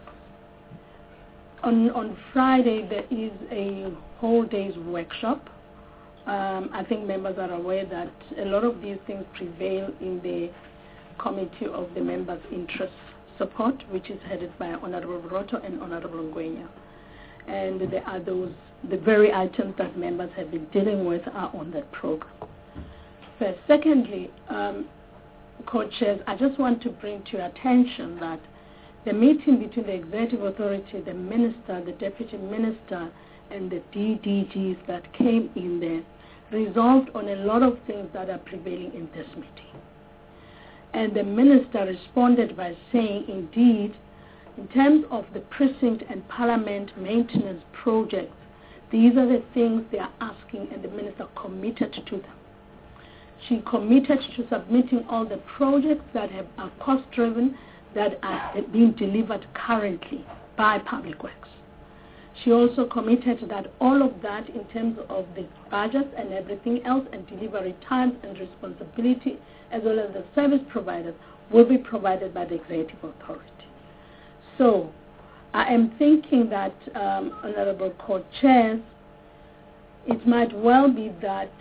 on Friday there is a whole day's workshop. I think members are aware that a lot of these things prevail in the Committee of the Members' Interest Support, which is headed by Honorable Roto and Honorable Ngwenya. And there are the very items that members have been dealing with are on that program. First. Secondly, co-chairs, I just want to bring to your attention that the meeting between the Executive Authority, the Minister, the Deputy Minister, and the DDGs that came in there resolved on a lot of things that are prevailing in this meeting. And the Minister responded by saying, indeed, in terms of the precinct and parliament maintenance projects, these are the things they are asking, and the Minister committed to them. She committed to submitting all the projects that are cost-driven, that are being delivered currently by Public Works. She also committed that all of that in terms of the budgets and everything else and delivery times and responsibility as well as the service providers will be provided by the Executive Authority. So I am thinking that, Honorable Court Chairs, it might well be that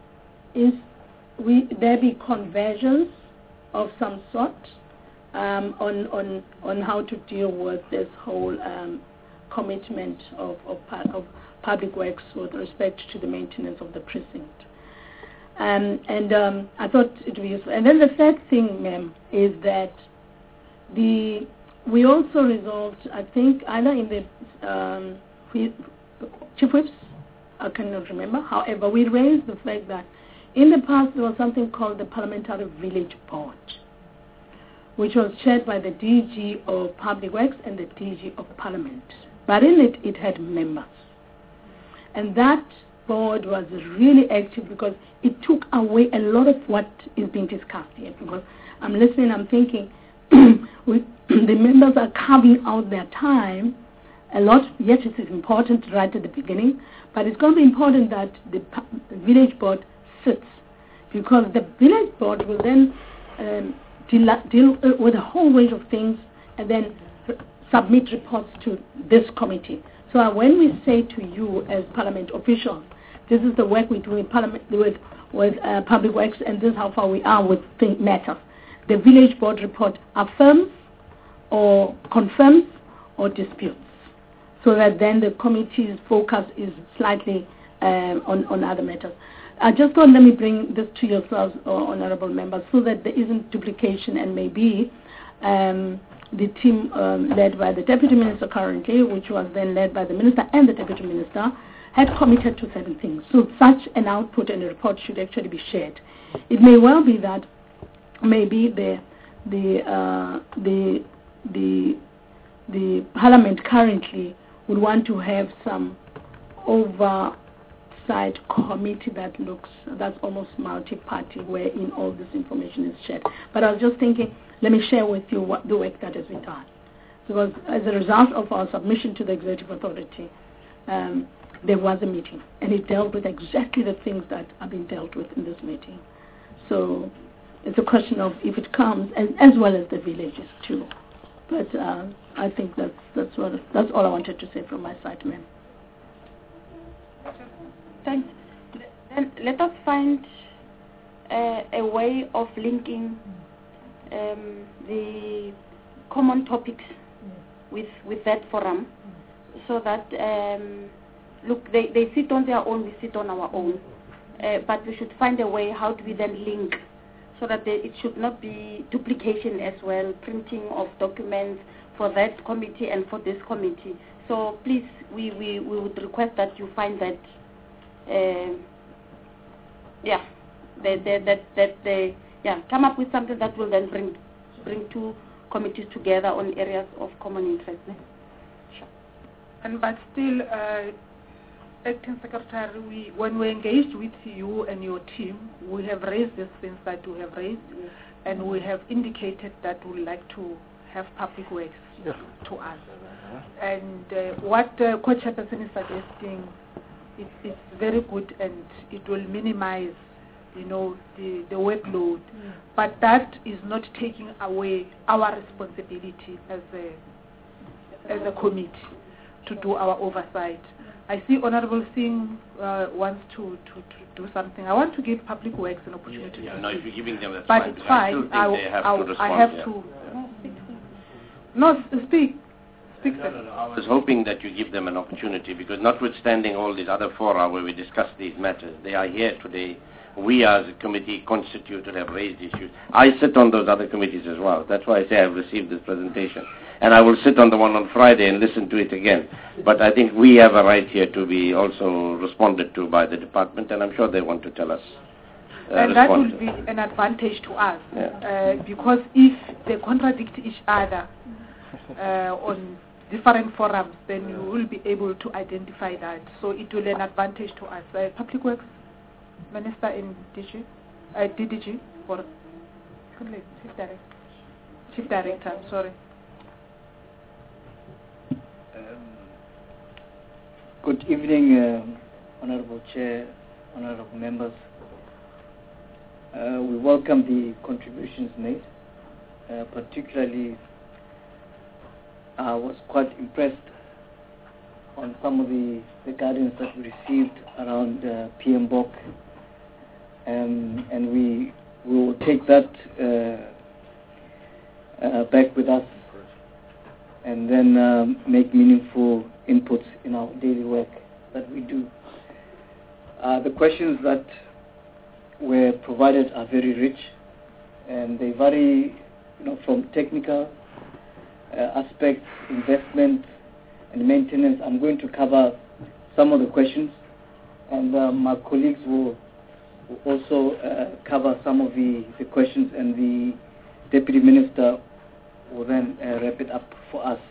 there be conversions of some sort on how to deal with this whole commitment of Public Works with respect to the maintenance of the precinct. And I thought it would be useful. And then the third thing, ma'am, is that we also resolved, I think, either in the Chief Whips, I cannot remember. However, we raised the fact that in the past there was something called the Parliamentary Village Board, which was chaired by the DG of Public Works and the DG of Parliament. But in it had members. And that board was really active because it took away a lot of what is being discussed here. Because I'm listening, I'm thinking, the members are carving out their time a lot. Yes, it is important right at the beginning, but it's going to be important that the village board sits, because the village board will then deal with a whole range of things and then submit reports to this committee. So when we say to you as Parliament officials, this is the work we do in Parliament with Public Works, and this is how far we are with matters, the village board report affirms or confirms or disputes, so that then the committee's focus is slightly on other matters. I just thought, let me bring this to yourselves, honorable members, so that there isn't duplication, and maybe the team led by the Deputy Minister currently, which was then led by the Minister and the Deputy Minister, had committed to certain things. So such an output and a report should actually be shared. It may well be that maybe the Parliament currently would want to have some oversight committee that's almost multi-party, wherein all this information is shared. But I was just thinking, let me share with you the work that has been done. Because as a result of our submission to the Executive Authority, there was a meeting, and it dealt with exactly the things that are being dealt with in this meeting. So it's a question of if it comes, as well as the villages too. But I think that's all I wanted to say from my side, ma'am.
Thanks. Then let us find a way of linking the common topics with that forum, so that look, they sit on their own, we sit on our own, but we should find a way how do we then link, so that it should not be duplication as well, printing of documents for that committee and for this committee. So please, we would request that you find that come up with something that will then bring two committees together on areas of common interest.
But still, Acting Secretary, when we engaged with you and your team, we have raised these things that we have raised, and we have indicated that we would like to have public works to us. And what Co-Chairperson is suggesting, it's very good, and it will minimize, the workload. But that is not taking away our responsibility as a committee to do our oversight. I see Honorable Singh wants to do something. I want to give Public Works an opportunity.
No, if you're giving them, that's
but
fine.
It's fine.
I still think they have to respond.
I have to. No, speak.
I was hoping that you give them an opportunity, because notwithstanding all these other fora where we discuss these matters, they are here today. We as a committee constituted have raised issues. I sit on those other committees as well. That's why I say I've received this presentation. And I will sit on the one on Friday and listen to it again. But I think we have a right here to be also responded to by the department, and I'm sure they want to tell us.
And that will be an advantage to us, because if they contradict each other on different forums, then you will be able to identify that. So it will be an advantage to us. Public Works Minister in DDG, or Chief Director, sorry.
Good evening, Honorable Chair, Honorable Members. We welcome the contributions made. Particularly, I was quite impressed on some of the guidance that we received around PMBOK, and we will take that back with us, and then make meaningful inputs in our daily work that we do. The questions that were provided are very rich, and they vary, from technical aspects, investment, and maintenance. I'm going to cover some of the questions, and my colleagues will also cover some of the questions, and the Deputy Minister will then wrap it up for us.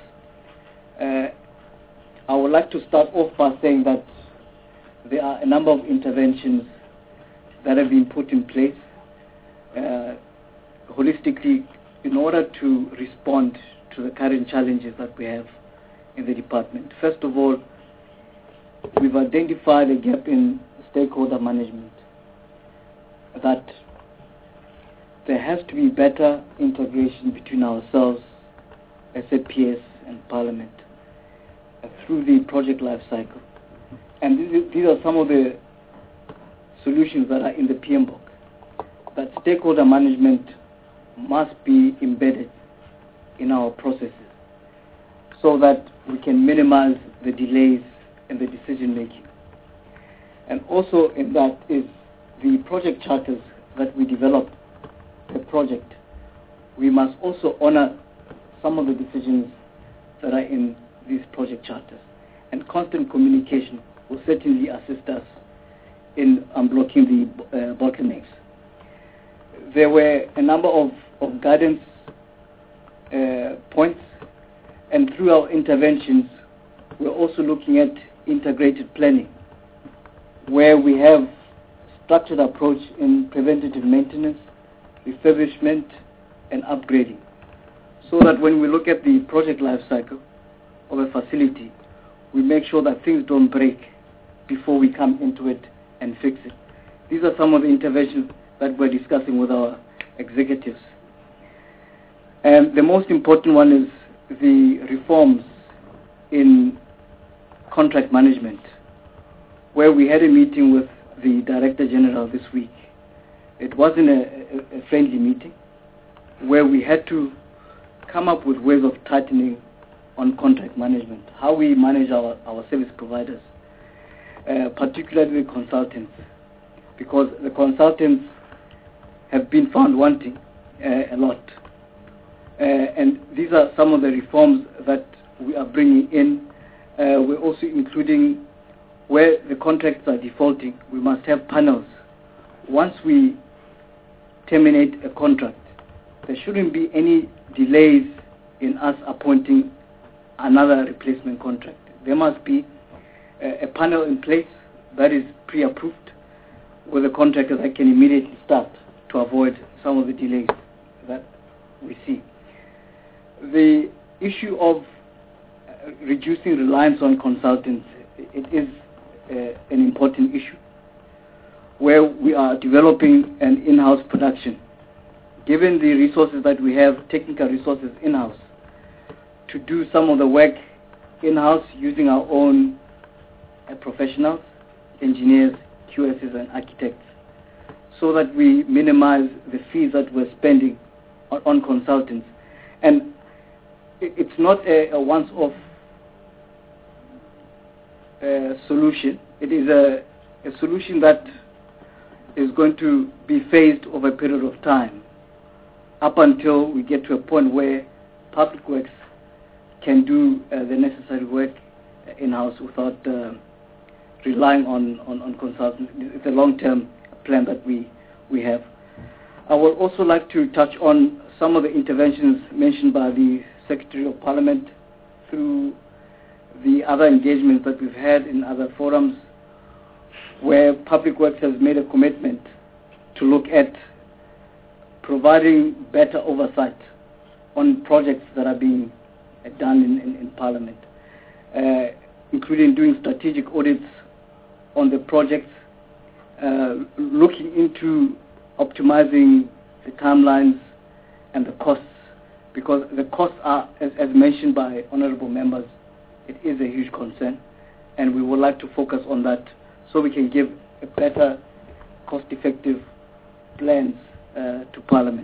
I would like to start off by saying that there are a number of interventions that have been put in place holistically in order to respond to the current challenges that we have in the department. First of all, we've identified a gap in stakeholder management, that there has to be better integration between ourselves, SAPS, and Parliament through the project life cycle. And these are some of the solutions that are in the PMBOK, that stakeholder management must be embedded in our processes so that we can minimize the delays in the decision making. And also in that is the project charters that we develop per project. We must also honor some of the decisions that are in these project charters. And constant communication will certainly assist us in unblocking the bottlenecks. There were a number of guidance points, and through our interventions, we're also looking at integrated planning, where we have structured approach in preventative maintenance, refurbishment, and upgrading, so that when we look at the project life cycle of a facility, we make sure that things don't break before we come into it and fix it. These are some of the interventions that we're discussing with our executives. And the most important one is the reforms in contract management, where we had a meeting with the Director General this week. It wasn't a friendly meeting, where we had to come up with ways of tightening on contract management, how we manage our service providers, particularly the consultants, because the consultants have been found wanting a lot. And these are some of the reforms that we are bringing in. We're also including where the contracts are defaulting, we must have panels. Once we terminate a contract, there shouldn't be any delays in us appointing another replacement contract. There must be a panel in place that is pre-approved with a contractor that can immediately start to avoid some of the delays that we see. The issue of reducing reliance on consultants, it is an important issue where we are developing an in-house production. Given the resources that we have, technical resources in-house, to do some of the work in-house using our own professionals, engineers, QSs and architects, so that we minimize the fees that we're spending on consultants. And it's not a once-off solution. It is a solution that is going to be phased over a period of time up until we get to a point where Public Works can do the necessary work in-house without relying on consultants. It's a long-term plan that we have. I would also like to touch on some of the interventions mentioned by the Secretary of Parliament through the other engagements that we've had in other forums, where Public Works has made a commitment to look at providing better oversight on projects that are being done in Parliament, including doing strategic audits on the projects, looking into optimizing the timelines and the costs, because the costs are, as mentioned by honorable members, it is a huge concern, and we would like to focus on that so we can give a better, cost-effective plans to Parliament.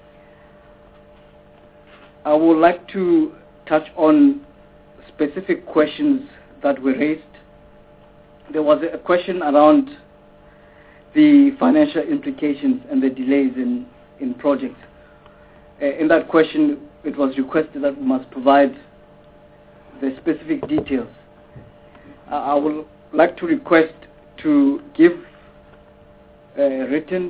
I would like to touch on specific questions that were raised. There was a question around the financial implications and the delays in projects. In that question, it was requested that we must provide the specific details. I would like to request to give written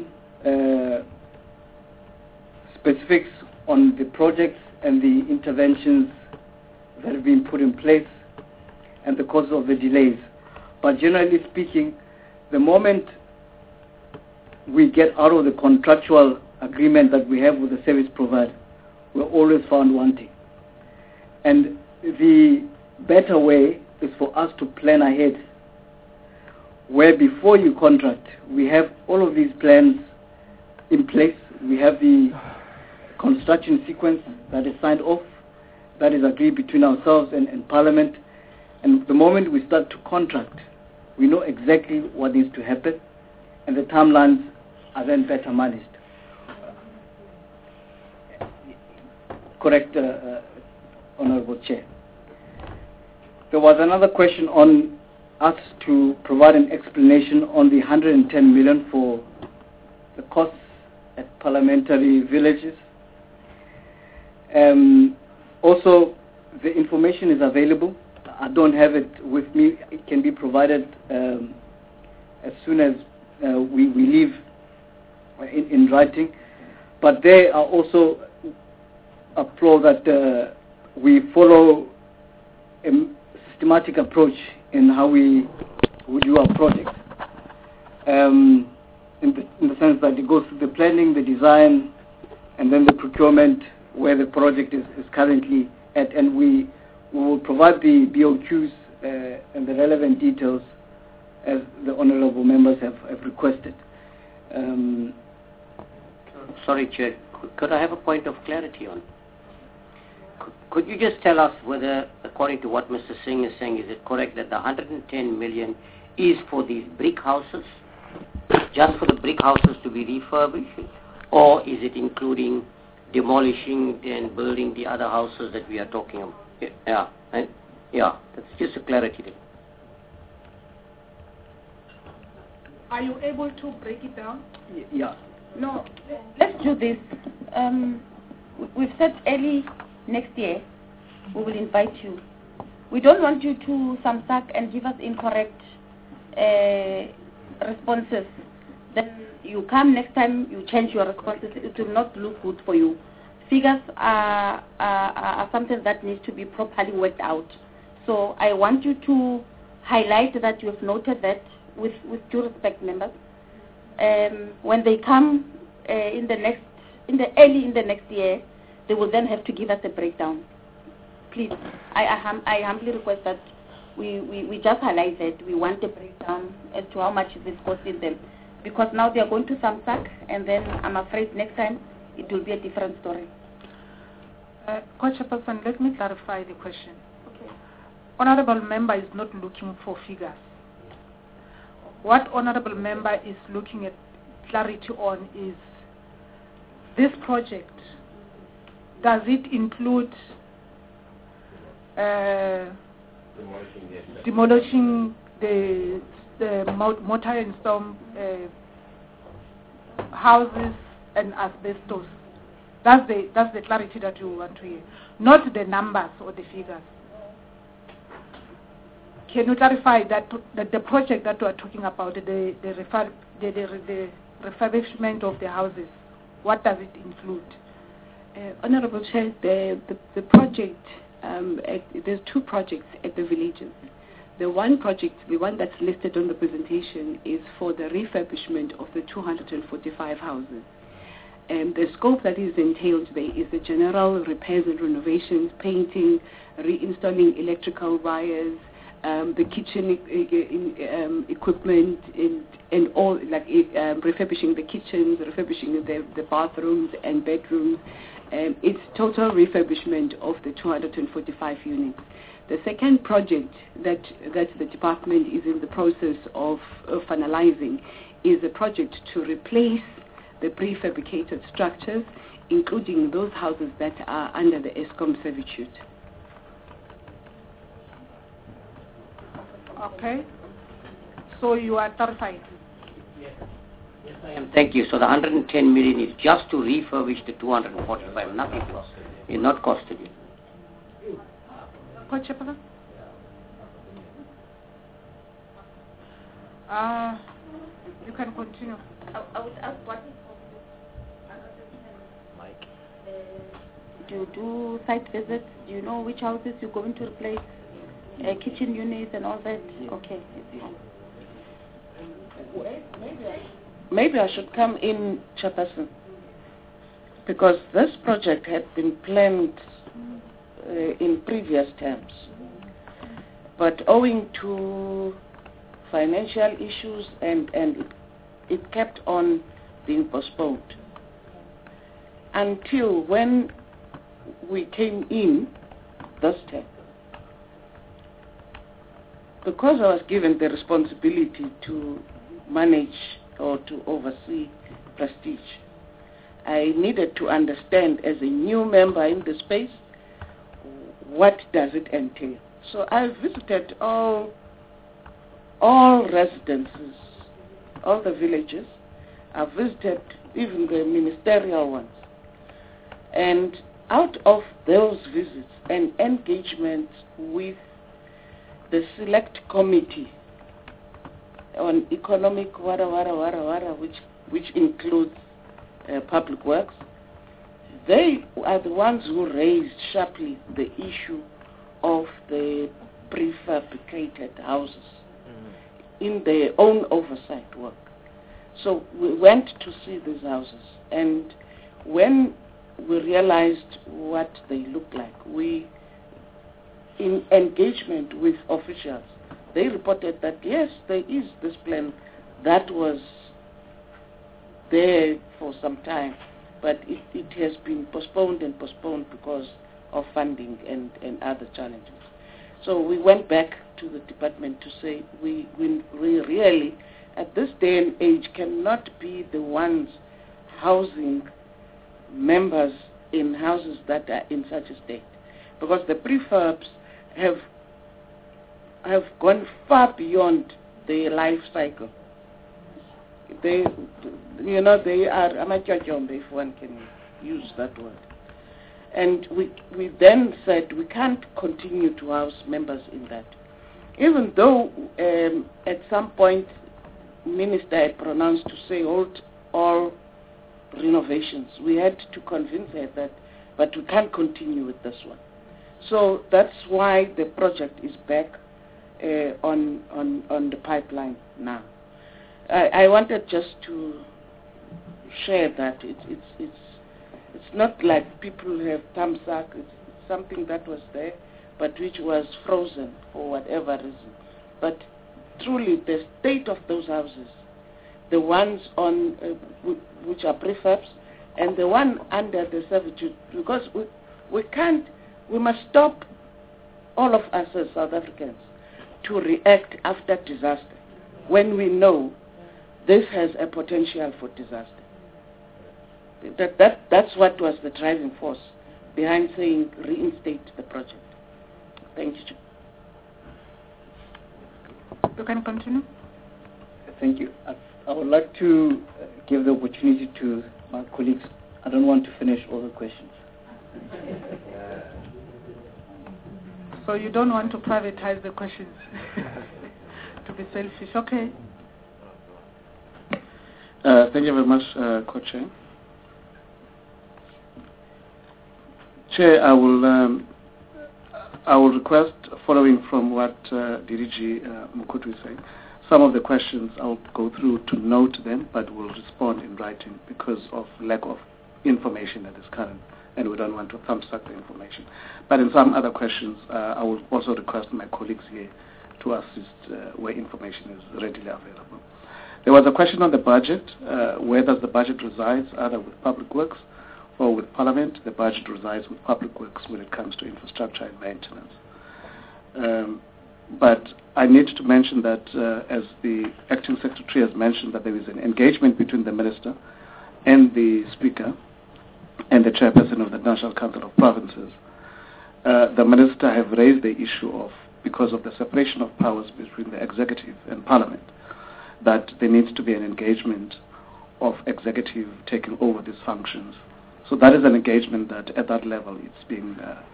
specifics on the projects and the interventions that have been put in place and the causes of the delays. But generally speaking, the moment we get out of the contractual agreement that we have with the service provider, we're always found wanting. And the better way is for us to plan ahead, where before you contract, we have all of these plans in place. We have the construction sequence that is signed off, that is agreed between ourselves and Parliament. And the moment we start to contract, we know exactly what needs to happen, and the timelines are then better managed. Correct, Honorable Chair. There was another question on us to provide an explanation on the 110 million for the costs at parliamentary villages. Also, the information is available. I don't have it with me. It can be provided as soon as we leave in writing. But there are also a flow that we follow a systematic approach in how we do our project. In the sense that it goes through the planning, the design, and then the procurement, where the project is currently at, and we will provide the BOQs and the relevant details as the honourable members have requested.
Sorry, Chair, could I have a point of clarity on? Could you just tell us whether, according to what Mr. Singh is saying, is it correct that the 110 million is for these brick houses, just for the brick houses to be refurbished, or is it including demolishing and building the other houses that we are talking about? Yeah, that's just a clarity thing.
Are you able to break it down?
Yeah.
No, let's do this. We've said early next year we will invite you. We don't want you to samsak and give us incorrect responses. Then you come next time, you change your responses. It will not look good for you. Figures are something that needs to be properly worked out. So I want you to highlight that you have noted that, with due respect, members, when they come early in the next year, they will then have to give us a breakdown. Please, I humbly request that we just highlight that we want a breakdown as to how much this costing them, because now they are going to Samsak, and then I'm afraid next time it will be a different story.
Chairperson, let me clarify the question. Okay. Honorable member is not looking for figures. What honorable member is looking at clarity on is this project. Does it include demolishing the mortar and stone houses and asbestos? That's the clarity that you want to hear, not the numbers or the figures. Can you clarify that the project that we are talking about, the refurbishment of the houses, what does it include?
Honorable Chair, the project, there's two projects at the villages. The one project, the one that's listed on the presentation, is for the refurbishment of the 245 houses. The scope that is entailed there is the general repairs and renovations, painting, reinstalling electrical wires, the kitchen equipment, and all, like refurbishing the kitchens, refurbishing the bathrooms and bedrooms. It's total refurbishment of the 245 units. The second project that the department is in the process of finalizing is a project to replace the prefabricated structures, including those houses that are under the ESCOM servitude.
Okay. So you are clarified?
Yes, I am. Thank you. So the 110 million is just to refurbish the 245, nothing else. It's not costed you.
You can continue.
I would ask what is do you do site visits? Do you know which houses you're going to replace? Kitchen units and all that? Okay.
Maybe I should come in, Chairperson, because this project had been planned in previous terms, but owing to financial issues and it kept on being postponed until when we came in this term. Because I was given the responsibility to manage or to oversee Prestige, I needed to understand as a new member in the space, what does it entail? So I visited all residences, all the villages. I visited even the ministerial ones. And out of those visits and engagements with the select committee on economic which includes public works, they are the ones who raised sharply the issue of the prefabricated houses in their own oversight work. So we went to see these houses, and when we realized what they looked like, in engagement with officials, they reported that yes, there is this plan that was there for some time, but it has been postponed because of funding and other challenges. So we went back to the department to say we really, at this day and age, cannot be the ones housing members in houses that are in such a state, because the prefurbs have gone far beyond their life cycle. They are amachajombe, if one can use that word. And we then said we can't continue to house members in that. Even though at some point Minister had pronounced to say hold all renovations, we had to convince her that, but we can't continue with this one. So that's why the project is back on the pipeline now. I wanted just to share that it's not like people have thumbs up. It's something that was there, but which was frozen for whatever reason. But truly, the state of those houses, the ones on which are prefabs, and the one under the servitude, because we must stop, all of us as South Africans, to react after disaster when we know this has a potential for disaster. That's what was the driving force behind saying reinstate the project. Thank you.
You can continue.
Thank you. I would like to give the opportunity to my colleagues. I don't want to finish all the questions.
So you don't want to privatize the questions to be selfish. Okay.
Thank you very much, Co-Chair. Chair, I will request, following from what DDG Mukhutu is saying, some of the questions I'll go through to note them, but will respond in writing because of lack of information that is current, and we don't want to thumbsuck the information. But in some other questions, I will also request my colleagues here to assist where information is readily available. There was a question on the budget. Where does the budget reside, either with Public Works or with Parliament? The budget resides with Public Works when it comes to infrastructure and maintenance. But I need to mention that, as the Acting Secretary has mentioned, that there is an engagement between the Minister and the Speaker and the Chairperson of the National Council of Provinces. The Minister have raised the issue of, because of the separation of powers between the Executive and Parliament, that there needs to be an engagement of Executive taking over these functions. So that is an engagement that at that level it's being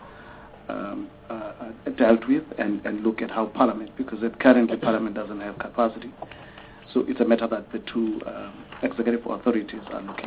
dealt with and look at how Parliament, because currently Parliament doesn't have capacity. So it's a matter that the two executive authorities are looking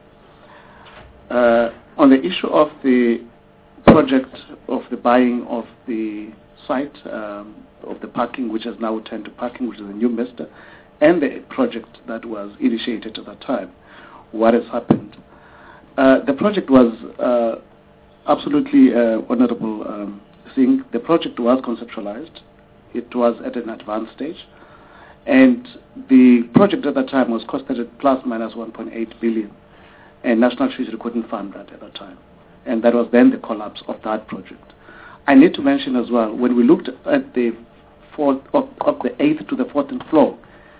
at. On the issue of the project of the buying of the site of the parking, which has now turned to parking, which is a new master, and the project that was initiated at that time, what has happened? The project was absolutely honorable thing. The project was conceptualized. It was at an advanced stage. And the project at that time was costed at plus minus 1.8 billion. And National Treasury couldn't fund that at that time. And that was then the collapse of that project. I need to mention as well, when we looked at the of the 8th to the 14th floor,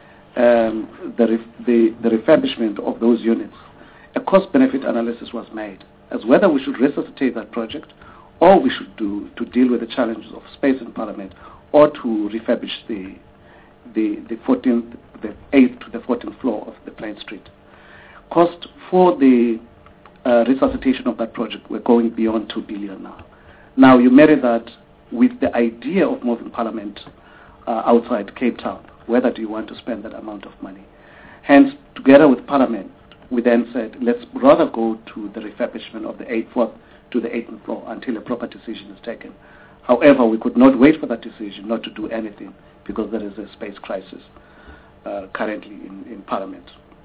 the refurbishment of those units, a cost-benefit analysis was made as whether we should resuscitate that project or we should to deal with the challenges of space in Parliament or to refurbish the 8th to the 14th floor of the Plain Street. Cost for the resuscitation of that project were going beyond 2 billion now. Now you marry that with the idea of moving Parliament outside Cape Town. Whether do you want to spend that amount of money? Hence, together with Parliament, we then said, let's rather go to the refurbishment of the 8th to the 8th floor until a proper decision is taken. However, we could not wait for that decision, not to do anything, because there is a space crisis currently in Parliament.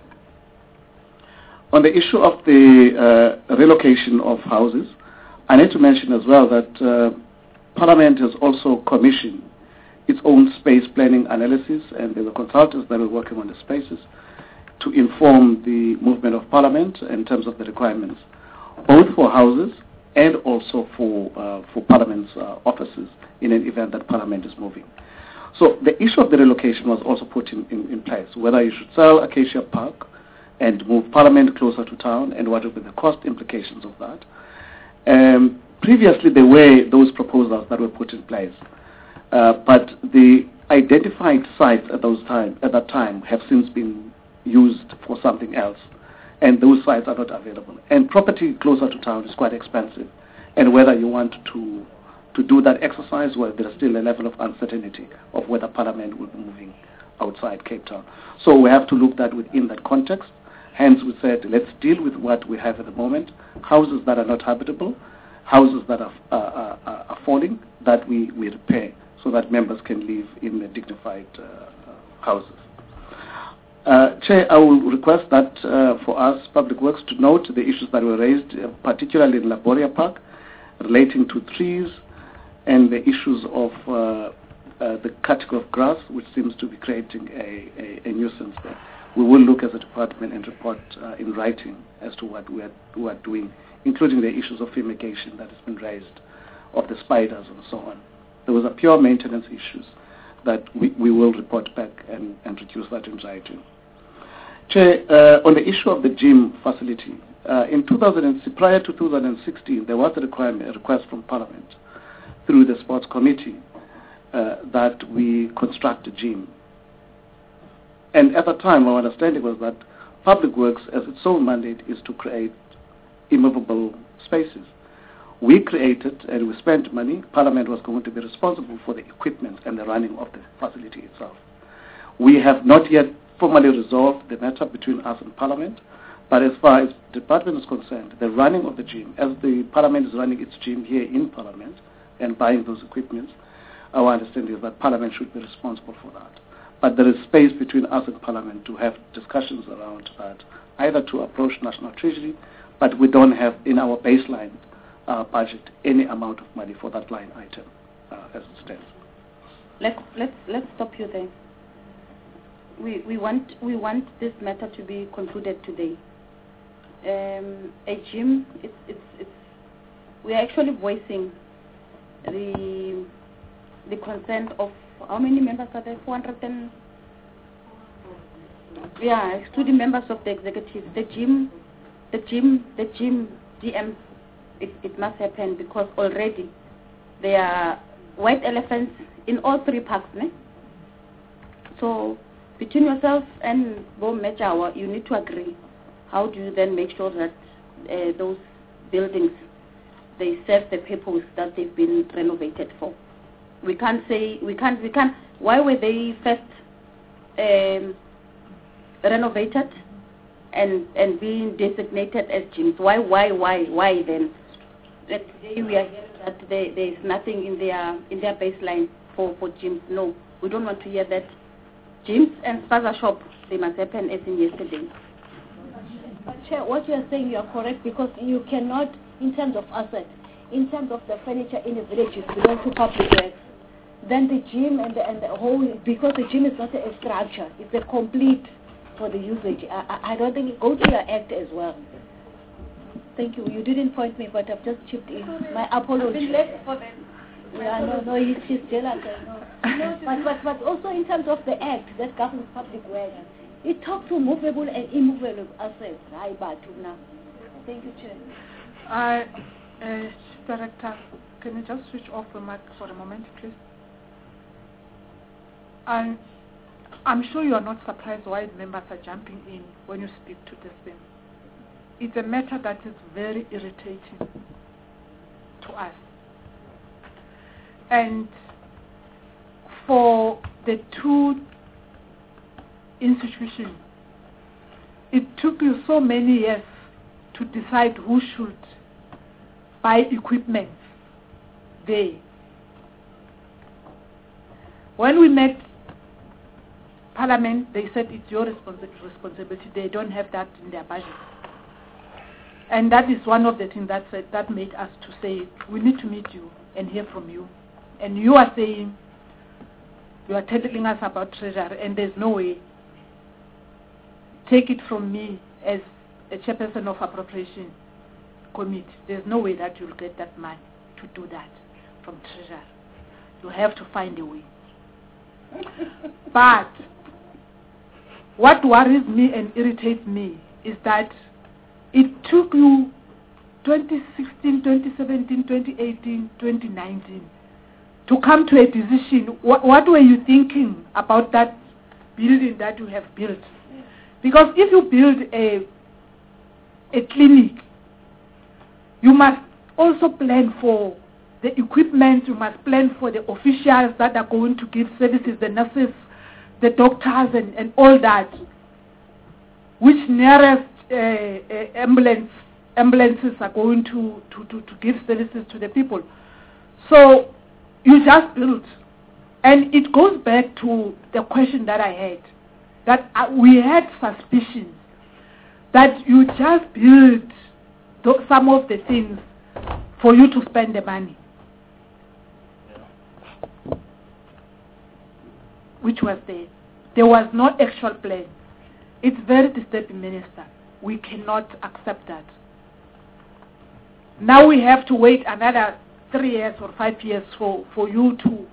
On the issue of the relocation of houses, I need to mention as well that Parliament has also commissioned its own space planning analysis, and there were consultants that were working on the spaces to inform the movement of Parliament in terms of the requirements, both for houses and also for Parliament's offices in an event that Parliament is moving. So the issue of the relocation was also put in place, whether you should sell Acacia Park and move Parliament closer to town, and what would be the cost implications of that. Previously, there were those proposals that were put in place, but the identified sites at that time have since been used for something else, and those sites are not available. And property closer to town is quite expensive, and whether you want to do that exercise, well, there is still a level of uncertainty of whether Parliament will be moving outside Cape Town. So we have to look at within that context. Hence, we said, let's deal with what we have at the moment, houses that are not habitable, houses that are falling, that we repair so that members can live in dignified houses. Chair, I will request that for us, Public Works, to note the issues that were raised, particularly in Laboria Park, relating to trees and the issues of the cutting of grass, which seems to be creating a nuisance there. We will look as a department and report in writing as to what we are doing, including the issues of fumigation that has been raised, of the spiders and so on. There was a pure maintenance issues that we will report back and reduce that in writing. Chair, on the issue of the gym facility, prior to 2016, there was a request from Parliament through the Sports Committee that we construct a gym. And at the time, our understanding was that Public Works, as its sole mandate, is to create immovable spaces. We created and we spent money. Parliament was going to be responsible for the equipment and the running of the facility itself. We have not yet formally resolved the matter between us and Parliament, but as far as the department is concerned, the running of the gym, as the Parliament is running its gym here in Parliament and buying those equipments, our understanding is that Parliament should be responsible for that. But there is space between us and Parliament to have discussions around that, either to approach National Treasury, but we don't have in our baseline budget any amount of money for that line item as it stands.
Let's stop you there. We want this matter to be concluded today. A gym, we are actually voicing the consent of how many members are there? 400 and excluding members of the executive. The gym DM. It must happen because already there are white elephants in all three parks. So between yourself and Bo Mechawa, you need to agree. How do you then make sure that those buildings, they serve the purpose that they've been renovated for? We can't. Why were they first renovated and being designated as gyms? Why then? That today we are hearing that there is nothing in their baseline for gyms. No, we don't want to hear that. Gyms and spaza shop, they must happen as in yesterday.
But Chair, what you are saying, you are correct, because you cannot, in terms of assets, in terms of the furniture in the villages belong to Public Works. Then the gym and the whole, because the gym is not a structure, it's a complete for the usage. I don't think it goes to your act as well. Thank you. You didn't point me, but I've just chipped in. My apologies.
I've been late for them.
She's jealous, I know. But also in terms of the act that governs Public Works, it talks to movable and immovable assets. Thank you, Chair.
Director, can you just switch off the mic for a moment, please? I'm sure you are not surprised why members are jumping in when you speak to this thing. It's a matter that is very irritating to us. And for the two institutions, it took you so many years to decide who should buy equipment there. When we met Parliament, they said it's your responsibility. They don't have that in their budget. And that is one of the things that made us to say, we need to meet you and hear from you. And you are saying, you are telling us about treasury, and there's no way. Take it from me as a chairperson of appropriation committee. There's no way that you'll get that money to do that from treasury. You have to find a way. But what worries me and irritates me is that it took you 2016, 2017, 2018, 2019 to come to a decision. What were you thinking about that building that you have built? Because if you build a clinic, you must also plan for the equipment, you must plan for the officials that are going to give services, the nurses, the doctors, and all that. Which nearest ambulances are going to give services to the people. So you just built And it goes back to the question that I had, that we had suspicions that you just build some of the things for you to spend the money, which was there. There was no actual plan. It's very disturbing, Minister. We cannot accept that. Now we have to wait another 3 years or 5 years for you to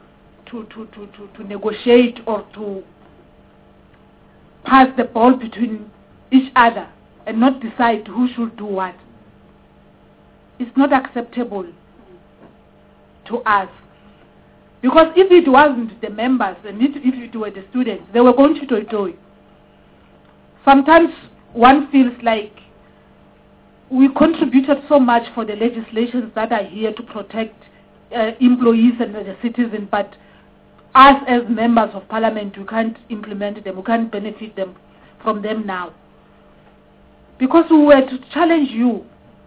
negotiate or to pass the ball between each other and not decide who should do what. It's not acceptable to us. Because if it wasn't the members and if it were the students, they were going to toy. Sometimes one feels like we contributed so much for the legislations that are here to protect employees and the citizens, but us as members of parliament, we can't implement them, we can't benefit them from them now. Because we were to challenge you.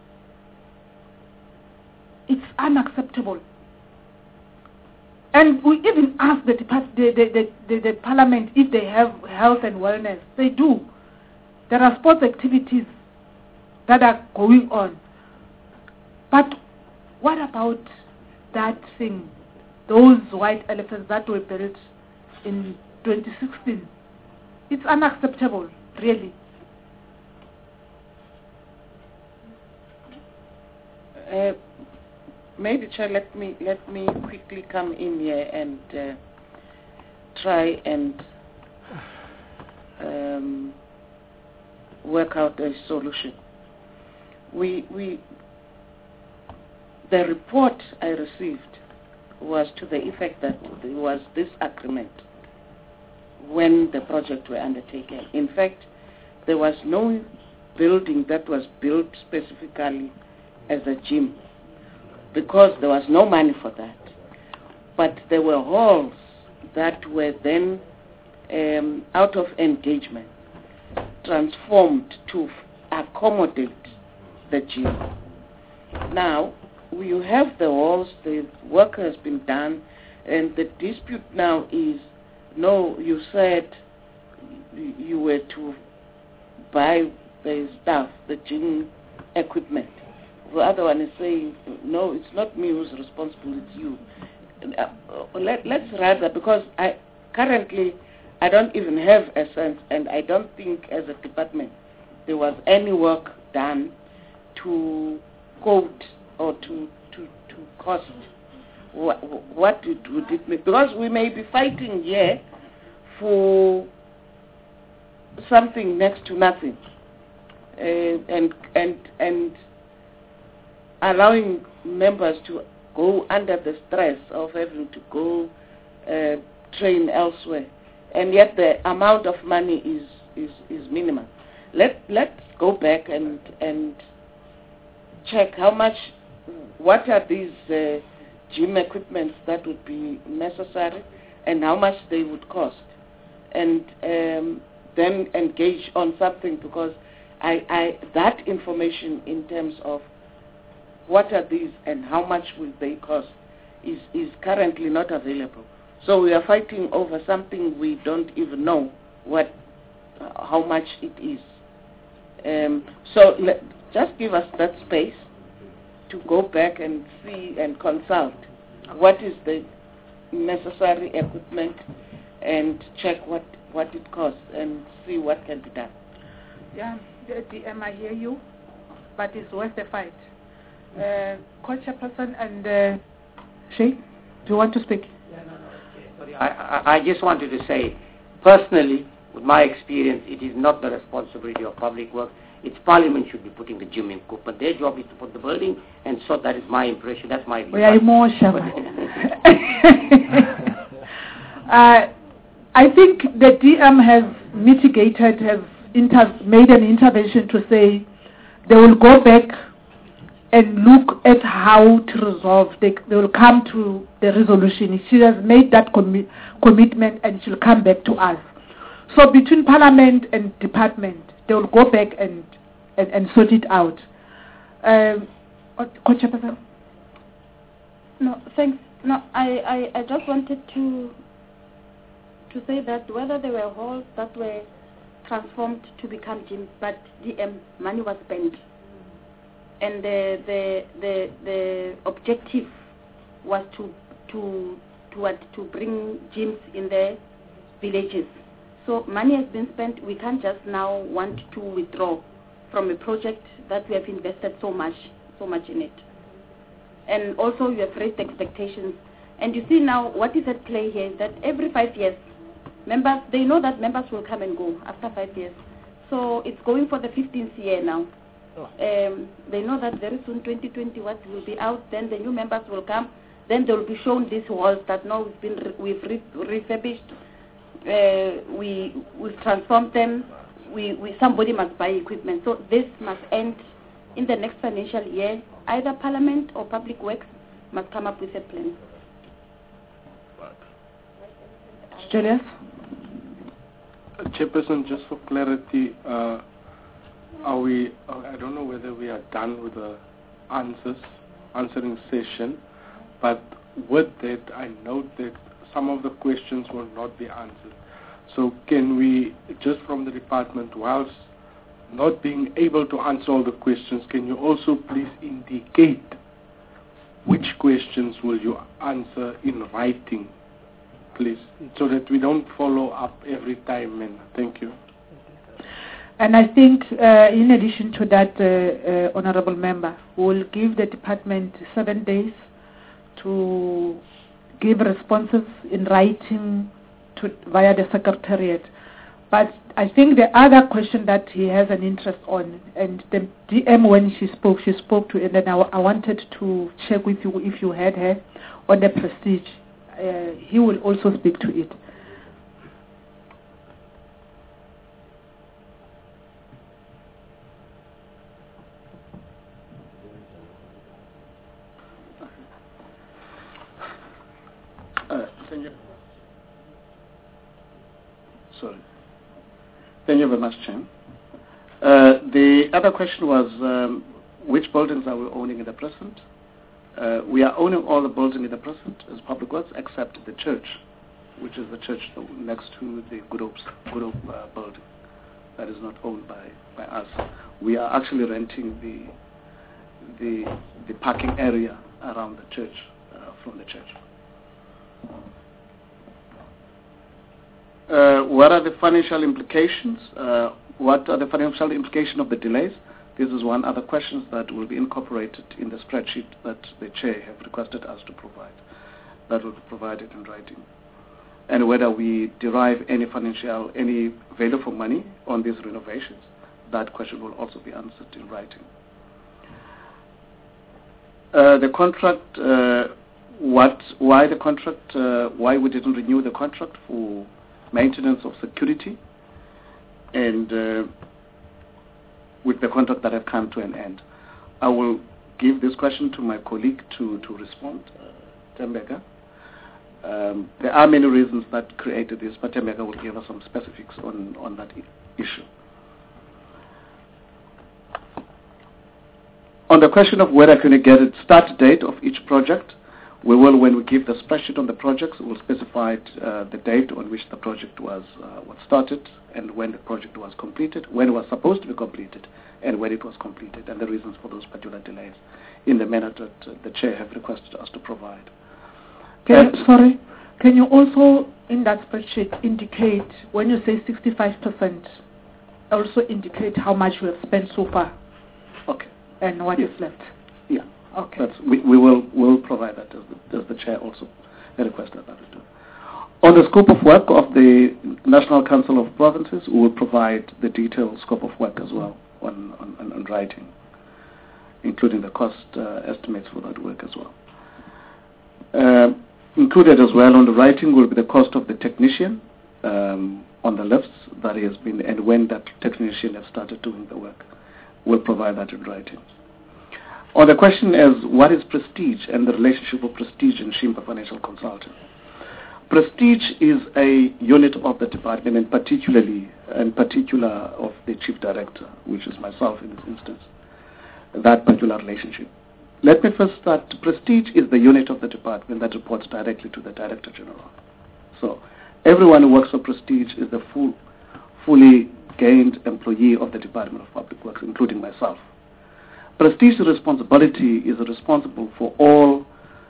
It's unacceptable. And we even ask the parliament if they have health and wellness. They do. There are sports activities that are going on. But what about that thing, those white elephants that were built in 2016? It's unacceptable, really.
Maybe, Chair, let me quickly come in here and try and work out a solution. The report I received was to the effect that there was this agreement when the project were undertaken. In fact, there was no building that was built specifically as a gym, because there was no money for that. But there were halls that were then, out of engagement, transformed to accommodate the gym. Now, you have the halls, the work has been done, and the dispute now is, no, you said you were to buy the stuff, the gym equipment. The other one is saying, no, it's not me who's responsible, it's you. Let's rather, because currently I don't even have a sense, and I don't think as a department there was any work done to quote or to cost what would it make. Because we may be fighting here for something next to nothing, and allowing members to go under the stress of having to go train elsewhere, and yet the amount of money is minimal. Let's go back and check how much, what are these gym equipments that would be necessary and how much they would cost, and then engage on something, because that information in terms of what are these and how much will they cost is currently not available. So we are fighting over something we don't even know how much it is. So just give us that space to go back and see and consult what is the necessary equipment and check what it costs and see what can be done.
Yeah, DM, I hear you, but it's worth the fight. Co-chairperson and Shay, do you want to speak?
Sorry, I just wanted to say, personally, with my experience, it is not the responsibility of Public Works. It's Parliament should be putting the gym equipment. Their job is to put the building, and so that is my impression. That's my view.
We are emotional. I think the DM has mitigated, has made an intervention to say they will go back and look at how to resolve. They will come to the resolution. She has made that commitment, and she'll come back to us. So between Parliament and Department, they will go back and sort it out.
No, thanks, No, I just wanted to say that whether there were halls that were transformed to become gyms, but DM money was spent, and the objective was to bring gyms in the villages. So money has been spent. We can't just now want to withdraw from a project that we have invested so much in it. And also you have raised expectations. And you see now what is at play here is that every 5 years, members, they know that members will come and go after 5 years. So it's going for the 15th year now. They know that very soon 2020 what will be out, then the new members will come, then they will be shown these walls that now we've refurbished, we've transformed them, somebody must buy equipment. So this must end in the next financial year. Either Parliament or Public Works must come up with a plan.
Julius?
Chairperson, just for clarity, are we, I don't know whether we are done with the answering session, but with that, I note that some of the questions will not be answered. So can we, just from the department, whilst not being able to answer all the questions, can you also please indicate which questions will you answer in writing, please, so that we don't follow up every time, and thank you.
And I think, in addition to that, Honourable Member, we'll give the department 7 days to give responses in writing via the Secretariat. But I think the other question that he has an interest on, and the DM when she spoke to, and then I wanted to check with you if you had her on the prestige. He will also speak to it.
Thank you very much, Chair. The other question was which buildings are we owning in the present? We are owning all the buildings in the present as Public Works except the church, which is the church next to the Good Hope building that is not owned by us. We are actually renting the parking area around the church from the church. What are the financial implications? What are the financial implications of the delays? This is one other question that will be incorporated in the spreadsheet that the Chair have requested us to provide. That will be provided in writing. And whether we derive any value for money on these renovations, that question will also be answered in writing. The contract, why the contract, why we didn't renew the contract for maintenance of security, and with the contract that have come to an end. I will give this question to my colleague to respond, Tembeka. There are many reasons that created this, but Tembeka will give us some specifics on that issue. On the question of whether can we get a start date of each project, we will, when we give the spreadsheet on the projects, we'll specify the date on which the project was started and when the project was completed, when it was supposed to be completed, and when it was completed, and the reasons for those particular delays in the manner that the Chair have requested us to provide.
Sorry, can you also, in that spreadsheet, indicate, when you say 65%, also indicate how much we have spent so far?
Okay.
And what is left?
Yeah.
Okay.
We'll provide that as the Chair also requested that we do. On the scope of work of the National Council of Provinces, we will provide the detailed scope of work as well on writing, including the cost estimates for that work as well. Included as well on the writing will be the cost of the technician on the lifts that has been, and when that technician has started doing the work. We'll provide that in writing. On the question as what is Prestige and the relationship of Prestige and Shimba Financial Consulting. Prestige is a unit of the department, and in particular of the Chief Director, which is myself in this instance, that particular relationship. let me first start. Prestige is the unit of the department that reports directly to the Director General. So everyone who works for Prestige is the fully gained employee of the Department of Public Works, including myself. Prestige's responsibility is responsible for all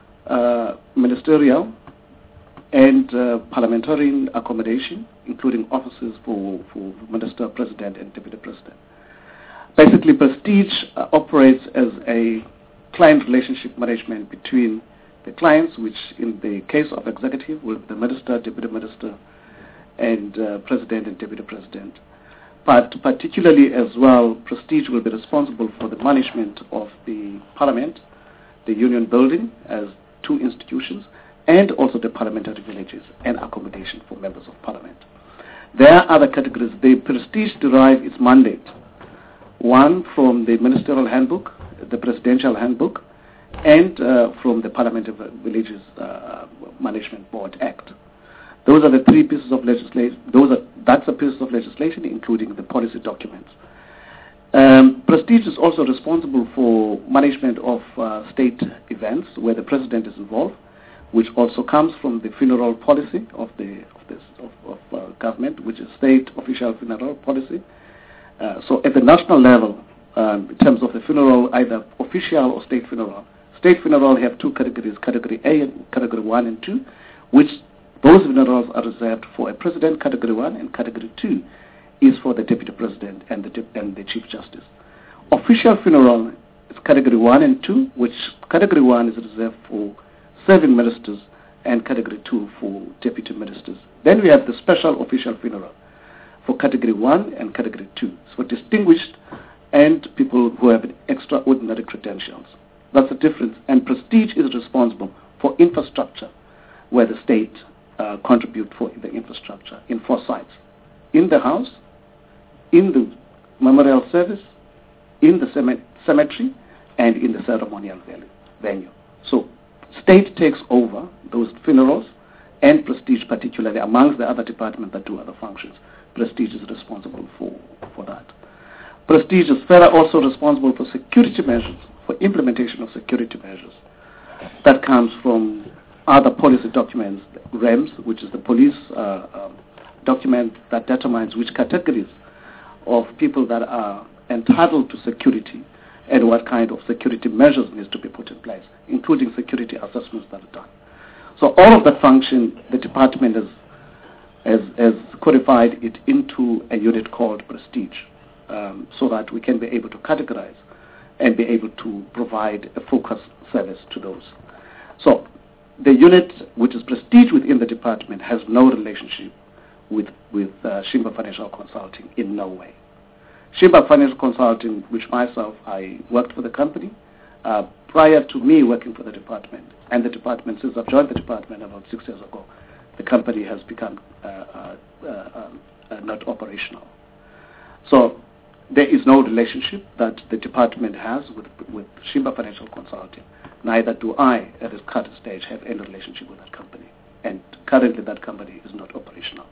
ministerial and parliamentary accommodation, including offices for Minister, President, and Deputy President. Basically, Prestige operates as a client relationship management between the clients, which in the case of executive will be the Minister, Deputy Minister, and President and Deputy President. But particularly as well, Prestige will be responsible for the management of the Parliament, the Union Building as two institutions, and also the parliamentary villages and accommodation for members of Parliament. There are other categories. The Prestige derive its mandate, one from the Ministerial Handbook, the Presidential Handbook, and from the Parliamentary Villages Management Board Act. Those are the three pieces of legislation. That's a piece of legislation, including the policy documents. Prestige is also responsible for management of state events where the President is involved, which also comes from the funeral policy of government, which is state official funeral policy. So at the national level, in terms of the funeral, either official or state funeral have two categories, Category A and Category 1 and 2, which those funerals are reserved for a President, Category 1, and Category 2 is for the Deputy President and the Chief Justice. Official funeral is Category 1 and 2, which Category 1 is reserved for serving ministers and Category 2 for deputy ministers. Then we have the special official funeral for Category 1 and Category 2. It's for distinguished and people who have extraordinary credentials. That's the difference. And Prestige is responsible for infrastructure, where the state contribute for the infrastructure in 4 sites: in the house, in the memorial service, in the cemetery, and in the ceremonial venue. So state takes over those funerals, and Prestige particularly, amongst the other departments that do other functions, Prestige is responsible for that. Prestige is further also responsible for security measures, for implementation of security measures. That comes from other policy documents, REMS, which is the police document that determines which categories of people that are entitled to security and what kind of security measures needs to be put in place, including security assessments that are done. So all of that function, the department has codified it into a unit called Prestige, so that we can be able to categorize and be able to provide a focused service to those. So the unit, which is Prestige within the department, has no relationship with Shimba Financial Consulting in no way. Shimba Financial Consulting, which myself, I worked for the company prior to me working for the department, and the department, since I've joined the department about 6 years ago, the company has become not operational. So there is no relationship that the department has with Shimba Financial Consulting. Neither do I, at this current stage, have any relationship with that company. And currently that company is not operational.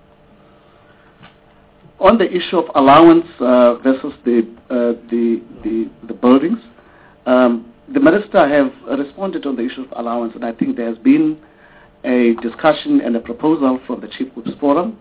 On the issue of allowance versus the buildings, the minister have responded on the issue of allowance, and I think there has been a discussion and a proposal from the Chief Whips Forum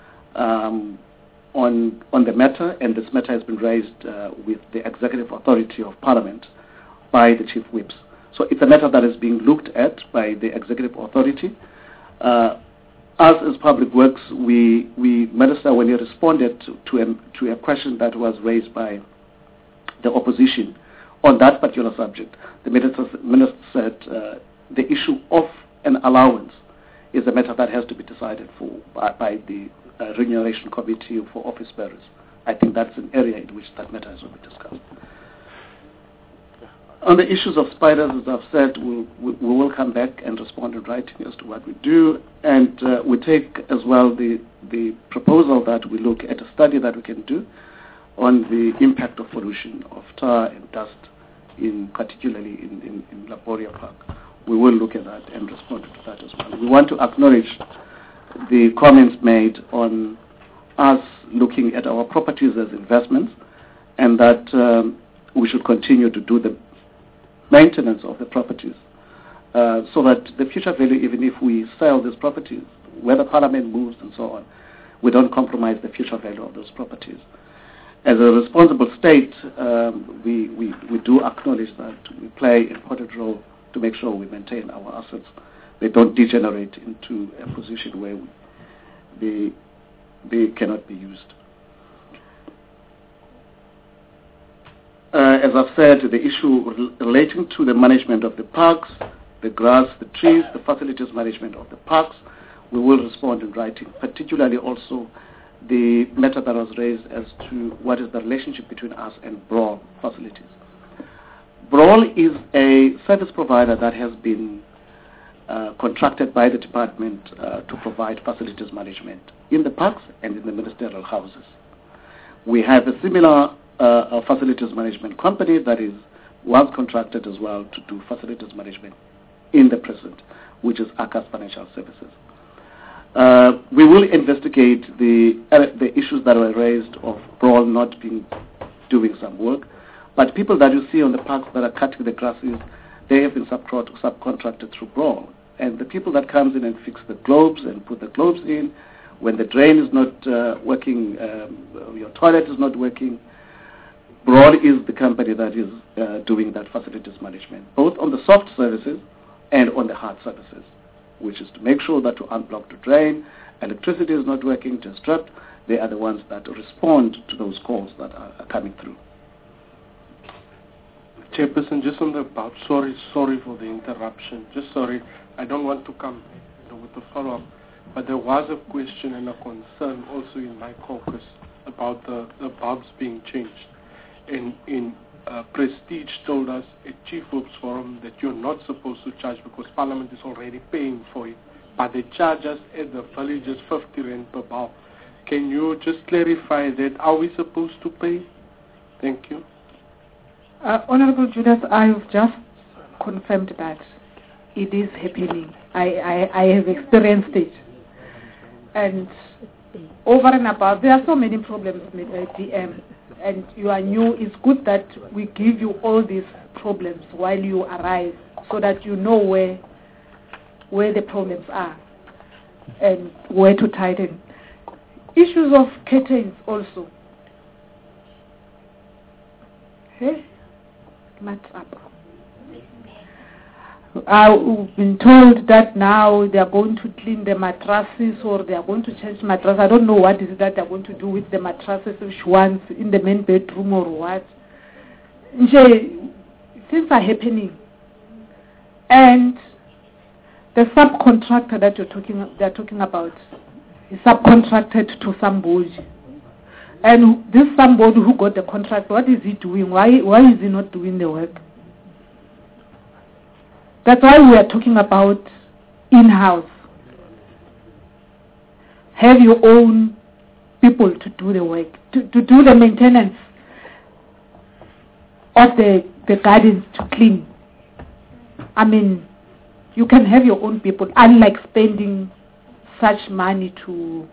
on the matter, and this matter has been raised with the Executive Authority of Parliament by the Chief Whips. So it's a matter that is being looked at by the Executive Authority. Us as Public Works, Minister, when he responded to a question that was raised by the opposition on that particular subject, the Minister said the issue of an allowance is a matter that has to be decided by the Remuneration Committee for office bearers. I think that's an area in which that matter has to be discussed. On the issues of spiders, as I've said, we will come back and respond in writing as to what we do, and we take as well the proposal that we look at a study that we can do on the impact of pollution of tar and dust, particularly in Laboria Park. We will look at that and respond to that as well. We want to acknowledge the comments made on us looking at our properties as investments, and that we should continue to do them maintenance of the properties, so that the future value, even if we sell these properties, whether Parliament moves and so on, we don't compromise the future value of those properties. As a responsible state, we do acknowledge that we play an important role to make sure we maintain our assets. They don't degenerate into a position where they cannot be used. As I've said, the issue relating to the management of the parks, the grass, the trees, the facilities management of the parks, we will respond in writing, particularly also the matter that was raised as to what is the relationship between us and Brawl facilities. Brawl is a service provider that has been contracted by the department to provide facilities management in the parks and in the ministerial houses. We have a similar facilities management company that was contracted as well to do facilities management in the present, which is Akas Financial Services. We will investigate the issues that were raised of Brawl not doing some work, but people that you see on the parks that are cutting the grasses, they have been subcontracted through Brawl. And the people that comes in and fix the globes and put the globes in, when the drain is not working, your toilet is not working, Brawl is the company that is doing that facilities management, both on the soft services and on the hard services, which is to make sure that to unblock the drain, electricity is not working, just trapped. They are the ones that respond to those calls that are coming through.
Chairperson, just on the about, sorry for the interruption. Just sorry, I don't want to come with a follow-up, but there was a question and a concern also in my caucus about the bulbs being changed. In Prestige told us at Chief Whip's Forum that you're not supposed to charge because Parliament is already paying for it, but they charge us at the villages 50 rand per bulb. Can you just clarify that? Are we supposed to pay? Thank you.
Honorable Judas, I've just confirmed that it is happening. I have experienced it. And over and above, there are so many problems with DM. And you are new. It's good that we give you all these problems while you arrive so that you know where the problems are and where to tighten. Issues of curtains also. Hey? What's up? I've been told that now they are going to clean the mattresses or they are going to change mattresses. I don't know what is it that they are going to do with the mattresses, which ones in the main bedroom or what. Things are happening. And the subcontractor that they're talking about is subcontracted to somebody. And this somebody who got the contract, what is he doing? Why is he not doing the work? That's why we are talking about in-house. Have your own people to do the work, to do the maintenance of the gardens to clean. I mean, you can have your own people, unlike spending such money to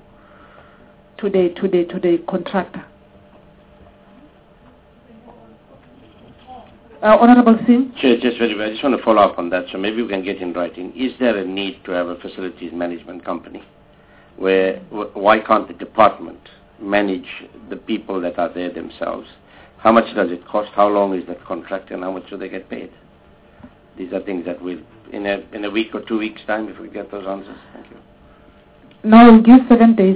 the contractor. Honorable Singh?
Chair, just very well. I just want to follow up on that, so maybe we can get in writing. Is there a need to have a facilities management company? Why can't the department manage the people that are there themselves? How much does it cost? How long is that contract, and how much do they get paid? These are things that will, in a week or 2 weeks' time, if we get those answers. Thank you.
No, give 7 days.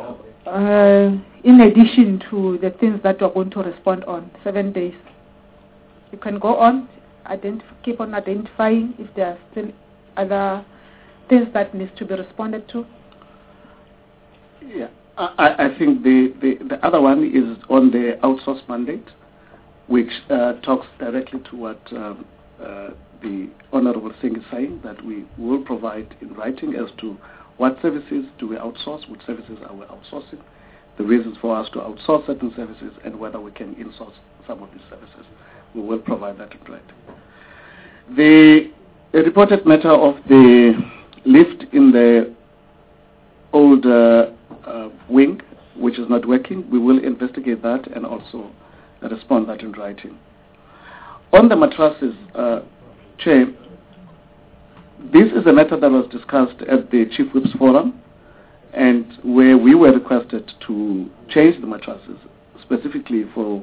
In addition to the things that we're going to respond on, 7 days. You can go on, keep on identifying if there are still other things that needs to be responded to.
Yeah, I think the other one is on the outsource mandate, which talks directly to what the Honorable Singh is saying, that we will provide in writing as to what services do we outsource, which services are we outsourcing, the reasons for us to outsource certain services, and whether we can insource some of these services. We will provide that in writing. The reported matter of the lift in the old wing, which is not working, we will investigate that and also respond that in writing. On the mattresses, Chair, this is a matter that was discussed at the Chief Whips Forum, and where we were requested to change the mattresses specifically for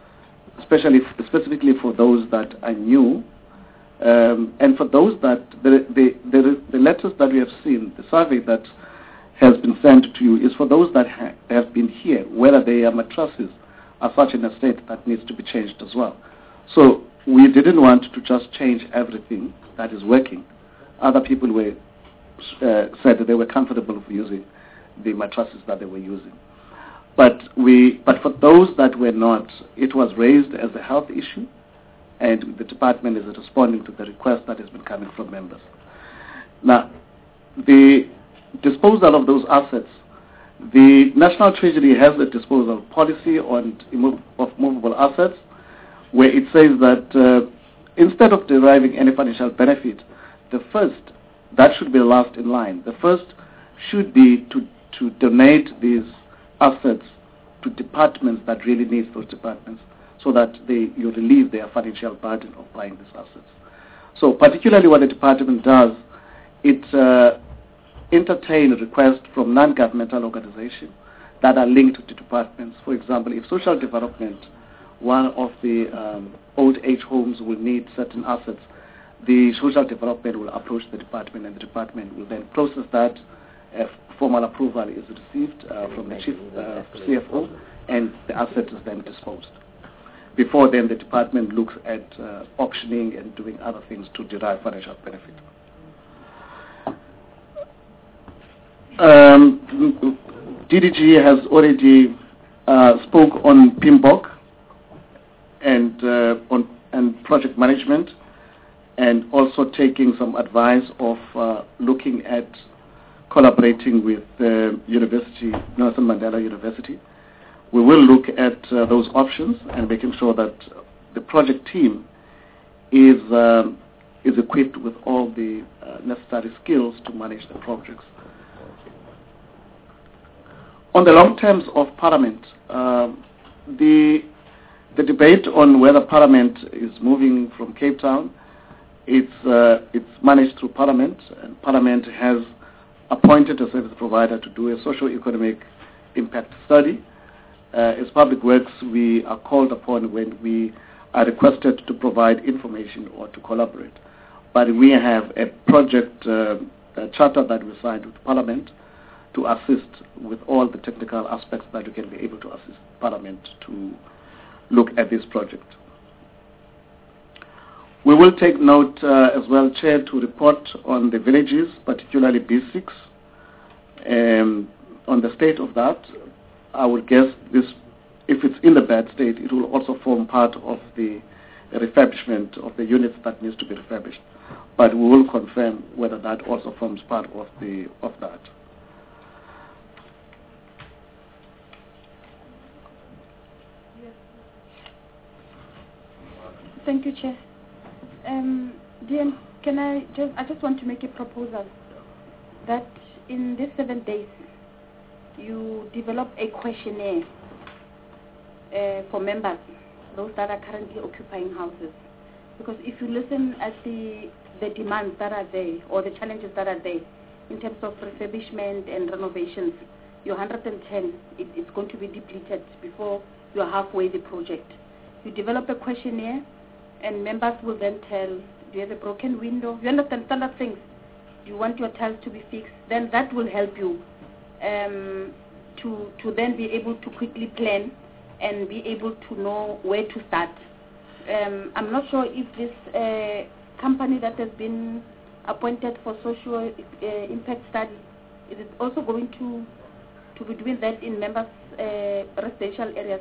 those that are new, and for those that the letters that we have seen, the survey that has been sent to you is for those that have been here, whether their mattresses are such in a state that needs to be changed as well. So we didn't want to just change everything that is working. Other people said that they were comfortable with using the mattresses that they were using. But for those that were not, it was raised as a health issue, and the department is responding to the request that has been coming from members. Now, the disposal of those assets, the National Treasury has a disposal policy of movable assets, where it says that instead of deriving any financial benefit, the first, that should be the last in line. The first should be to donate these assets to departments that really need those departments, so that you relieve their financial burden of buying these assets. So particularly what the department does, it entertains requests from non-governmental organizations that are linked to departments. For example, if social development, one of the old age homes will need certain assets, the social development will approach the department, and the department will then process that. Formal approval is received from the chief CFO, and the asset is then disposed. Before then, the department looks at auctioning and doing other things to derive financial benefit. DDG has already spoke on PMBOK and project management, and also taking some advice of looking at collaborating with University, Nelson Mandela University. We will look at those options and making sure that the project team is equipped with all the necessary skills to manage the projects. On the long terms of Parliament, the debate on whether Parliament is moving from Cape Town, it's managed through Parliament, and Parliament has appointed a service provider to do a socio-economic impact study. As Public Works, we are called upon when we are requested to provide information or to collaborate. But we have a project charter that we signed with Parliament to assist with all the technical aspects that we can be able to assist Parliament to look at this project. We will take note as well, Chair, to report on the villages, particularly B6, on the state of that. I would guess this, if it's in the bad state, it will also form part of the refurbishment of the units that needs to be refurbished. But we will confirm whether that also forms part of that.
Thank you, Chair. Dean, I just want to make a proposal that in these 7 days, you develop a questionnaire for members, those that are currently occupying houses. Because if you listen at the demands that are there, or the challenges that are there, in terms of refurbishment and renovations, your 110, it's going to be depleted before you're halfway the project. You develop a questionnaire, and members will then tell, do you have a broken window? You understand standard things. Do you want your tiles to be fixed? Then that will help you to then be able to quickly plan and be able to know where to start. I'm not sure if this company that has been appointed for social impact study, is it also going to be doing that in members' residential areas?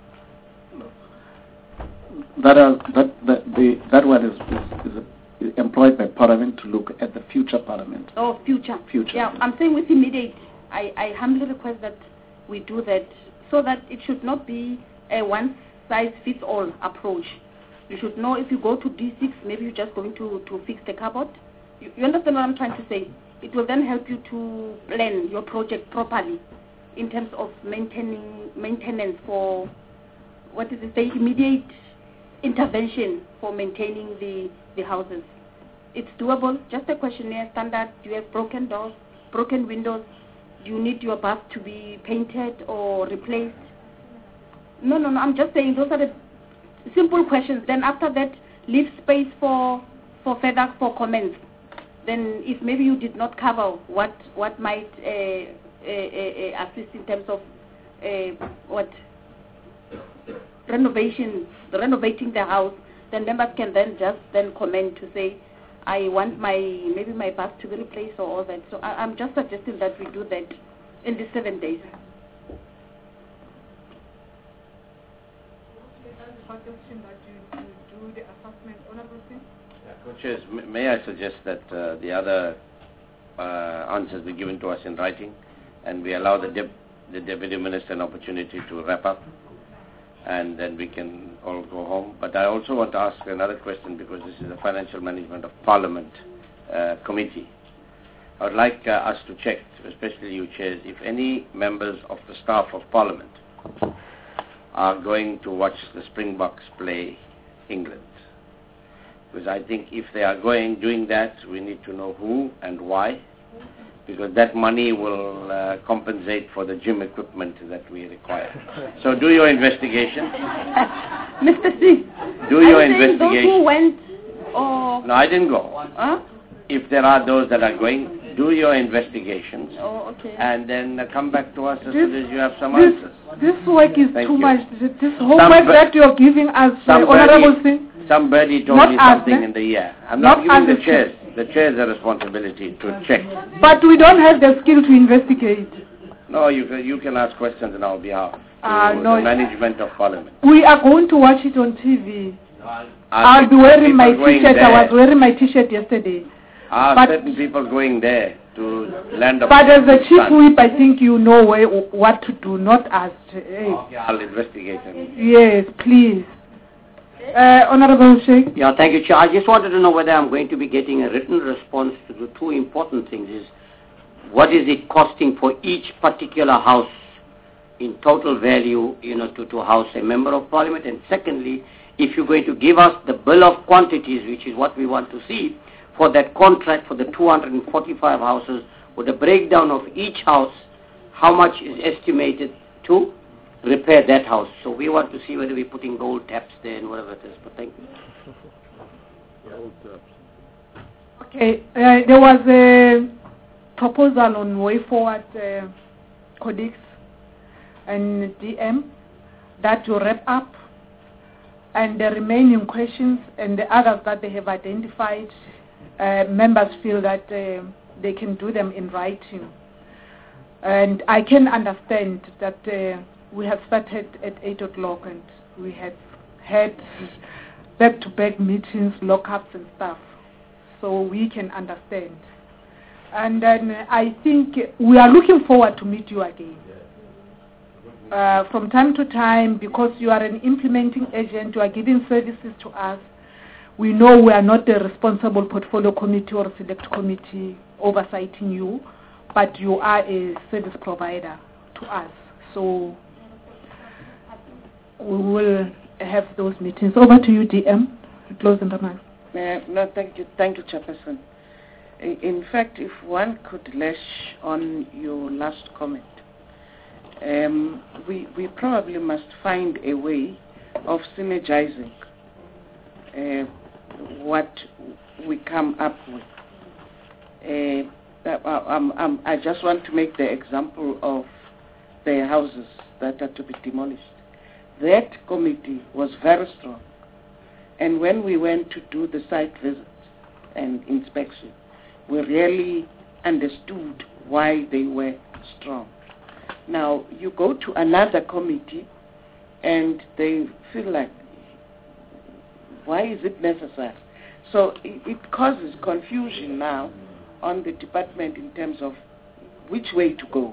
That one is employed by Parliament to look at the future Parliament. Oh, future. Yeah, I'm saying with immediate. I humbly request that we do that, so that it should not be a one-size-fits-all approach. You should know if you go to D6, maybe you're just going to fix the cupboard. You understand what I'm trying to say? It will then help you to plan your project properly in terms of maintenance for, what is it, the immediate intervention for maintaining the houses. It's doable. Just a questionnaire standard. Do you have broken doors, broken windows? Do you need your bath to be painted or replaced? No. I'm just saying those are the simple questions. Then after that, leave space for further comments. Then if maybe you did not cover what might assist in terms of renovating the house, then members can then just comment to say, I want maybe my bath to be replaced or all that. So I'm just suggesting that we do that in the 7 days.
Co-chairs, may I suggest that the other answers be given to us in writing, and we allow the Deputy Minister an opportunity to wrap up, and then we can all go home. But I also want to ask another question, because this is the Financial Management of Parliament Committee. I would like us to check, especially you chairs, if any members of the staff of Parliament are going to watch the Springboks play England. Because I think if they are doing that, we need to know who and why, because that money will compensate for the gym equipment that we require. So do your investigation.
Mr. C.
Do your investigation.
Those who went, or...
No, I didn't go.
Huh?
If there are those that are going, do your investigations.
Oh, okay.
And then come back to us as soon as you have some answers.
This work is
Thank
too
you.
much. This homework that you're giving us, Honorable Singh.
Somebody told
Not
me
us,
something in the year. I'm not giving the chairs. The chairs a responsibility to check.
But we don't have the skill to investigate.
No, you can ask questions on our behalf to
no.
the management of Parliament.
We are going to watch it on TV. I'll be wearing my T-shirt. I was wearing my T-shirt yesterday.
Are certain people going there to land up?
But as a chief whip, I think you know what to do, not us.
Okay, I'll investigate them.
Yes, please. Honorable Sheikh.
Yeah, thank you, Chair. I just wanted to know whether I'm going to be getting a written response to the two important things. Is what is it costing for each particular house in total value, to house a member of Parliament? And secondly, if you're going to give us the bill of quantities, which is what we want to see, for that contract for the 245 houses, with a breakdown of each house, how much is estimated to repair that house. So we want to see whether we're putting gold taps there and whatever it is. But thank you.
Okay, there was a proposal on Way Forward Codex and DM that will wrap up, and the remaining questions and the others that they have identified, members feel that they can do them in writing. And I can understand that we have started at 8 o'clock and we have had back-to-back meetings, lockups and stuff. So we can understand. And then I think we are looking forward to meet you again. From time to time, because you are an implementing agent, you are giving services to us. We know we are not the responsible portfolio committee or select committee oversighting you, but you are a service provider to us. So we will have those meetings. Over to you, DM. Closing remarks.
No, thank you, Chairperson. In fact, if one could lash on your last comment, we probably must find a way of synergizing what we come up with. I just want to make the example of the houses that are to be demolished. That committee was very strong. And when we went to do the site visits and inspection, we really understood why they were strong. Now, you go to another committee and they feel like, why is it necessary? So it causes confusion now on the department in terms of which way to go.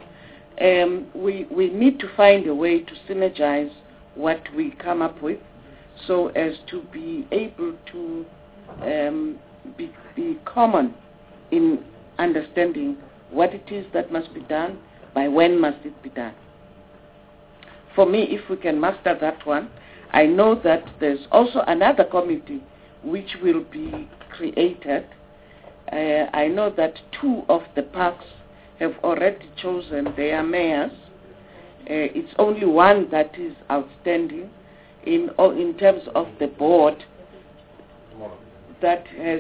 We need to find a way to synergize what we come up with so as to be able to be common in understanding what it is that must be done, by when must it be done. For me, if we can master that one, I know that there's also another committee which will be created. I know that 2 of the parks have already chosen their mayors. It's only one that is outstanding in terms of the board that has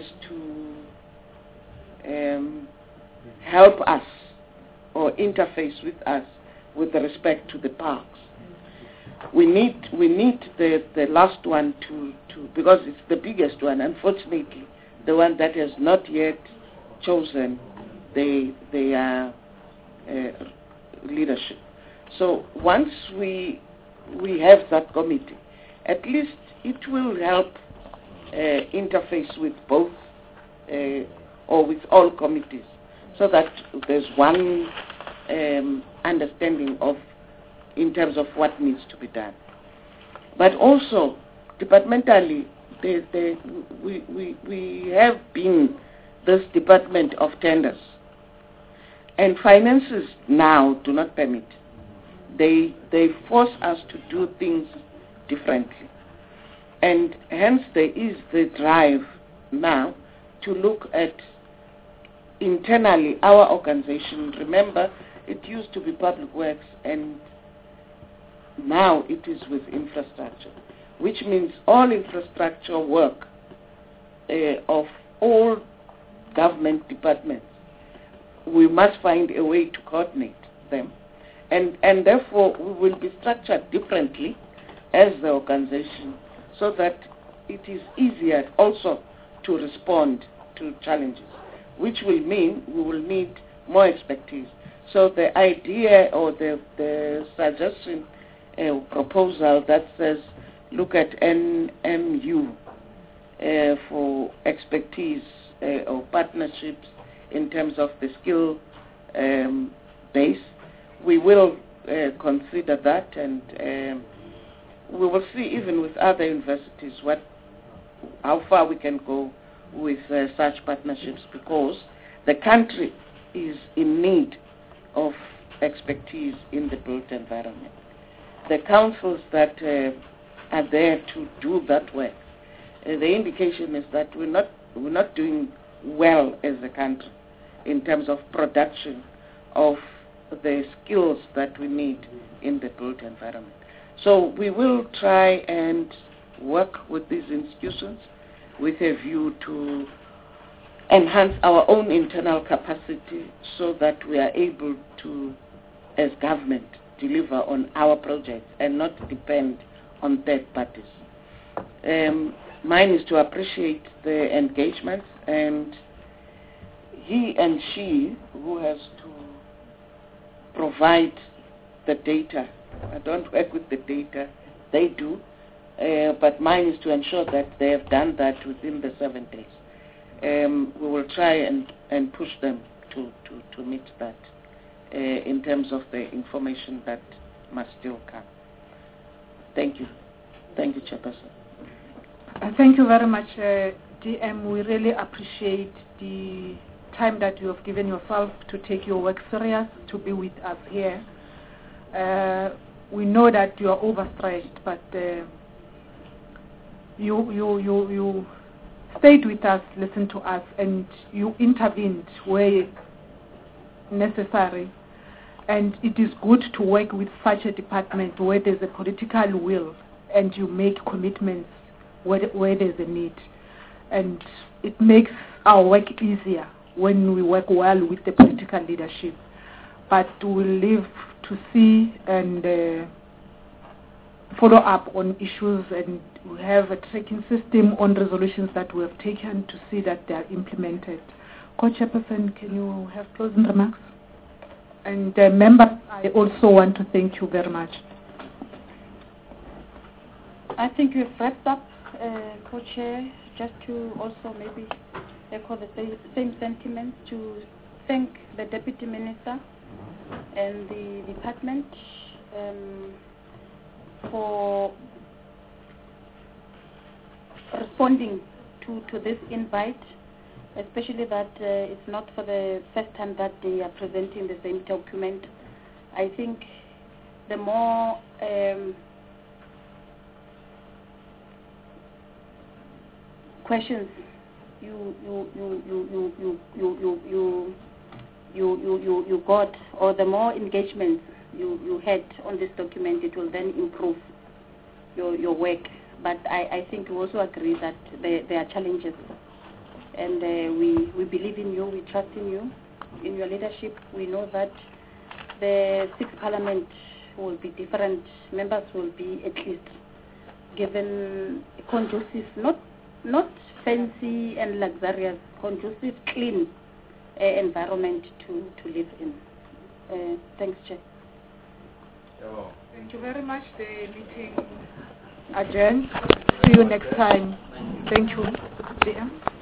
to help us or interface with us with respect to the parks. We need the last one to because it's the biggest one, unfortunately, the one that has not yet chosen their leadership. So once we have that committee, at least it will help interface with both or with all committees, so that there's one understanding of in terms of what needs to be done. But also, departmentally, we have been this department of tenders, and finances now do not permit. They force us to do things differently, and hence there is the drive now to look at internally our organization. Remember, it used to be public works, and now it is with infrastructure, which means all infrastructure work of all government departments, we must find a way to coordinate them. And therefore, we will be structured differently as the organization, so that it is easier also to respond to challenges, which will mean we will need more expertise. So the idea or the suggestion proposal that says look at NMU for expertise or partnerships in terms of the skill base, we will consider that, and we will see even with other universities how far we can go with such partnerships, because the country is in need of expertise in the built environment. The councils that are there to do that work, the indication is that we're not doing well as a country in terms of production of the skills that we need in the built environment. So we will try and work with these institutions with a view to enhance our own internal capacity, so that we are able to, as government, deliver on our projects and not depend on third parties. Mine is to appreciate the engagement, and he and she who has to provide the data. I don't work with the data, they do, but mine is to ensure that they have done that within the 7 days. We will try and push them to meet that in terms of the information that must still come. Thank you. Thank you, Chairperson.
Thank you very much, DM. We really appreciate the time that you have given yourself to take your work serious, to be with us here. We know that you are overstretched, but you stayed with us, listened to us, and you intervened where necessary. And it is good to work with such a department where there's a political will and you make commitments where there's a need. And it makes our work easier when we work well with the political leadership. But we'll live to see and follow up on issues, and we have a tracking system on resolutions that we have taken to see that they are implemented. Co-Chairperson, can you have closing remarks? And members, I also want to thank you very much.
I think we've wrapped up, Co-Chair, just to also maybe echo the same sentiments, to thank the Deputy Minister and the department for responding to this invite, especially that it's not for the first time that they are presenting the same document. I think the more questions you got, or the more engagements you had on this document, it will then improve your work. But I think we also agree that there are challenges, and we believe in you, we trust in you, in your leadership. We know that the sixth parliament will be different. Members will be at least given conducive, not fancy and luxurious, conducive, clean environment to live in. Thanks, Chair.
Thank you very much. The meeting adjourned. See you next time. Thank you. DM.